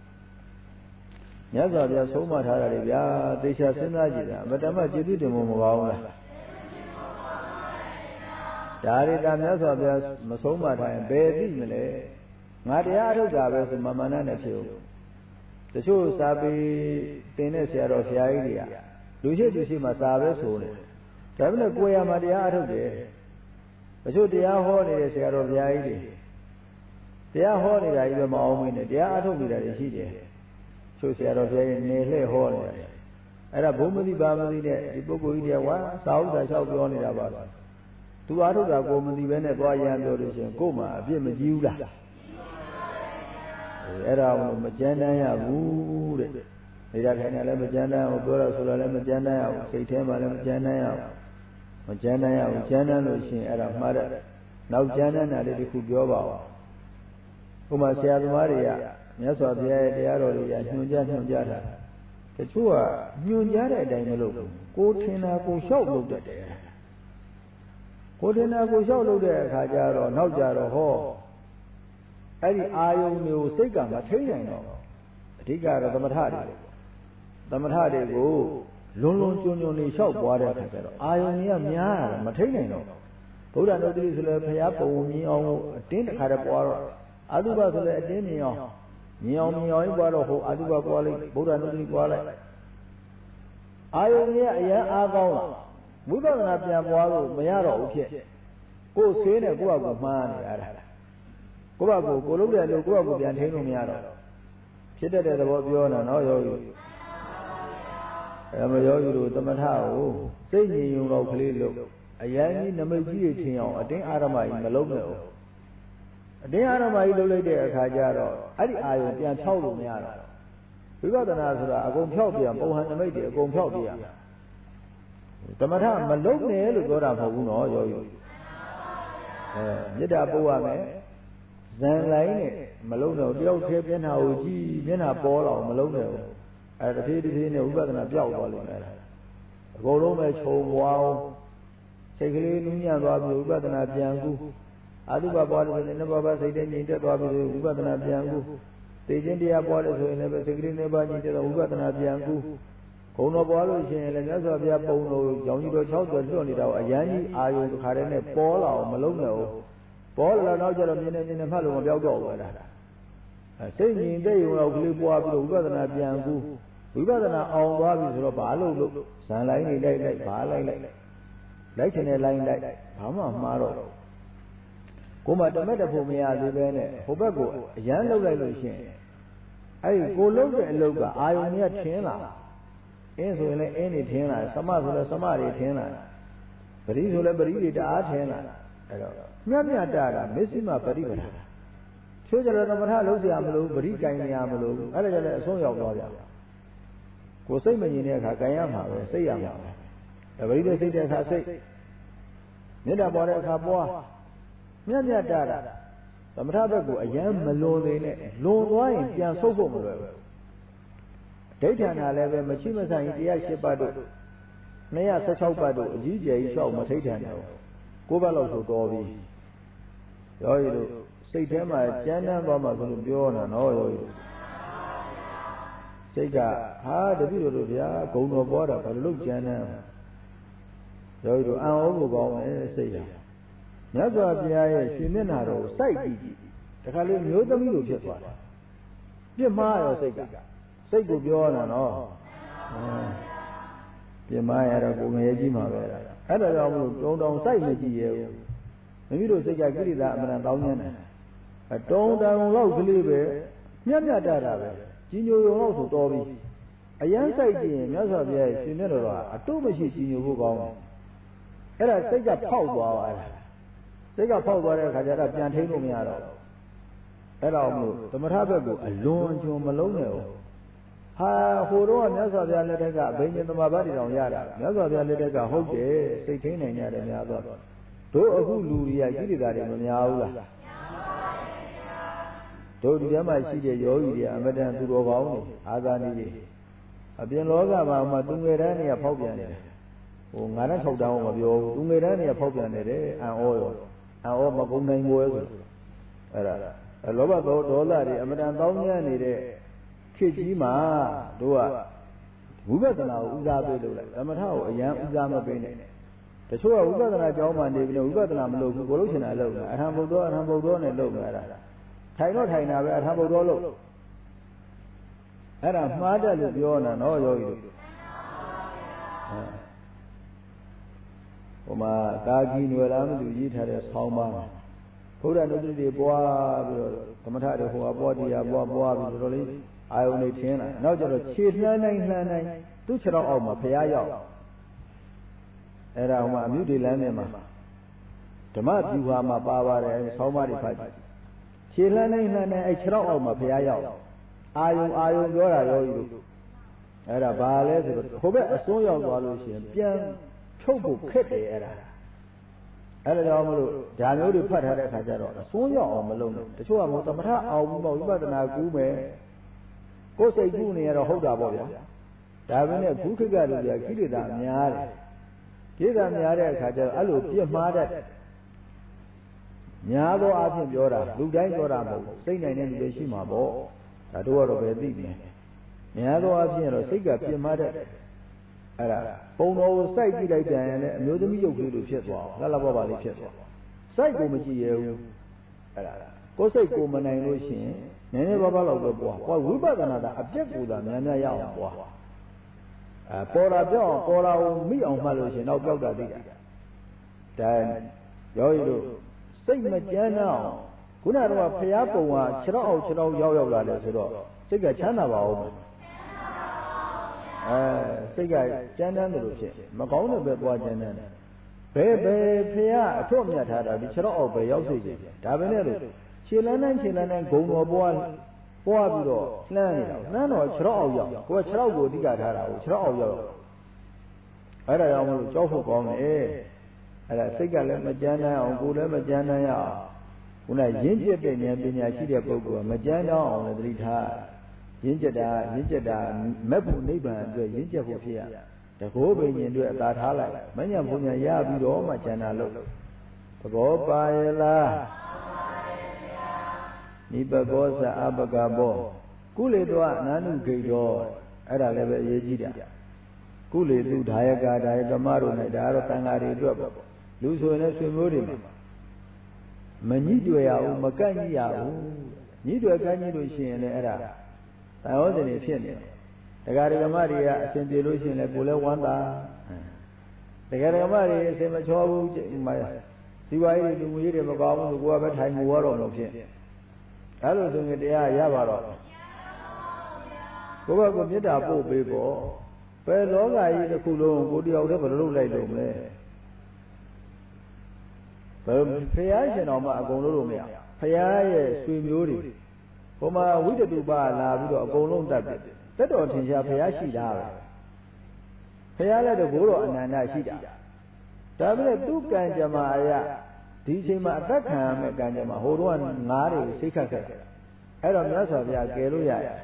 Yaza, they are so much Harabia, they shall send Ajita, but I'm a Jidi Mumava. Dari Damiasa, there's Masoma time, Baby, Maria Gavas and Mamana Nephew. The show Sabi Tenesia of the idea. You see my service only. Travel Goya Maria today. The show the Ahorn is the of the idea. The Ahorn is even more in the Atom that is here. So she had of the Nele Horn. At a Bumadi Bamadi, the Bogoidia one, South I shall be on it about. 2 hours ago, Bumadi went a boy and Goma, Bim Juda. Era Magana, wood. Magana, Bora Sola Magana, Satema Magana, Magana, Lucy, Adam Mother. Now Jana and a little Kujoba. Uma Sia Maria, Yasa the Arrow, and Jata. The two are new Jara Damalo. Go Tina go show looked at there. Go Tina go show looked at Hajaro, no Jaro Hall. Any Ayo knew Sega, Matarian. Tigara the Matari. The Matari go. Lulu Junior shop water. Ionia Mia, Matarian. Buddha no this Payapo, Neo, Tin Carapora, Aduba Denio, Neo, Aduba Quali, Buddha no Quali. Ionia, Ava. Buddha Napia Walo, Mayaro, go soon and go up with man. Go up, go up with the Anteno Miaro. Sit at the Bobiona, no yo. Amayo, the Matao, say you know, Cleo. A young Namaji, I think Arama in Malone. A day Arama, the lady at Hajaro, I am told me. We got an answer, I go Pelpia, Bohan Media, go Pelpia. The Mata Malone, go down for Uno, Yeda Boame, Zan Lane, Malone, the old Cape and how G, Yena Ball or Malone. At the Pity in a weather and Jowl. Go home at home, wow. Take a little Rob, better than a Biangu. Aduba body in the Baba said, they need to go better than a Biangu. They didn't have bodies who never take in the body to the better than a Biangu. ဂုံတော်ပေါ်လို့ရှိရင်လည်းမြတ်စွာဘုရားပုံတော်ကြောင့်ကြီးတော်6တော်လွတ်နေတာကိုအရန်ကြီးအာယုတစ်ခါတည်းနဲ့ပေါ်လာအောင်မလုံးနဲ့ဘူးပေါ်လာတော့ကျတော့မြင်နေမှတ်လို့မပြောက်တော့ဘူးအဲ့ဒါစိတ်ငြိမ်တဲ့ရုံတော့ကလေးပွားပြီးတော့ဝိပဿနာပြန်ကူဝိပဿနာအောင်သွားပြီဆိုတော့ဘာလို့ဇန်လိုင်းနေလိုက်ဘာလိုက်ချင်တဲ့လိုင်းလိုက်ဘာမှမှားတော့ကိုမတမက်တဖို့မရသေးပဲနဲ့ဟိုဘက်ကိုအရန်လှုပ်လိုက်လို့ရှိရင်အဲ့ဒီကိုလှုပ်တဲ့အလုပ်ကအာယုန်ကြီးထင်းလာအင်းဆိုရင်လည်းအင်းနေထင်းလာသမဆိုလည်းသမတွေထင်းလာပရိဆိုလည်းပရိတွေတအားထင်းလာအဲ့တော့မြတ်မြတ်တာမစ္စည်းမပရိပဒါချိုးကြတယ်သမထလုံးစရာမလိုပရိကင်ရမလို့အဲ့ဒါကြလည်းအဆုံးရောက်သွားပြန်ကိုစိတ်မငြိမ်တဲ့အခါကင်ရမှာပဲစိတ်ရမှာပဲပရိတဲ့စိတ်တဲ့အခါစိတ်မေတ္တာပေါ်တဲ့အခါပွားမြတ်မြတ်တာသမထဘက်ကိုအယံမလွန်သေးနဲ့လွန်သွားရင်ပြန်ဆုတ်ဖို့မလွယ်ဘူးဒိဋ္ဌာနာလည်းပဲမရှိမဆိုင်108ပတ်တို့216ပတ်တို့အကြီးကျယ်ကြီးလျှောက်မထိဋ္ဌာနာကို9ပတ်လောက်ဆိုတော်ပြီရောရည်တို့စိတ်ထဲမှာကြမ်းတမ်းသွားမှဆိုလို့ပြောတာနော်ရောရည်စိတ်ကဟာတပည့်တို့ဗျာဂုံတော်ပွားတာဘယ်လိုလုပ်ကြမ်းတမ်းရောရည်တို့အံ့ဩဖို့ကောင်းတယ်စိတ်ကမြတ်စွာဘုရားရဲ့ရှင်မျက်နှာတော်ကိုစိုက်ကြည့်တခါလေးမျိုးသမီးလိုဖြစ်သွားတယ်ပြစ်မှားရောစိတ်ကိုပြောတာနော်ပြစ်မှားရတော့ကိုငယ်ကြီးမှာပဲအဲ့ဒါကြောင့်မလို့တုံတောင်စိုက်မကြည့်ရဘူးမိမိတို့စိတ်ကကိရိတာအမှန်တောင်းနေတယ်တုံတောင်လောက်ကလေးပဲမြတ်မြတ်တာပဲကြီးညိုရုံလောက်ဆိုတော်ပြီအရန်စိုက်ကြည့်ရင်မြတ်စွာဘုရားရဲ့ရှင်မျက်နှာတော်ကအတုမရှိကြီးညိုဖို့ကောင်းတယ်အဲ့ဒါစိတ်ကဖောက်သွားတာစိတ်ကဖောက်သွားတဲ့အခါကျတော့ပြန်ထိန်းလို့မရတော့အဲ့တော့မို့သမထဘက်ကိုအလွန်ကျွံမလုံးနဲ့ဘူးဟာဟိုတော့မြတ်စွာဘုရားလက်ထက်ကဘိညာသမဘာတိတောင်ရတာမြတ်စွာဘုရားလက်ထက်ကဟုတ်တယ်စိတ်ထိန်းနိုင်ကြတယ်များတော့တို့အခုလူတွေကကိရိတာတွေမများဘူးလားတို့ဒီထဲမှာရှိတဲ့ယောဂီတွေအမတန်သူတော်ကောင်းတွေအာသာနီတွေအပြင်လောကမှာမှသူငယ်တန်းတွေကဖောက်ပြန်နေတယ်ဟို9 6တောင်းမပြောဘူးသူငယ်တန်းတွေကဖောက်ပြန်နေတယ်အံ့ဩရောအံ့ဩမကုန်နိုင်ဘူးဆိုအဲ့ဒါလောဘဒေါသတွေအမတန်တောင်းကျမ်းနေတဲ့ခေတ်ကြီးမှာတို့ကဝိပဿနာကိုဦးစားပေးလို့လိုက်သမထကိုအရန်ဦးစားမပေးနဲ့တချို့ကဝိပဿနာကျောင်းမှနေပြီးတော့ဝိပဿနာမလုပ်ဘူးကိုလို့ချင်တာလုပ်တာအထံဘုဒ္ဓနဲ့လုပ်နေတာထိုင်တော့ထိုင်တာပဲအထံဘုဒ္ဓလုပ်အဲ့ဒါမှားတယ်လို့ပြောနေတာနော်ယောဂီတို့ဟိုမှာကာကီနွယ်လားမသိရေးထားတဲ့ဆောင်းပါးဘုရားနုဒ္ဓတိပွားပြီးတော့သမထတွေဟိုကပွားတရားပွားပြီးတော်တော်လေးအာယုန်နေထင်းလာနောက်ကျတော့ခြေလှမ်းတိုင်းသူ့ခြေတော်အောက်မှာဖရားရောက်အဲ့ဒါဟိုမှာအမြုတေလမ်းထဲမှာဓမ္မပြူဟာမှာပါပါတယ်ဆောင်းပါးတွေဖတ်ကြည့်ခြေလှမ်းတိုင်းအဲ့ခြေတော်အောက်မှာဖရားရောက်အာယုန်ပြောတာရောကြီးတို့အဲ့ဒါဘာလဲဆိုတော့ဟိုဘက်အစွန်းရောက်သွားလို့ရှိရင်ပြန်ထုတ်ဖို့ခက်တယ်အဲ့ဒါကြောင့်မလို့ဓာမျိုးတွေဖတ်ထားတဲ့အခါကျတော့အစွန်းရောက်အောင်မလုပ်နဲ့တချို့ကမို့သမထအောင်ပြီးမှဝိပဿနာကူးမယ်ကိုယ်စိတ်ကူးနေရတော့ဟုတ်တာပေါ့ဗျာဒါပဲနဲ့ခုခေတ်ကလူတွေကကိလေသာများတယ်ကိလေသာများတဲ့အခါကျတော့အဲ့လိုပြစ်မှားတဲ့များသောအားဖြင့်ပြောတာလူတိုင်းပြောတာမဟုတ်စိတ်နိုင်တဲ့လူတွေရှိမှာပေါ့ဒါတို့ကတော့ပဲသိတယ်များသောအားဖြင့်တော့စိတ်ကပြစ်မှားတဲ့အဲ့ဒါပုံတော်ကိုစိုက်ကြည့်လိုက်ပြန်ရင်လည်းအမျိုးသမီးရုပ်ကလေးလိုဖြစ်သွားလှလှပပလေးဖြစ်သွားစိုက်ကိုမကြည့်ရဘူးအဲ့ဒါကိုယ်စိတ်ကိုမနိုင်လို့ရှိရင်နည်းနည်းပါးပါးလောက်ပဲပွားဝိပဿနာကအပြက်ကိုသာများများရအောင်ပွားပေါ်တာပြောင်းပေါ်တာကိုမိအောင်မှတ်လို့ရှိရင်တော့ပြောက်တာသိတာဒါရောရည်တို့စိတ်မကြမ်းတော့ခုနကတော့ဖျားပုံကခြေတော့ရောက်လာတယ်ဆိုတော့စိတ်ကချမ်းသာပါဦးစိတ်ကကြမ်းတမ်းတယ်လို့ဖြစ်မကောင်းတဲ့ပဲသွားကြမ်းတမ်းတယ်ဘယ်ဖျားအထွတ်မြတ်ထားတာဒီခြေတော့အောက်ပဲရောက်စေတယ်ဒါပဲနဲ့လို့ခြေလန်းတိုင်းဂုံတော်ပွားပြီးတော့လှမ်းနေတာလှမ်းတော့ခြေတော့အောက်ရောက်ကိုယ်ခြေတော့ကိုအဓိကထားတာကိုခြေတော့အောက်ရောက်အဲ့ဒါကြောင့်မလို့ကြောက်ဖို့ကောင်းတယ်အဲ့ဒါစိတ်ကလည်းမကြမ်းတမ်းအောင်ကိုယ်လည်းမကြမ်းတမ်းရအောင်ခုနရင့်ကျက်တဲ့ဉာဏ်ပညာရှိတဲ့ပုဂ္ဂိုလ်ကမကြမ်းတမ်းအောင်လည်းသတိထားရင့်ကျက်တာမက်ဖို့နိဗ္ဗာန်အတွက်ရင့်ကျက်ဖို့ဖြစ်ရတကောဘိညာဉ်အတွက်အသာထားလိုက်မဉ္ဇဉ်ဘုံညာရပြီးတော့မှဉာဏ်နာလို့သဘောပါရဲ့လားနိပကောသအပကဘောကုလေတောအနန္တုဂိတောအဲ့ဒါလည်းပဲအရေးကြီးတာကုလေသူဒါယကမတို့နဲ့ဒါကတော့တန်ဃာတွေအတွက်ပေါ့လူဆိုရင်လည်းဆွေမျိုးတွေမှာမညှိကြွယ်ရဘူးမကန့်ညှိရဘူးညှိကြွယ်ကန့်ညှိလို့ရှိရင်လည်းအဲ့ဒါတန်ဟောစဉ်တွေဖြစ်နေတယ်တရားဓမ္မတွေကအစဉ်ပြေလို့ရှိရင်လည်းကိုယ်လည်းဝမ်းသာတရားဓမ္မတွေအစဉ်မချောဘူးစီဝါရေးလူမှုရေးတွေမကောင်းဘူးဆိုကိုယ်ကပဲထိုင်ငိုရတော့လို့ဖြစ်အဲ့လိုဆိုရင်တရားရပါတော့ကိုယ့်ဘက်ကမေတ္တာပို့ပေးပေါ့ဘယ်လောကကြီးတစ်ခုလုံးကိုတယောက်တည်းဘယ်လိုလုပ်လိုက်လို့မလဲဘယ်ဖရာရှင်တော်မှအကုန်လုံးလို့မရဖရာရဲ့ဆွေမျိုးတွေဘုမာဝိတ္တုပလာပြီးတော့အကုန်လုံးတတ်တယ်တက်တော်ထင်ရှားဖရာရှိတာပဲဖရာလည်းတကူတော့အနန္တရှိတာဒါပေမဲ့သူ့ကံကြမ္မာအရာဒီအချိန်မှာအသက်ခံရမယ့်ကံကြမ္မာဟိုတော့ငါးတွေစိတ်ခတ်ခဲ့အဲ့တော့မြတ်စွာဘုရားကယ်လို့ရတယ်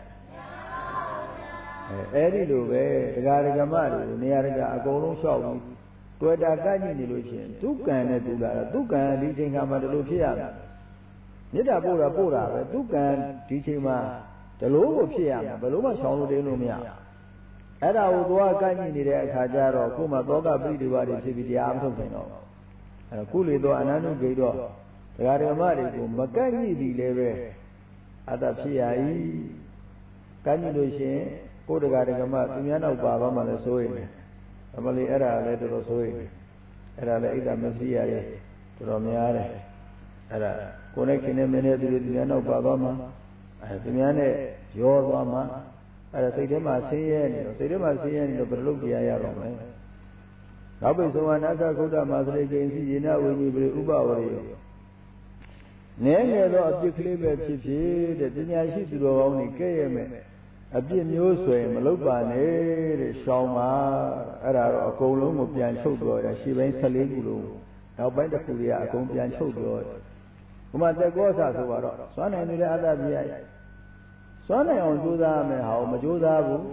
အဲ့ဒီလိုပဲတရားဓမ္မတွေနေရာတကာအကုန်လုံးလျှောက်ပြီးတွေ့တာကညှိနေလို့ရှိရင်သူကံနဲ့သူလာတာသူကံဒီချိန်ခါမှာဒီလိုဖြစ်ရမယ်မေတ္တာပို့တာပဲသူကံဒီချိန်မှာဒီလိုကိုဖြစ်ရမယ်ဘယ်လိုမှရှောင်လို့တင်းလို့မရအဲ့ဒါကိုသွားကညှိနေတဲ့အခါကျတော့ကိုယ်မှာသောကပိဋိပါတွေဖြစ်ပြီးတရားမထုတ်နိုင်တော့အဲ့ကုလေသောအနန္တုဂိတော့တရားဓမ္မတွေကိုမကညှိသည်လည်းပဲအတ္တဖြစ်ရ၏ကညှိလို့ရှိရင်ကိုယ်တရားဓမ္မသူများနောက်ပါသွားမှလည်းစိုးရိမ်တယ်အမလီအဲ့ဒါလည်းတော်တော်စိုးရိမ်တယ်အဲ့ဒါလည်းဣဒ္ဓမစ္စရိယရဲ့တော်တော်များတယ်အဲ့ဒါကိုယ်နဲ့ခင်နေမင်းနဲ့သူများနောက်ပါသွားမှသူများနဲ့ရောသွားမှအဲ့ဒါစိတ်ထဲမှာဆင်းရဲနေတော့စိတ်ထဲမှာဆင်းရဲနေတော့ဘယ်လိုလုပ်ပြရတော့မလဲနောက်ပိသောနာသကုဒ္ဓမာသရိကိဉ္စီယေနဝိညိပိဥပဝရိယောနည်းငယ်သောအပြစ်ကလေးပဲဖြစ်ဖြစ်တဲ့ပညာရှိသူတော်ကောင်းတွေကဲ့ရဲ့မဲ့အပြစ်မျိုးဆိုရင်မလုပ်ပါနဲ့တဲ့ရှောင်းပါအဲ့ဒါတော့အကုန်လုံးကိုပြန်ချုပ်ပြောရရှေ့ပိုင်း14ခုလုံးနောက်ပိုင်းတစ်ခုတွေကအကုန်ပြန်ချုပ်ပြောတယ်ဘုမတက်ကောဆဆိုတော့စွမ်းနိုင်တယ်လည်းအတ္တပြရစွမ်းနိုင်အောင်ကြိုးစားရမယ်ဟာမကြိုးစားဘူး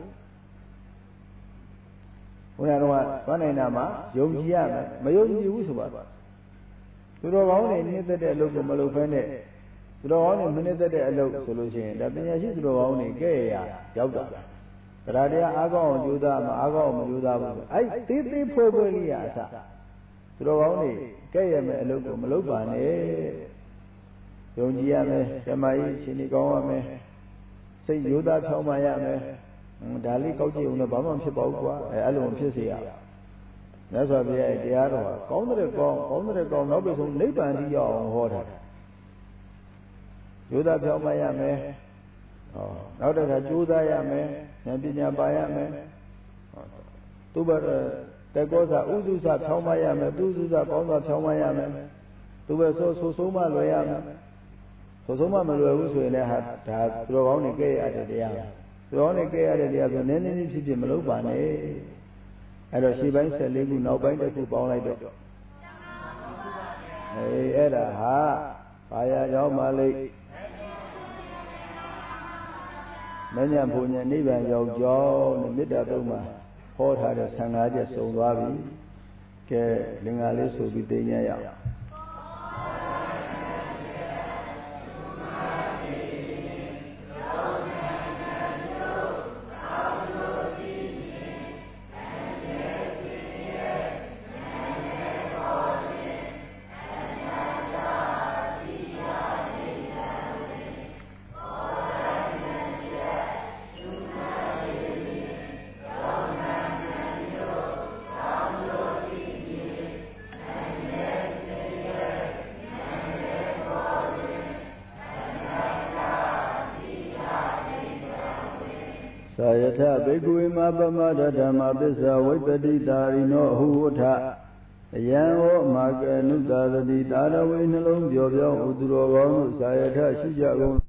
ဘုရားတော်ကစွမ်းနိုင်တာမှာယုံကြည်ရမယ်မယုံကြည်ဘူးဆိုပါသူတော်ကောင်းတွေနှိမ့်သက်တဲ့အလုပ်ကိုမလုပ်ဘဲနဲ့သူတော်ကောင်းတွေမနှိမ့်သက်တဲ့အလုပ်ဆိုလို့ရှိရင်ဒါပညာရှိသူတော်ကောင်းတွေကဲ့ရရောက်တာတရားတရားအားကောင်းအောင်ကြိုးစားမှာအားကောင်းအောင်မကြိုးစားဘူးအဲ့သေးသေးဖွဲဖွဲလေးရအစသူတော်ကောင်းတွေကဲ့ရမယ်အလုပ်ကိုမလုပ်ပါနဲ့ယုံကြည်ရမယ်ဓမ္မကြီးရှင်ဒီကောင်းရမယ်စိတ်ရိုးသားဖြောင်းမှရမယ်ဒါလေးကောက်ကြည့်အောင်လည်းဘာမှမဖြစ်ပါဘူးကွာအဲ့လိုမဖြစ်စေရမြတ်စွာဘုရားရဲ့တရားတော်ကကောင်းတဲ့ကောင်းနောက်ပြီးဆုံးနိဗ္ဗာန်ကြီးရောက်အောင်ဟောတာရိုးသားဖြောင်းမှရမယ်နောက်တစ်ခါကြိုးစားရမယ်ဉာဏ်ပညာပါရမယ်သူဘတေကောသဥဒုစဖြောင်းမှရမယ်သူစုစကောင်းစွာဖြောင်းမှရမယ်သူပဲဆိုဆုံးမလွယ်ရမယ်ဆိုဆုံးမမလွယ်ဘူးဆိုရင်လည်းဟာဒါသူတော်ကောင်းတွေကဲ့ရတဲ့တရားသူတော်ကောင်းတွေကဲ့ရတဲ့တရားဆိုနည်းနည်းလေးဖြစ်ဖြစ်မလုပ်ပါနဲ့အဲ့တော့ရှေ့ပိုင်း14ခုနောက်ပိုင်းတစ်ခုပေါင်းလိုက်တော့အဲ့ဒါဟာဘာရကြောင်းမလိမ့်မဉ္ဇဉ်ဘုံဉ္ဇဉ်နိဗ္ဗာန်ရောက်ကြောင်းနဲ့မေတ္တာသုံးပါဟောထားတဲ့15ချက်စုံသွားပြီကဲလင်္ကာလေးဆိုပြီးသိဉာဏ်ရအောင်သာယထဘိက္ခဝေမပမဒဓမ္မသစ္စာဝိပတိတာရိနောဟုဝထအယံဟောမာကနုတာသတိတာရဝေနှလုံးပြောပြောဥသူတော်ကောင်းတို့သာယထရှိကြကုန်